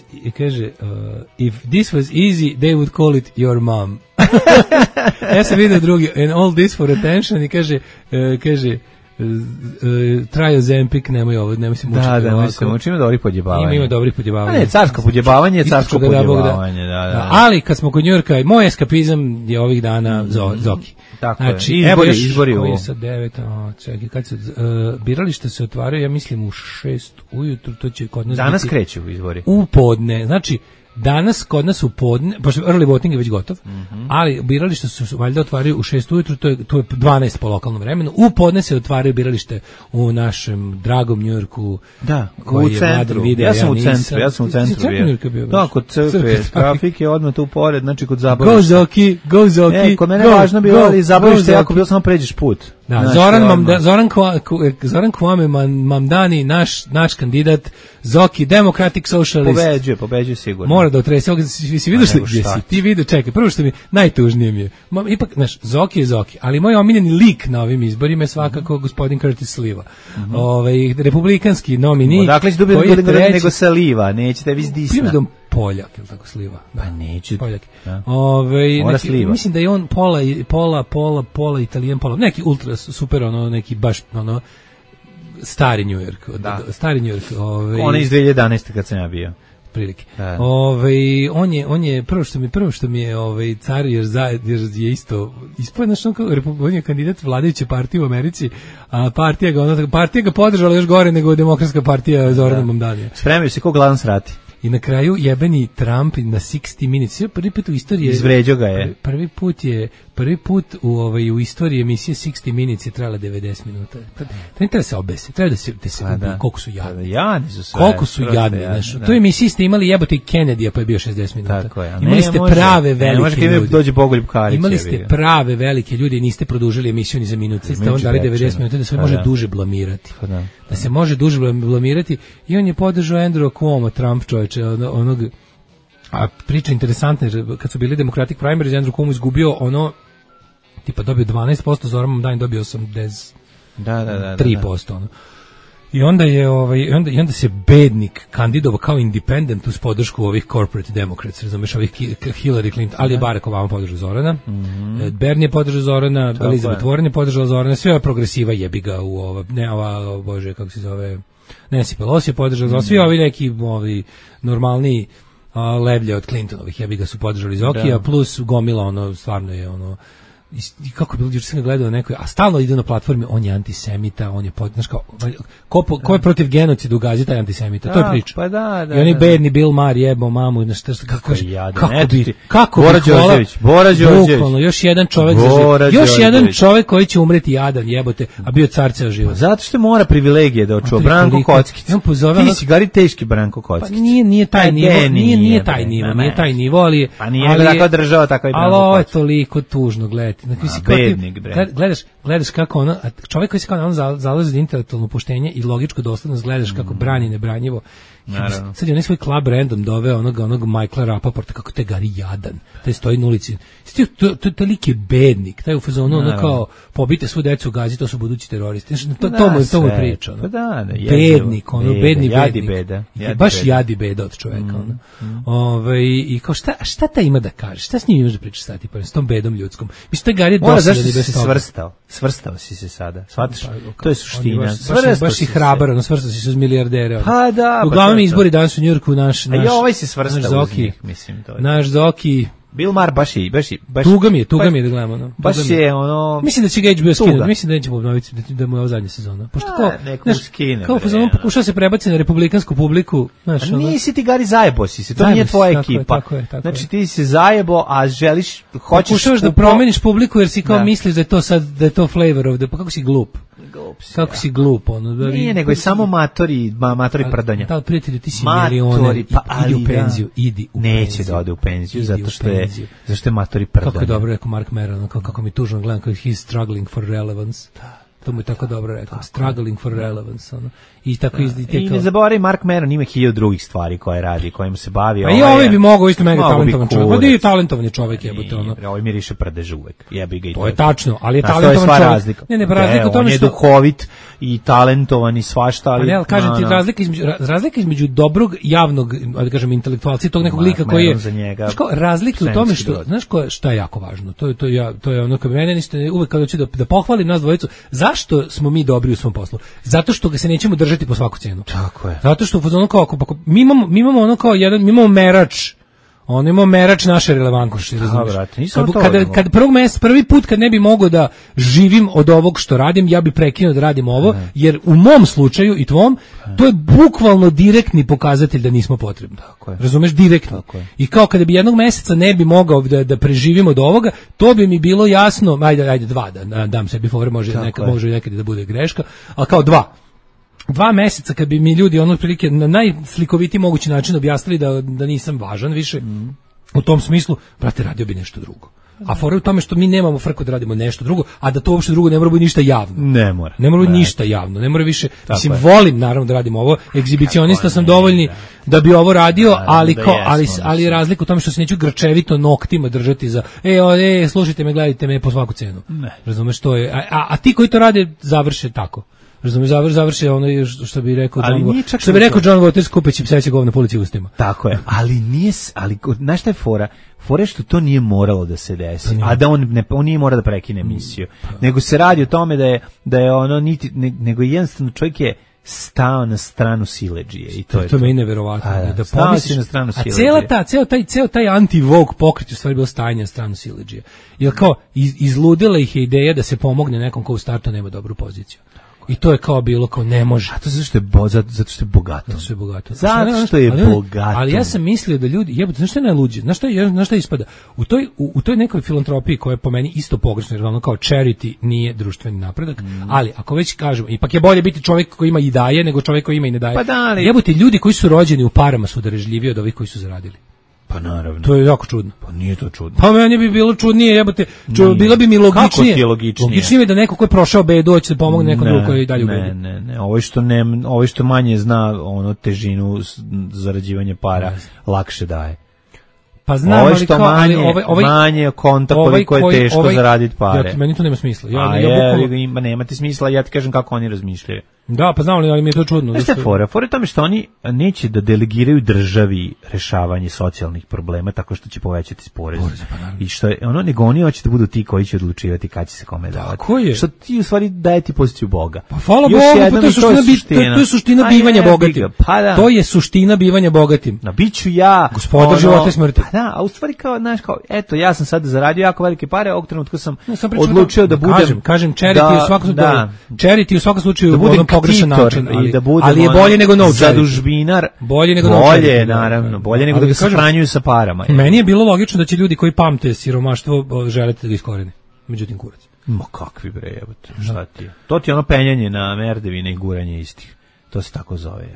this was easy, they would call it your mom. Ja sam vidio drugi, and all this for attention, i kaže, try Ozempic, nemoj se mučiti. Da, se mučiti, ima dobrih podjebavanja. Ima dobrih podjebavanja. Ne, carsko podjebavanje je carsko podjebavanje, da. Ali kad smo kod Njujorka, moj eskapizam je ovih dana Zoki. Tako znači, je, izbori koji je sad 9, čekaj, kad se biralište se otvaraju, ja mislim u 6 ujutru, to će kod nas danas kreću izbori. U podne, znači, danas kod nas u podne, pošto early voting je već gotov, ali biralište su valjda otvaraju u 6 ujutru, to je 12 po lokalnom vremenu. U podne se otvaraju biralište u našem dragom Njujorku. Da, u centru. Ja sam u centru bio. Da, kod crkve, trafik je odmah tu pored, znači kod zabavišta. Go Zoki. Kod mene je važno bilo, ali zabavište jako bilo samo pređeš put. Da, Zoran Kwame Mamdani, naš kandidat, Zoki, Democratic Socialist. Pobeđuje sigurno. Mora da otrese. Si vidio što si ti vidio, čekaj, prvo što mi najtužnije mi je. Ipak, znaš, Zoki je Zoki, ali moj omiljeni lik na ovim izborima je svakako gospodin Curtis Sliva. Republikanski nomini. Dakle, će dobiti nego Sliva, nećete vi zdisna. Primedom Poljak, ili tako Sliva? Pa neće. Poljak. Mislim da je on pola Italijan, pola, neki ultra super, neki baš, stari New York. Da. Stari New York. On je iz 2011. kad sam ja bio. Prilike. On je prvo što mi je car, jer je isto ispojedno što on je kandidat vladajuće partije u Americi, a partija ga podržala još gore nego demokratska partija Zorana Mamdanija. Spremaju se ko gladan srati. I na kraju jebeni Trump na 60 Minutes, prvi put u istoriji izvređo ga je. Prvi put u istoriji emisije 60 Minutes je trajala 90 minuta. Treba da se obese, treba da se koliko su jadni. Koliko su jadni, znaš. U toj emisiji ste imali jebote i Kennedy-a pa je bio 60 minuta. Imali ste prave velike ljudi. Dođe Bogoljub Karić. Imali ste prave velike ljudi i niste produžili emisiju ni za minut. Ste on dali 90 minuta da se može duže blamirati. Da se može duže blamirati i on je podržao Andrew Cuomo, Trump čovječe, onog, a priča interesantna, kad su bili Democratic primaries, Andrew Cuomo izgubio tipa dobio 12%, Zoran Mamdani dobio 83%. I onda je onda se bednik kandidovao kao independent uz podršku ovih corporate democrats, razumeš, ovih Hillary Clinton, ali je Barack Obama podržao Zorana, Bernie je podržao Zorana, Elizabeth Warren je podržala Zorana, sve ova progresiva jebi ga u bože, kako se zove, Nancy Pelosi je podržala, svi ovi neki normalni levlje od Clintonovih, ja bi ga su podržali iz Okija, plus gomila, ono, stvarno je ono, i kako je bilo, juče sam ga gledao nekoj, a stalno ide na platformi, on je antisemita, on je, znaš kao, ko je protiv genocida u Gazi, taj antisemita, to je priča. Pa da. I on je bedni Bill Maher jebo mamu, znaš, kako Bora Đorđević. Još jedan čovjek koji će umreti jadan, jebote, a bio car ceo život. Zato što mora privilegije da očuva. Branko Kockić. Ti si gari teški Branko Kockić. Pa nije taj nivo, ali... Pa nije takva država, takva i Branko Kockić. Ali ovo je toliko tužno gledati. Bednik, bre. Gledaš kako ono, čovjek koji se kao zalazi za intelektualno poštenje i logičku doslednost, gledaš kako brani nebranjivo. Sad je onaj svoj Club Random doveo onog Michaela Rapaporta, kako te gari jadan, taj stoji na ulici. To lik je bednik, taj u fazonu ono kao pobite svu decu u Gazi, to su budući teroristi. To mu je priča. Bednik, bedni bednik. Baš jadi beda od čoveka. I kao šta ta ima da kaže? Šta s njim imaš da pričaš sad, tipa, s tom bedom ljudskom? Mislim, taj gari je dosadan i bez toga. Svrstao si se sada, shvatiš? To je suština. Baš si hrabar, svrstao si se uz milijardere. Pa da, uglavnom izbori danas u Njujorku, naš ovaj se svrstao uz njih, mislim. Naš Zoki... Bill Maher baš tuga mi je da gledamo, no. Baš je ono... Mislim da će ga HBO skinuti, mislim da neće obnoviti, da mu je ovo zadnja sezona. Pošto kao on pokušao se prebaciti na republikansku publiku, znaš, nisi ti gari zajebo si se, to nije tvoja ekipa. Znači ti si zajebo, a želiš, hoćeš... Pokušavaš da promeniš publiku jer si kao misliš da je to sad, da je to flavor of the... Pa kako si glup? Kako si glup, ono. Nije, nego je samo matori prdanja. Da, prijatelju, ti si milioner, idi u penziju, neće da ode u penziju, zato što je matori prdanja. Kako je dobro rekao Mark Maron, kako mi tužno gledam, kako he's struggling for relevance. To mu je tako dobro rekao, struggling for relevance. Ono. I tako I ne zaboravi, Mark Maron ima 1000 drugih stvari koje radi, kojima se bavi. A i ovaj bi mogao isto mega talentovan čovjek. Pa je talentovan čovjek, jebote ono. Ovaj miriše prdež uvek. Jebi ga i to je tačno, ali je talentovan čovjek. Ne, pa razlika u tome što on je duhovit i talentovan i svašta, ali ne, kažem ti razlika između dobrog javnog, da kažem, intelektualca i tog nekog lika koji je razlika u tome što, znaš šta je jako važno. To je ono kad mene niste uvek kad hoću da pohvalim nas dvojicu. Zašto smo mi dobri u svom poslu? Zato što ga se nećemo držati po svaku cenu. Tako je. Zato što ono kao mi imamo ono kao jedan, mi imamo merač. On ima merač naše relevantnosti, razumiješ? Kad prvi put kad ne bi mogao da živim od ovog što radim, ja bi prekinuo da radim ovo, jer u mom slučaju i tvom, to je bukvalno direktni pokazatelj da nismo potrebni. Razumeš, direktno. I kao kada bi jednog meseca ne bi mogao da preživim od ovoga, to bi mi bilo jasno, ajde 2 da dam sebi fore, može nekad da bude greška, ali kao 2 meseca kad bi mi ljudi ono otprilike na najslikovitiji mogući način objasnili da nisam važan više, u tom smislu, brate, radio bi nešto drugo. A fora je u tome što mi nemamo frku da radimo nešto drugo, a da to uopšte drugo ne mora biti ništa javno. Ne mora biti ništa javno, ne mora više, mislim, volim naravno da radim ovo, egzibicionista sam dovoljni da bi ovo radio, ali je razlika u tome što se neću grčevito noktima držati za, slušajte me, gledajte me po svaku cenu. Razumeš, to je, a ti koji to rade završe tako. Razumiješ, završi ono što bi rekao John Waters, kupeći pseće govna po ulici ustima. Tako je, ali znaš šta je fora? Fora je što to nije moralo da se desi, a da on nije morao da prekine emisiju. Nego se radi o tome da je ono, nego jednostavno čovjek je stao na stranu siledžije i to je meni neverovatno. Da pomisliš na stranu siledžije. A ceo taj anti-woke pokret u stvari bio stajanje na stranu siledžije. Jer kao, izludila ih je ideja da se pomogne nekom ko u startu nema dobru poziciju. I to je kao bilo kao ne može. A to zato što je bogato. Zato što je bogato. Ali ja sam mislio da ljudi, jebote, znaš šta je najluđe? Znaš šta ispada? U toj nekoj filantropiji koja je po meni isto pogrešna, jer ono kao charity nije društveni napredak, ali ako već kažemo, ipak je bolje biti čovjek koji ima i daje nego čovjek koji ima i ne daje. Pa jebote, ljudi koji su rođeni u parama su darežljiviji od ovih koji su zaradili. Pa naravno. To je jako čudno. Pa nije to čudno. Pa meni bi bilo čudnije, jebote. Bilo bi mi logičnije. Kako ti je logičnije? Logičnije da neko ko je prošao bedu hoće da pomogne nekom drugom koji je dalje u bedu. Ne. Ovo što manje zna ono težinu zarađivanja para, lakše daje. Pa znam, ovo što manje konta koliko je teško zaraditi pare. Meni to nema smisla. Nema ti smisla, ja ti kažem kako oni razmišljaju. Da, pa znam li, ali mi je to čudno. Znaš šta je fora? Fora je tome što oni neće da delegiraju državi rešavanje socijalnih problema tako što će povećati poreze. I što je ono, nego oni hoće da budu ti koji će odlučivati kad će se kome davati. Tako je. Što ti u stvari daje ti poziciju Boga. Pa hvala Bogu, pa to je suština bivanja bogatim. Pa da. To je suština bivanja bogatim. Na biću ja gospodar života i smrti. Pa da, a u stvari kao, znaš, kao, eto, ja sam sad zaradio jako velike pare, ovog trenutka sam odlučio da budem... Kažem, charity u svakom slučaju da budem pogrešan način, ali je bolje nego no charity. Zadužbinar, bolje nego bolje, naravno, bolje nego da ga sahranjuju sa parama. Meni je bilo logično da će ljudi koji pamte siromaštvo želeti da ga iskorene. Međutim, kurac. Ma kakvi bre, evo te, šta ti je? To ti je ono penjanje na merdevine i guranje istih. To se tako zove.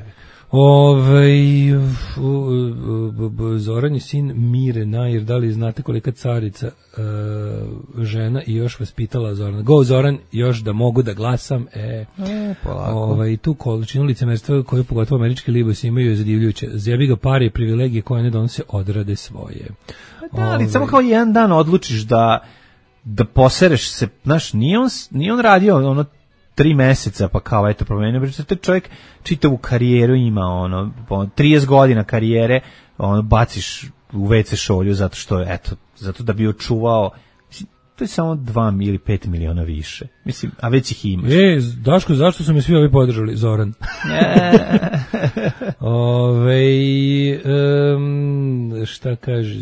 Zoran je sin Mire Nair, da li znate kolika carica žena i još vas pitala Zoran. Go Zoran, još da mogu da glasam. Polako. Tu količinu licemerstva koju pogotovo američki libosi imaju je zadivljujuće. Zjebi ga pare i privilegije koje ne donose odrade svoje. Da, ali samo kao jedan dan odlučiš da posereš se, znaš, nije on radio ono 3 meseca, pa kao, eto, promenio, te čovjek čitavu karijeru ima, 30 godina karijere, baciš u WC šolju zato da bi očuvao, to je samo 2 ili 5 miliona više, mislim, a već ih imaš. Daško, zašto su me svi ovi podržali, Zoran? Šta kaže,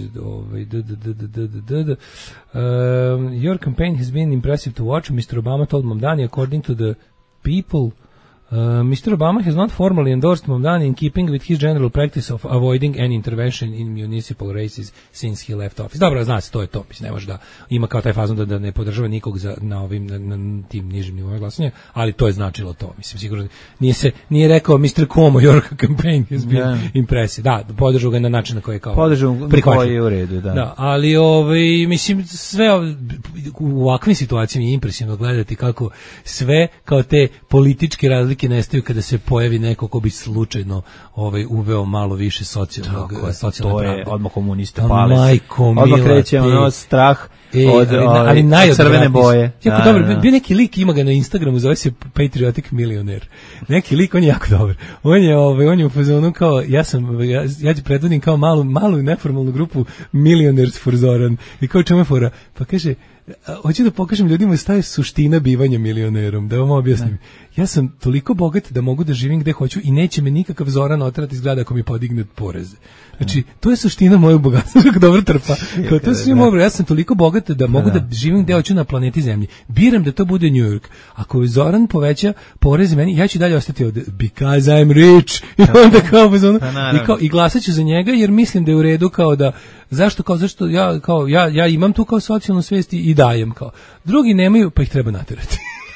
your campaign has been impressive to watch. Mr. Obama told Mamdani, according to the People, Mr. Obama has not formally endorsed Mamdani in keeping with his general practice of avoiding any intervention in municipal races since he left office. Dobro, zna se, to je to. Mislim, ne može da ima kao taj fazon da ne podržava nikog na tim nižim nivoima glasanja, ali to je značilo to. Mislim, sigurno nije rekao Mr. Cuomo, your campaign has been impressive. Da, podržao ga na način na koji je kao koji je u redu, da. Da, ali mislim, sve u ovakvim situacijama je impresivno gledati kako sve kao te političke razlike nestaju kada se pojavi neko ko bi slučajno uveo malo više socijalne pravde. To je odmah komuniste pale. Odmah kreće strah od crvene boje. Jako dobro, bio neki lik, ima ga na Instagramu, zove se Patriotic Millionaire. Neki lik, on je jako dobar. On je u fazonu kao, ja ću predvodim kao malu neformalnu grupu Millionaires for Zoran. I kao čemu je fora? Pa kaže, hoću da pokažem ljudima šta je suština bivanja milionerom, da vam objasnim. Ja sam toliko bogat da mogu da živim gde hoću i neće me nikakav Zoran oterati iz grada ako mi podigne poreze. Znači, to je suština mojeg bogatstva, kako dobro trpa. To je ja sam toliko bogat da mogu da živim gde hoću na planeti Zemlji. Biram da to bude New York. Ako Zoran poveća poreze meni, ja ću dalje ostati ovde because I'm rich. I onda i glasat ću za njega jer mislim da je u redu kao da zašto ja imam tu kao socijalnu svest i dajem kao. Drugi nemaju, pa ih treba naterati.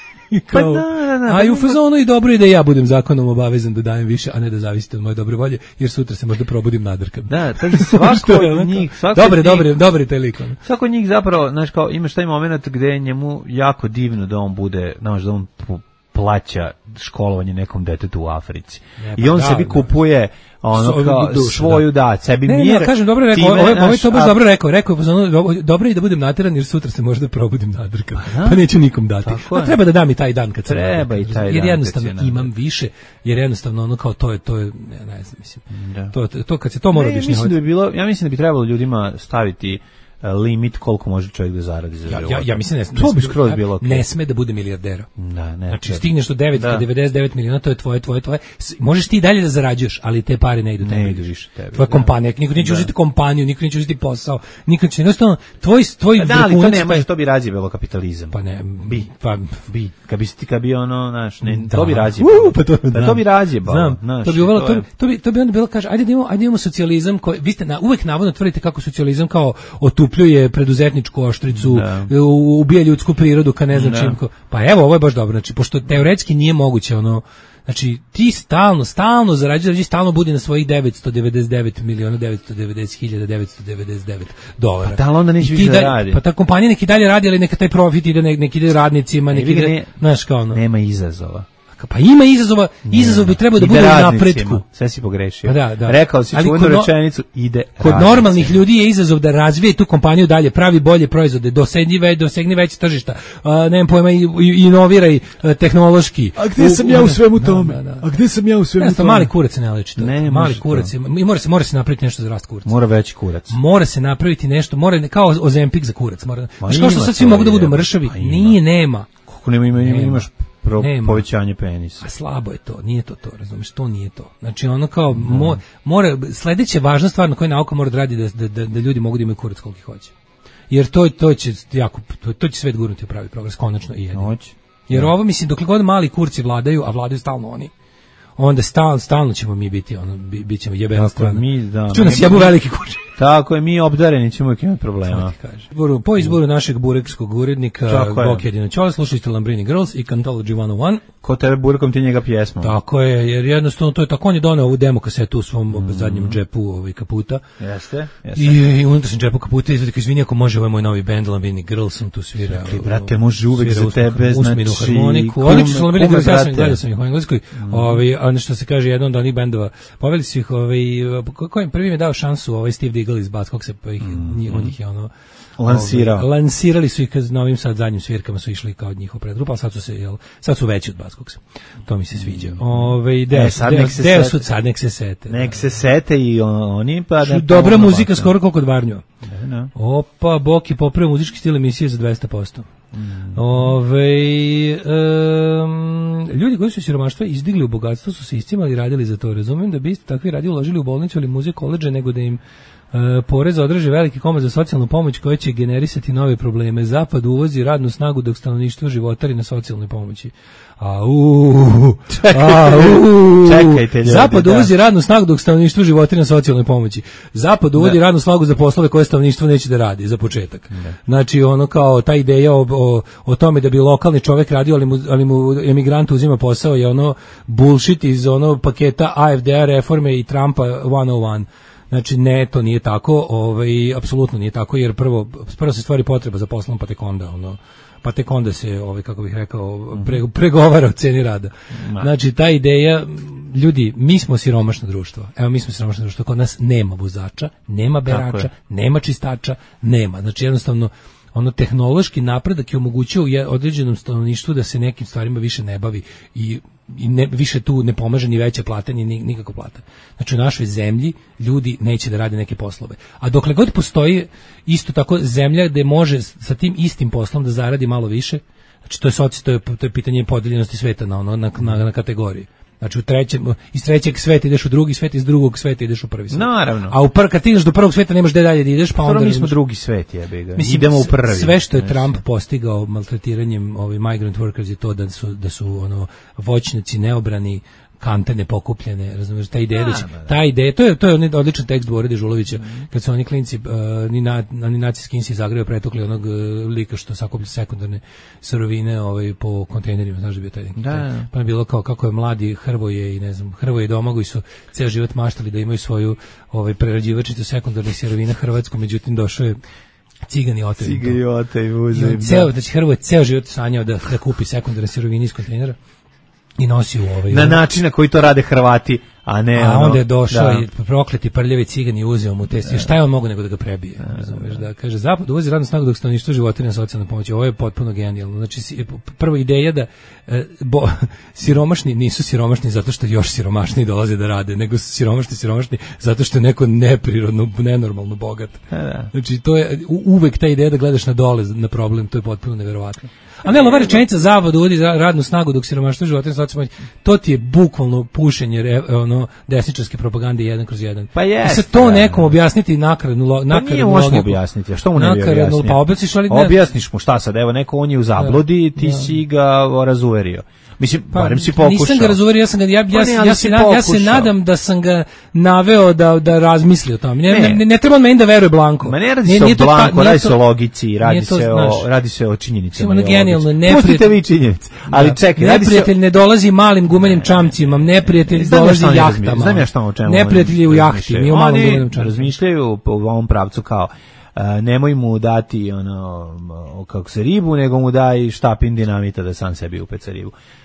A i u fazonu i dobro je da ja budem zakonom obavezan da dajem više, a ne da zavisite od moje dobre volje, jer sutra se možda probudim nadrkan. Da, takže svako od njih... Dobre taj lik. Svako od njih zapravo, znaš, kao, imaš taj moment gde je njemu jako divno da on bude, znaš, da on plaća školovanje nekom detetu u Africi. I on sebi kupuje svoju sebi mir. Ne, kažem, dobro rekao, ovo to baš dobro rekao. Rekao je, dobro je da budem nateran jer sutra se možda probudim nadrkan. Pa neću nikom dati. A treba da dam i taj dan kad se treba i taj dan. Jer jednostavno imam više, jer jednostavno kao to je ne znam, mislim. To kad se to mora objašnjavati. Ja mislim da bi trebalo ljudima staviti limit koliko može čovjek da zaradi za život. Ja mislim ne sme da bude milijardera. Znači stigneš do 999 miliona, to je tvoje. Možeš ti dalje da zarađuješ, ali te pare ne idu tebi. Ne idu više tebi. Tvoja kompanija, niko neće uzeti kompaniju, niko neće uzeti posao, niko neće, jednostavno tvoj ali to ne može, to bi razjebalo kapitalizam. Pa ne, bi. Kad bi ono, znaš, to bi razjebalo. To bi razjebalo. To bi onda bilo, kaže, ajde imamo socijalizam, vi ste uvek navodno tvrdite kako socijalizam kao otupljuje preduzetničku oštricu, ubija ljudsku prirodu, ka ne znam čim. Pa evo, ovo je baš dobro, znači, pošto teoretski nije moguće, znači, ti stalno zarađuješ, stalno budi na svojih 999.990.999 dolara. Pa da li onda neće više da radi? Pa ta kompanija neki dalje radi, ali neka taj profit ide, neki ide radnicima, neki ide, znaš kao Nema izazova. Pa ima izazov bi trebao da bude u napretku. Sve si pogrešio. Da. Rekao si čuvenu rečenicu, ide kod normalnih ljudi je izazov da razvije tu kompaniju dalje, pravi bolje proizvode, dosegni veće tržišta, nemam pojma, inoviraj tehnološki. A gde sam ja u svemu tome? A gde sam ja u svemu tome? Mali kurac se ne leči. Mali kurac, mora se napraviti nešto za rast kuraca. Mora veći kurac. Mora se napraviti nešto, kao Ozempik za kurac. Kao što sad svi mogu da budu mršavi, nema. Kako imaš povećanje penisa. A slabo je to, nije to, razumiješ, to nije to. Znači ono kao, mora, sledeća važna stvar na kojoj nauka mora da radi da ljudi mogu da imaju kurac koliko hoće. Jer to će svet gurnuti u pravi progres, konačno i jedino. Jer ovo, mislim, dokle god mali kurci vladaju, a vladaju stalno oni, onda stalno ćemo mi biti, bit ćemo jebena strana. Ču nas jebu veliki kurci. Tako je, mi obdareni ćemo uvijek imati problema. Po izboru našeg burekskog urednika Bok jedino Ćole, slušali ste Lambrini Girls i Cantology 101. Ko tebe burekom ti njega pjesma. Tako je, jer jednostavno to je tako, on je doneo ovu demo kasetu u svom zadnjem džepu kaputa. Jeste. I unutrašnjem džepu kaputa izvedi kao, izvini ako može, ovo je moj novi band Lambrini Girls, sam tu svira. Brate, može uvek za tebe, znači odlično su Lambrini Girls, ja sam gledao sam ih u Engleskoj, a što se kaže, jedan od onih bendova, poveli su ih, kojim prvi mi je dao šansu, Steve Diggle iz Baskog se, pa on ih je lansirali su ih kad novim sad zadnjim svirkama su išli kao njihov predgrupa, ali sad su veći od Baskogsa. To mi se sviđa. Sad nek se sete. Nek se sete i oni pa da dobra muzika skoro koliko od Varnjova. Opa, Bok je popravio muzički stil emisije za 200%. Ljudi koji su siromaštva izdigli u bogatstvo su se iscimali i radili za to. Razumijem da bi isto takvi radi uložili u bolnicu ili muzej, koledže, nego da im porez održi veliki komad za socijalnu pomoć koja će generisati nove probleme. Zapad uvozi radnu snagu dok stanovništvo životari na socijalnoj pomoći. Čekajte ljudi. Zapad uvozi radnu snagu dok stanovništvo životari na socijalnoj pomoći. Zapad uvodi radnu snagu za poslove koje stanovništvo neće da radi, za početak. Znači ono kao ta ideja o tome da bi lokalni čovjek radio, ali mu emigrant uzima posao je ono bullshit iz ono paketa AFD-a reforme i Trumpa 101. Znači ne, to nije tako, apsolutno nije tako, jer prvo se stvari potreba za poslom, pa tek onda se, kako bih rekao, pregovara o ceni rada. Znači ta ideja, ljudi, mi smo siromašno društvo. Evo, mi smo siromašno društvo, kod nas nema vozača, nema berača, nema čistača, nema. Znači jednostavno, tehnološki napredak je omogućio određenom stanovništvu da se nekim stvarima više ne bavi i više tu ne pomaže ni veća plata, ni nikako plata. Znači u našoj zemlji ljudi neće da rade neke poslove. A dokle god postoji isto tako zemlja gde može sa tim istim poslom da zaradi malo više, znači to je pitanje podeljenosti sveta na kategoriji. Znači iz trećeg sveta ideš u drugi svet, iz drugog sveta ideš u prvi svet. Naravno. A kad ideš do prvog sveta nemaš gde dalje da ideš, pa onda... mi smo drugi svet, jebi ga. Idemo u prvi. Sve što je Trump postigao maltretiranjem migrant workers je to da su voćnjaci neobrani, kante nepokupljene, razumiješ, ta ideja, to je odličan tekst Bore Dežulovića, kad su oni klinci, ni nacijski iz Zagreba pretukli onog lika što sakuplja sekundarne sirovine po kontejnerima, znaš da bi taj neki. Pa je bilo kao kako je mladi Hrvoje i ne znam, Hrvoje i Domagoj su ceo život maštali da imaju svoju prerađivačicu sekundarnih sirovina Hrvatsku, međutim došao je Cigani Otaj. Znači Hrvoje ceo život sanjao da kupi sekundarne sirovine iz kontejnera i nosi u na način na koji to rade Hrvati, a ne onda je došao i prokleti prljavi Cigan i uzeo mu test. Šta je on mogu nego da ga prebije? Razumeš, da kaže Zapad uvozi radnu snagu dok stanovništvo životari na socijalnoj pomoći. Ovo je potpuno genijalno. Znači prva ideja da siromašni nisu siromašni zato što još siromašniji dolaze da rade, nego su siromašni zato što je neko neprirodno, nenormalno bogat. Znači to je uvek ta ideja da gledaš na dole na problem, to je potpuno neverovatno. A ne, ova rečenica Zapad uvodi radnu snagu dok siromaštvo životari na socijalnoj pomoći, to ti je bukvalno pušenje desničarske propagande 1/1. Pa jeste. Sad to nekom objasniti nakradnu pa nije možemo objasniti, a što mu ne bi objasnio? Pa objasniš mu šta sad, evo neko on je u zabludi, ti si ga razuverio. Mislim, barem si pokušao. Nisam ga razuverio, ja se nadam da sam ga naveo da razmisli o tome. Ne treba meni da veruje blanko. Ma ne radi se o blanko, radi se o logici, radi se o činjenicama. Pustite vi činjenice. Ali čekaj, neprijatelj ne dolazi malim gumenim čamcima, neprijatelj dolazi jahtama. Znam ja šta o čemu. Neprijatelj je u jahti, nije u malom gumenim čamcima. Razmišljaju po ovom pravcu kao nemoj mu dati kako se ribu, nego mu daj štapin dinamita da sam sebi upeca ribu.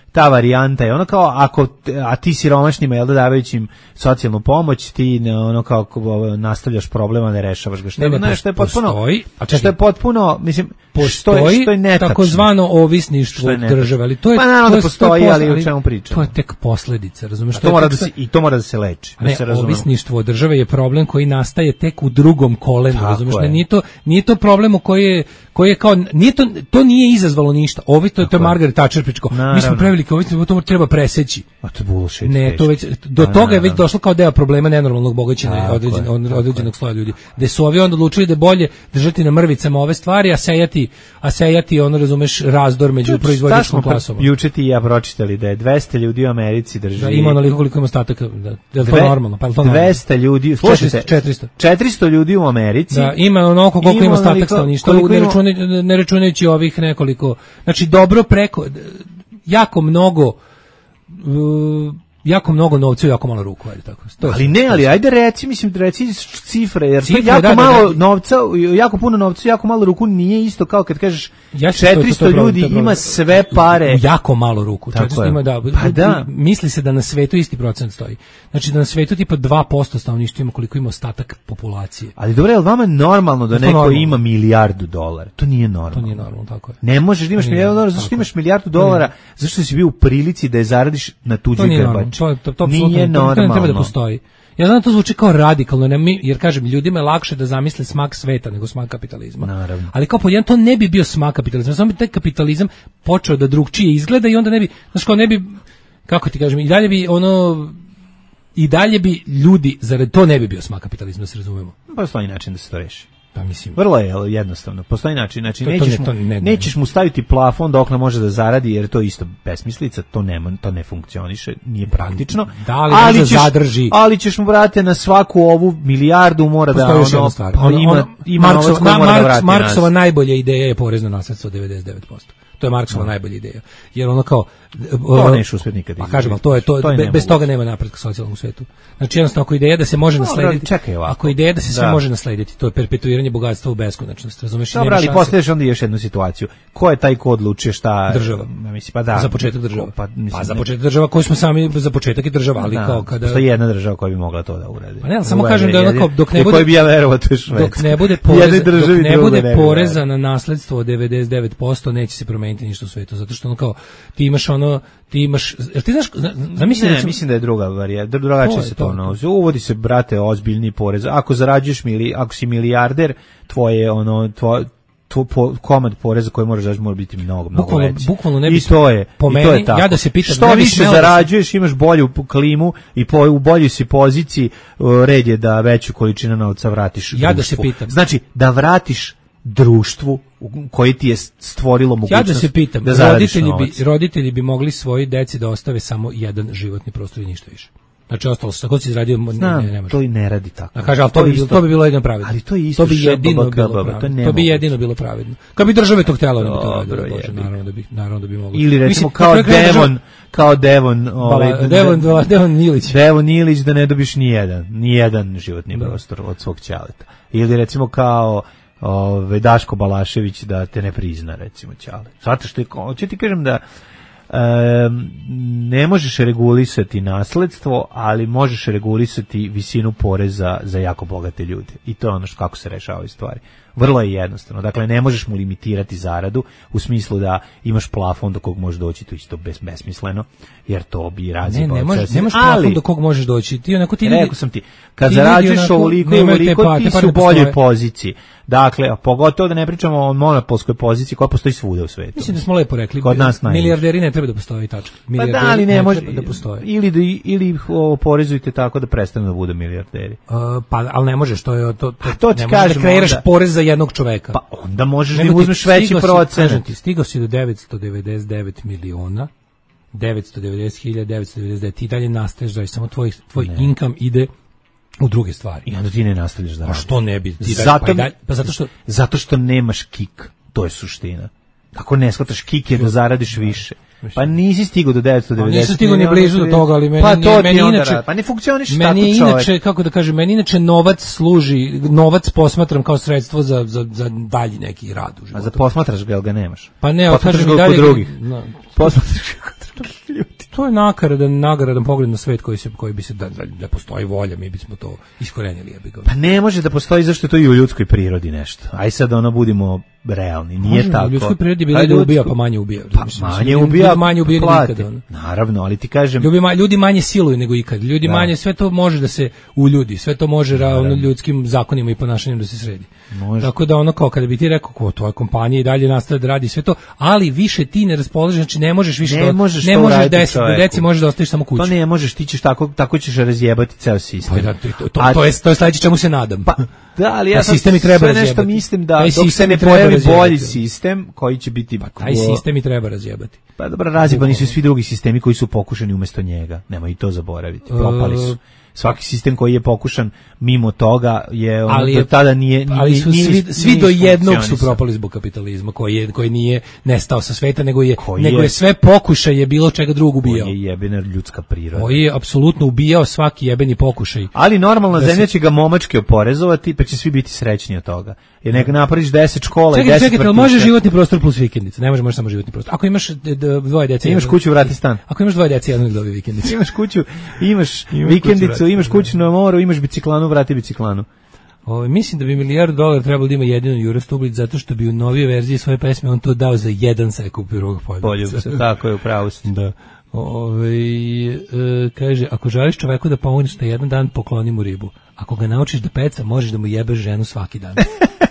ta varijanta je ono kao ako a ti siromašnima jel da davajući im socijalnu pomoć ti ono kao nastavljaš problema ne rešavaš ga što je potpuno postoji, što je potpuno mislim postoji što je netačno takozvano ovisništvo od države, ali to je pa naravno da postoji, ali o čemu pričamo? To je tek posledica, razumeš? To mora da se leči. Ne, ovisništvo od države je problem koji nastaje tek u drugom kolenu, razumeš? Nije to problem u koji je kao to nije izazvalo ništa. To je Margaret Thatcher pričao. Mi smo preveliki ovisni, to treba preseći. A to je bullshit. Ne, to već do toga je već došlo kao deo problema nenormalnog bogaćenja određenog sloja ljudi. Da su ovi onda odlučili da je bolje držati na mrvicama ove stvari, a sejati ono, razumeš, razdor među proizvođačkom klasom. Juče ti i ja pročitali da je 200 ljudi u Americi drži. Da, ima onoliko koliko ima ostataka, da je to normalno, pa je to normalno. 200 ljudi, 400 ljudi u Americi. Da, ima onoliko koliko ima ostatak stanovništva, ne računajući ovih nekoliko, znači dobro preko, jako mnogo novca i jako malo ruku, ajde tako. Ali ajde reci cifre, jer to jako malo novca, jako puno novca, jako malo ruku nije isto kao kad kažeš 400 ljudi ima sve pare. Jako malo ruku. 400 ima, da. Misli se da na svetu isti procent stoji. Znači da na svetu tipa 2% stanovništva ima koliko ima ostatak populacije. Ali dobro, je li vama normalno da neko ima milijardu dolara? To nije normalno. To nije normalno, tako je. Ne možeš da imaš milijardu dolara, zašto imaš milijardu dolara? Zašto si bio u prilici da je zaradiš na tuđoj grbači? To nije normalno. To treba da postoji. Ja znam da to zvuči kao radikalno, jer kažem, ljudima je lakše da zamisle smak sveta nego smak kapitalizma. Naravno. Ali kao po jedan, to ne bi bio smak kapitalizma. Samo bi taj kapitalizam počeo da drugčije izgleda i onda ne bi, znaš kao ne bi, kako ti kažem, i dalje bi ljudi, zarad to ne bi bio smak kapitalizma, da se razumemo. Postoji način da se to reši. Pa mislim. Vrlo je jednostavno. Postoji način, znači nećeš mu staviti plafon dokle može da zaradi, jer to je isto besmislica, to ne funkcioniše, nije praktično. Ali ćeš mu brate na svaku ovu milijardu mora da ima novac koji mora da vrati. Marksova najbolja ideja je porez na nasledstvo 99%. To je Marksova najbolja ideja. Jer ono kao to neš uspjet nikad. Pa kažem, bez toga nema napretka socijalnog u svetu. Znači jednostavno ako ideja da se može naslediti, ako ideja da se sve može naslediti, to je perpetuiranje bogatstva u beskonačnost, razumeš? Dobro, ali postaviš onda još jednu situaciju. Ko je taj ko odlučuje šta? Država. Mislim, pa da. Za početak država. Pa za početak država koju smo sami za početak i država, ali kao kada postoji jedna država koja bi mogla to da uradi. Pa ne, samo kažem da onako dok ne bude poreza na nasledstvo od 99% neće se promeniti ništa u svetu, zato što ono kao ti imaš, jel ti znaš, mislim da je druga varijanta, drugačije se to uvodi se, brate, ozbiljni porez. Ako zarađuješ ako si milijarder, tvoje komad poreza koji moraš zaći mora biti mnogo veći. Bukvalno ne bi. I to je, po meni, i to je tako. Ja da se pitam, što više zarađuješ, imaš bolju klimu i u boljoj si poziciji, red je da veću količinu novca vratiš društvu. Ja da se pitam. Znači, da vratiš društvu koji ti je stvorilo mogućnost. Ja da se pitam, roditelji bi mogli svoji deci da ostave samo jedan životni prostor i ništa više. Znači ostalo se, kako si izradio, ne može. To i ne radi tako. Kaže, ali to bi bilo jedino pravedno. Ali to je isto to bi jedino bilo pravedno. Kad bi države to htjelo, ne bi to radilo, naravno da bi moglo. Ili recimo kao Devon Ilić da ne dobiš ni jedan životni prostor od svog ćaleta. Ili recimo kao Daško Balašević da te ne prizna, recimo, ćale. Zato što hoću ti kažem da ne možeš regulisati nasledstvo, ali možeš regulisati visinu poreza za jako bogate ljude. I to je ono kako se rešavaju stvari. Vrlo je jednostavno. Dakle, ne možeš mu limitirati zaradu u smislu da imaš plafon do kog možeš doći, to je isto besmisleno, jer to bi razjebao. Nemaš plafon do kog možeš doći. Rekao sam ti, kad zarađuješ ovoliko ti si u boljoj poziciji. Dakle, pogotovo da ne pričamo o monopolskoj poziciji koja postoji svuda u svetu. Mislim da smo lepo rekli. Kod nas milijarderi ne treba da postoji, tačka. Pa da, ali ne može da postoji. Ili ih oporezujte tako da prestanu da budu milijarderi. Pa, ali ne možeš, to ti kažem, kreiraš porez za jednog čoveka. Pa onda možeš da uzmeš veći procenat. Stigao si do 999 miliona, 990.999, ti dalje nastaješ da samo tvoj income ide u druge stvari. I onda ti ne nastavljaš da radiš. A što ne bi? Zato što nemaš kik, to je suština. Ako ne shvataš kik je da zaradiš više. Pa nisi stigao do 990. Nisam stigao ni blizu do toga, ali meni inače, pa ne funkcioniš tako čovjek. Meni inače, kako da kažem, meni inače novac posmatram kao sredstvo za dalji neki rad u životu. A za posmatraš ga, jel ga nemaš? Pa ne, posmatraš ga kod drugih. Posmatraš ga kod drugih. to je nagaradan pogled na svet koji bi se da postoji volja, mi bismo to iskorenili, ja bih ga. Pa ne može da postoji, zašto je to i u ljudskoj prirodi nešto. Aj sad budimo realni, nije tako. U ljudskoj prirodi bilo da ubija, pa manje ubija. Pa manje ubija nikada. Naravno, ali ti kažem... Ljudi manje siluju nego ikad. Ljudi manje, sve to može da se uljudi, sve to može ljudskim zakonima i ponašanjem da se sredi. Može. Tako da kao kada bi ti rekao, tvoja kompanija i dalje nastaje da radi sve to, ali više ti ne raspolažeš, znači ne možeš više ne možeš deci možeš da ostaviš samo kuću. To ne možeš, ti ćeš tako ćeš razjebati ceo sistem. To je sledeće čemu se nadam. Pa da, ali ja sistem treba razjebati. Nešto mislim da dok se ne pojavi bolji sistem koji će biti... Taj sistem i treba razjebati. Pa dobro, razjebani su svi drugi sistemi koji su pokušani umjesto njega. Nemoj i to zaboraviti. Propali su. Svaki sistem koji je pokušan mimo toga je do tada nije svi do jednog su propali zbog kapitalizma koji nije nestao sa sveta, nego je sve pokušaje bilo čega drugog ubijao. Koji je jebena ljudska priroda. Koji je apsolutno ubijao svaki jebeni pokušaj. Ali normalna zemlja će ga momački oporezovati, pa će svi biti srećni od toga. Jer neka napraviš 10 škola i 10 vrtića. Čekaj, može životni prostor plus vikendica. Ne može samo životni prostor. Ako imaš dvoje dece, imaš kuću, vrati stan. Ako imaš dvoje dece, jednog dobi vikendicu. Imaš kuću, imaš vikendicu, imaš kuću na moru, imaš biciklanu, vrati biciklanu. Mislim da bi $1 milijardu trebalo da ima jedino Jura Stublić, zato što bi u novije verziji svoje pesme on to dao za 1 sekund prvog Poljubica. Tako je, upravo si. Da. Kaže, ako želiš čoveku da pomogneš na jedan dan, pokloni mu ribu. Ako ga naučiš da peca, možeš da mu jebeš ženu svaki dan.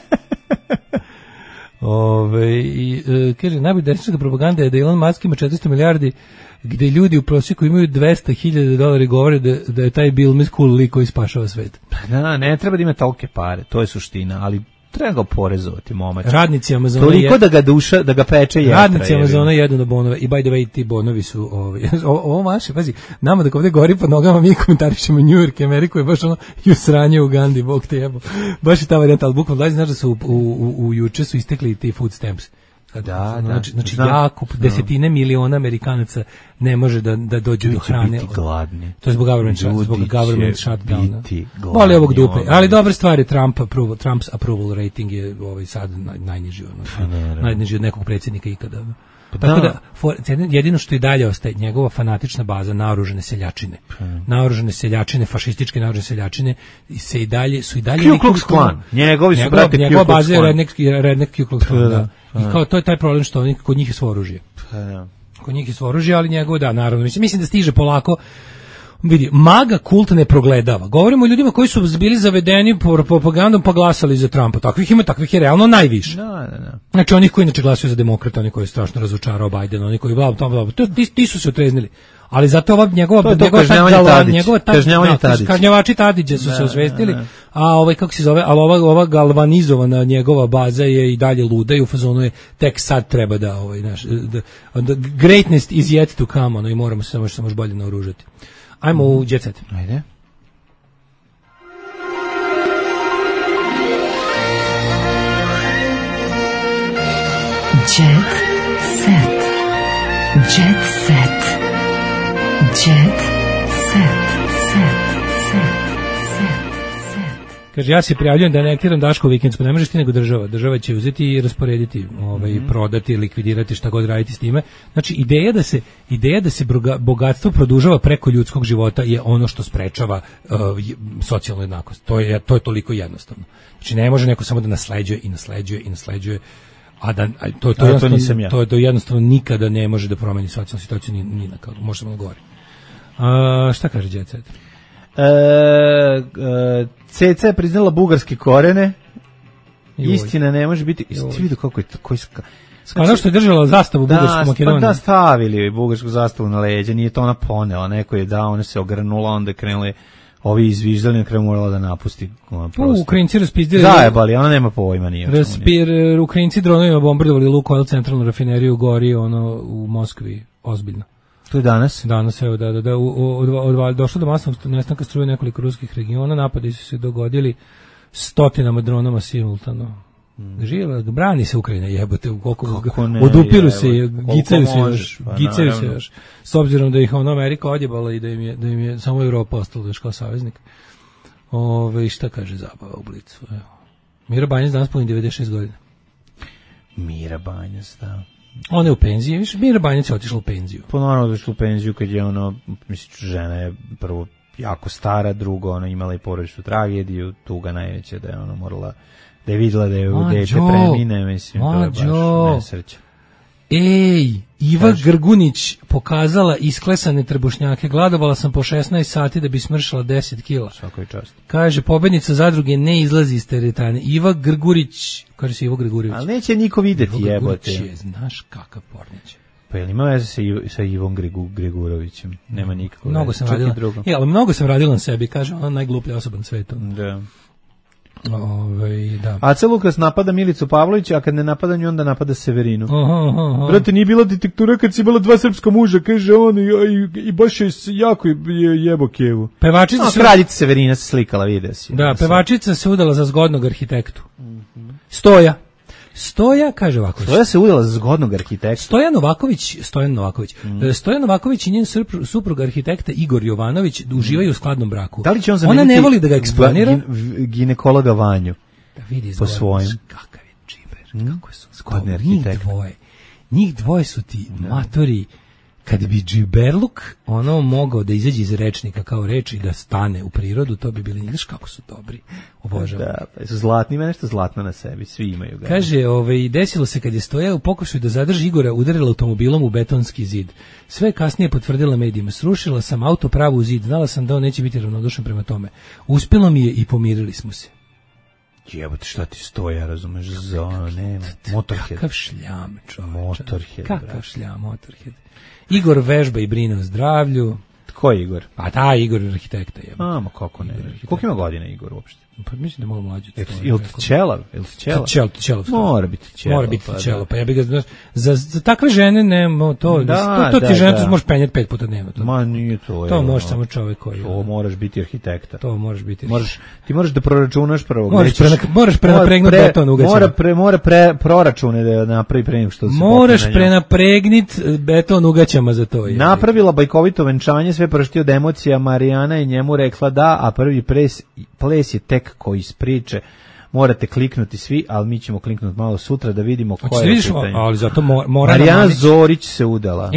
Kaže, najbolj desnička propaganda je da Elon Musk ima 400 milijardi, gde ljudi u prosjeku imaju $200,000 govore da je taj Bill Maher cool lik koji spašava svet. Da, ne treba da ima tolike pare, to je suština, ali treba ga oporezovati, momač. Radnici Amazona toliko da ga peče jetra. Radnici Amazona jedu na bonove i by the way ti bonovi su ovo maše, pazi, nama dok ovde gori pod nogama mi komentarišemo New York, Ameriku je baš sranje u Gandhi, bog te jebo. Baš je ta varijanta, ali bukvalno znaš da su u juče su istekli ti food stamps. Znači jako desetine miliona Amerikanaca ne može da dođu do hrane. To je zbog government shutdowna. Boli ovog dupe. Ali dobra stvar je Trump's approval rating je sad najniži od nekog predsjednika ikada. Tako da jedino što i dalje ostaje njegova fanatična baza naoružane seljačine, fašističke naoružane seljačine su i dalje Ku Klux Klan. Njegovi su brate Ku Klux Klan. Njegova baza je redneck Ku Klux Klan, da. I kao to je taj problem što kod njih je svo oružje. Kod njih je svo oružje, ali njegovo da, naravno. Mislim da stiže polako. Vidi, maga kult ne progledava. Govorimo o ljudima koji su bili zavedeni propagandom pa glasali za Trumpa. Takvih je realno najviše. Da. Znači onih koji inače glasuju za demokrata, oni koji je strašno razočarao Bidena, oni koji bla. Ti su se otreznili. Ali zato ova njegova kažnjavači Tadića su se osvestili, a kako se zove, ali ova galvanizovana njegova baza je i dalje luda i u fazonu je tek sad treba da the greatness is yet to come, i moramo se samo bolje naoružati. Ajmo u Jet Set. Ajde. Jet Set. Jet Set. Jet Set. Kaže, ja se prijavljujem da anektiram Daško vikendsku, ne možeš ti nego država. Država će uzeti i rasporediti, prodati, likvidirati, šta god raditi s time. Znači, ideja da se bogatstvo produžava preko ljudskog života je ono što sprečava socijalnu jednakost. To je toliko jednostavno. Znači, ne može neko samo da nasleđuje, to jednostavno nikada ne može da promeni socijalnu situaciju ni na kako. Može samo da govori. Šta kaže Jet Set? Ceca je priznala bugarske korene. Istina ne može biti. Ti vidio kako je to. Ono što je držala zastavu bugarsku Makedoniju. Da, stavili bugarsku zastavu na leđa, nije to ona ponela, neko je dao, ona se ogranula, onda krenuli ovi izviždali, na kraju morala da napusti. Ukrajinci raspizdili. Zajebali, ona nema pojma nije. Ukrajinci dronovima bombardovali Lukoil centralnu rafineriju, gori u Moskvi, ozbiljno. To je danas? Danas, evo, došlo do masnog nestanka struje nekoliko ruskih regiona, napadi su se dogodili stotinama dronama simultano. Živjela, brani se Ukrajina, jebote, odupiru se, gicaju se još. S obzirom da ih Amerika odjebala i da im je samo Evropa ostala još kao saveznik. Šta kaže zabava u Blicu? Mira Banjac danas punio 96 godina. Mira Banjac, da. Ona je u penziji, više Mira Banjac je otišla u penziju. Pa naravno da je otišla u penziju kad je mislim, žena je prvo jako stara, drugo, ona imala i porodičnu tragediju, tuga najveća da je ona morala, da je vidjela da je dete premine, mislim, to je baš nesreća. Ej, Iva Grgunić pokazala isklesane trbušnjake. Gladovala sam po 16 sati da bi smršala 10 kila. Svaka čast. Kaže, pobednica zadruge ne izlazi iz teretane. Iva Grgurić, kaže se Ivo Grgurić. Ali neće niko videti, jebote. Ivo Grgurić je, znaš kakav pornić. Pa je li ima veze sa Ivom Gregurovićem? Nema nikako. Mnogo sam radila. Ali mnogo sam radila na sebi, kaže, ona najgluplja osoba na svetu. Da. Da. Aca Lukas napada Milicu Pavlovića, a kad ne napada nju, onda napada Severinu. Brate, nije bila diktatura kad si imala 2 srpska muža, kaže on, i baš je jako jebo Kijevu. Kraljica Severina se slikala, vidio si. Da, pevačica se udala za zgodnog arhitektu. Stoja, kaže ovako. Stoja se udala za zgodnog arhitekta. Stojan Novaković i njen suprug arhitekta Igor Jovanović uživaju u skladnom braku. Da li će on Ona ne voli da ga eksponira. Ginekologa Vanju. Da vidi po svojim. Kakav je džiber. Kako su zgodni arhitekti. Njih dvoje su ti matori. Kad bi džiberluk ono mogao da izađe iz rečnika kao reč i da stane u prirodu, to bi bili, znaš kako su dobri. Obožavam. Da, pa su zlatni, ima nešto zlatno na sebi, svi imaju ga. Kaže, desilo se kad je Stoja u pokušaju da zadrži Igora, udarila automobilom u betonski zid. Sve kasnije potvrdila medijima. Srušila sam auto pravo u zid, znala sam da on neće biti ravnodušan prema tome. Uspjelo mi je i pomirili smo se. Jebote, šta ti Stoja, razumeš, za ono, nema, Motorhead. Kakav šljam, čovječe. Motorhead, kakav šljam, Motorhead. Igor vežba i brine o zdravlju. Ko je Igor? A ta Igor je arhitekta. Ma kako ne. Koliko ima godina Igor uopšte? Pa mislim da je malo mlađi. Ili Čelav? Čelav. Mora biti Čelav. Pa ja bih ga, za takve žene nema to. To ti žena, to možeš penjati 5 puta dnevno. Ma nije to. To može samo čovjek koji. To moraš biti arhitekta. To možeš biti. Ti moraš da proračunaš prvo. Moraš prenapregnuti beton ugaćama. Mora proračune da napravi pre nego što se moraš prenapregnit beton ugaćama za to. Napravila bajkovito venčanje, sve prošti od emocija. Marijana je njemu rekla da, a prvi ples je tek koji iz priče. Morate kliknuti svi, ali mi ćemo kliknuti malo sutra da vidimo ko je pitanje. Ali zato Marijana Zorić se udala.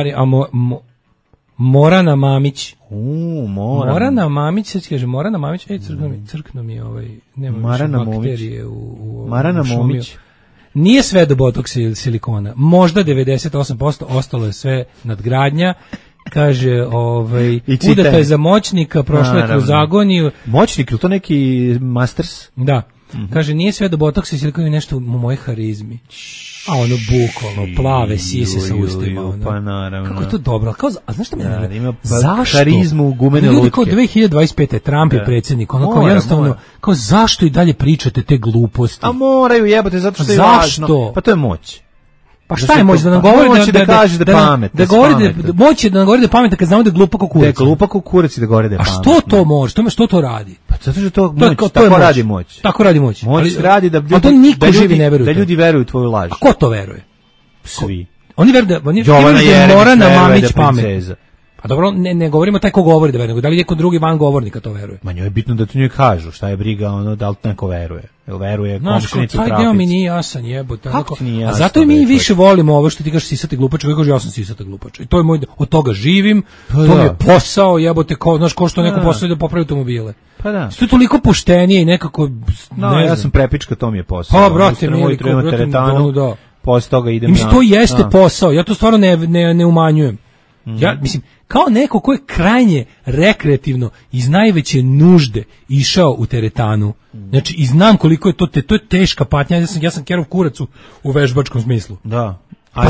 Morana Mamić. Morana Mamić, se kaže Morana Mamić, crkno mi nema Marana bakterije Marana Momić. Nije sve do botoks silikona. Možda 98%, ostalo je sve nadgradnja. Kaže, udata je za moćnika, prošla je kroz agoniju. Moćnik, ili to neki masters? Da. Kaže, nije sve do botoksa, silikona, nešto u mojoj harizmi. A ono bukvalno, plave sise sa ustima. Pa naravno. Kako je to dobro? A znaš što me ne ima harizmu gumene lutke. Ljudi kao 2025. Trump je predsjednik, ono kao jednostavno, kao zašto i dalje pričate te gluposti? A moraju jebate, zato što je važno. Pa to je moć. Pa šta je moć da nam govori da kaže da pamet. Da govori da moć je da nam govori da pamet kad znamo da je glupa kao kurac. Da je glupa kao kurac i da govori da je pamet. A što to može? Što to radi? Pa zato što to moć, tako radi moć. Tako radi moć. Moć radi da ljudi veruju u tvoju laž. A ko to veruje? Svi. Oni veruju da mora na Mamić pamet. Pa dobro, ne govorimo taj ko govori da veruje, da li neko drugi van govornika to veruje. Ma njoj je bitno da to njoj kažu, šta je briga ono da li neko veruje. Jel veruje komšinici Taj deo mi nije jasan, jebote. A zato i mi više volimo ovo što ti kažeš sisati glupač, kako kaže ja sam sisata glupač. I to je moj, od toga živim, to mi je posao, jebote, kao znaš ko što neko posao da popravi automobile. Pa da. Što je toliko puštenije i nekako ja sam prepička, to mi je posao. Pa brate, mili, da. Posle toga idem na. To jeste posao. Ja to stvarno ne umanjujem. Ja mislim kao neko ko je krajnje rekreativno iz najveće nužde išao u teretanu. Znači i znam koliko je to je teška patnja. Ja sam kerov kurac u vežbačkom smislu. Da. Pa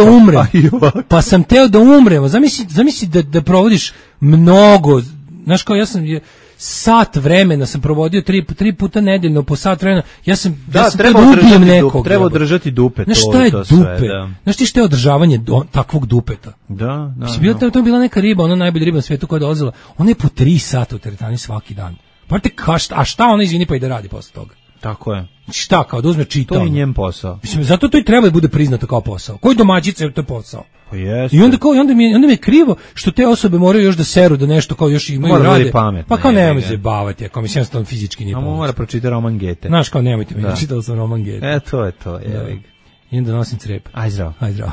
sam teo da umrem. Zamisli da provodiš mnogo. Znaš kao ja sam sat vremena sam provodio tri puta nedeljno po sat vremena. Ja sam treba održati dupe. Znaš šta je dupe? Znaš ti šta je održavanje takvog dupeta? Da. To je bila neka riba, ona najbolja riba na svijetu koja je dolazila. Ona je po 3 sata u teretani svaki dan. A šta ona izvini pa i da radi posle toga? Tako je. Šta, kao da uzme čita? To je njen posao. Mislim, zato to i treba da bude priznato kao posao. Koji domaćice je to posao? Pa jeste. I onda mi je krivo što te osobe moraju još da seru da nešto kao još imaju rade. Pa kao nemoj se bavati, ako mi se jednostavno fizički nije pomoći. Mora pročitati roman Gete. Znaš kao nemojte mi, čitao sam roman Gete. To je to, jevig. Idem da nosim crep. Aj zdravo. Aj zdravo.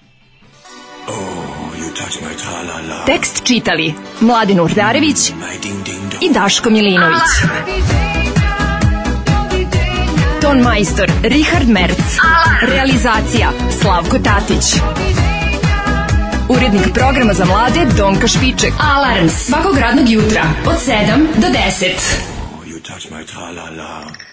Tekst čitali Mladin Urdarević i Daško Milinović. Ton majstor Richard Merc. Realizacija Slavko Tatić. Urednik programa za mlade Donka Špiček. Alarms svakog radnog jutra od 7 do 10.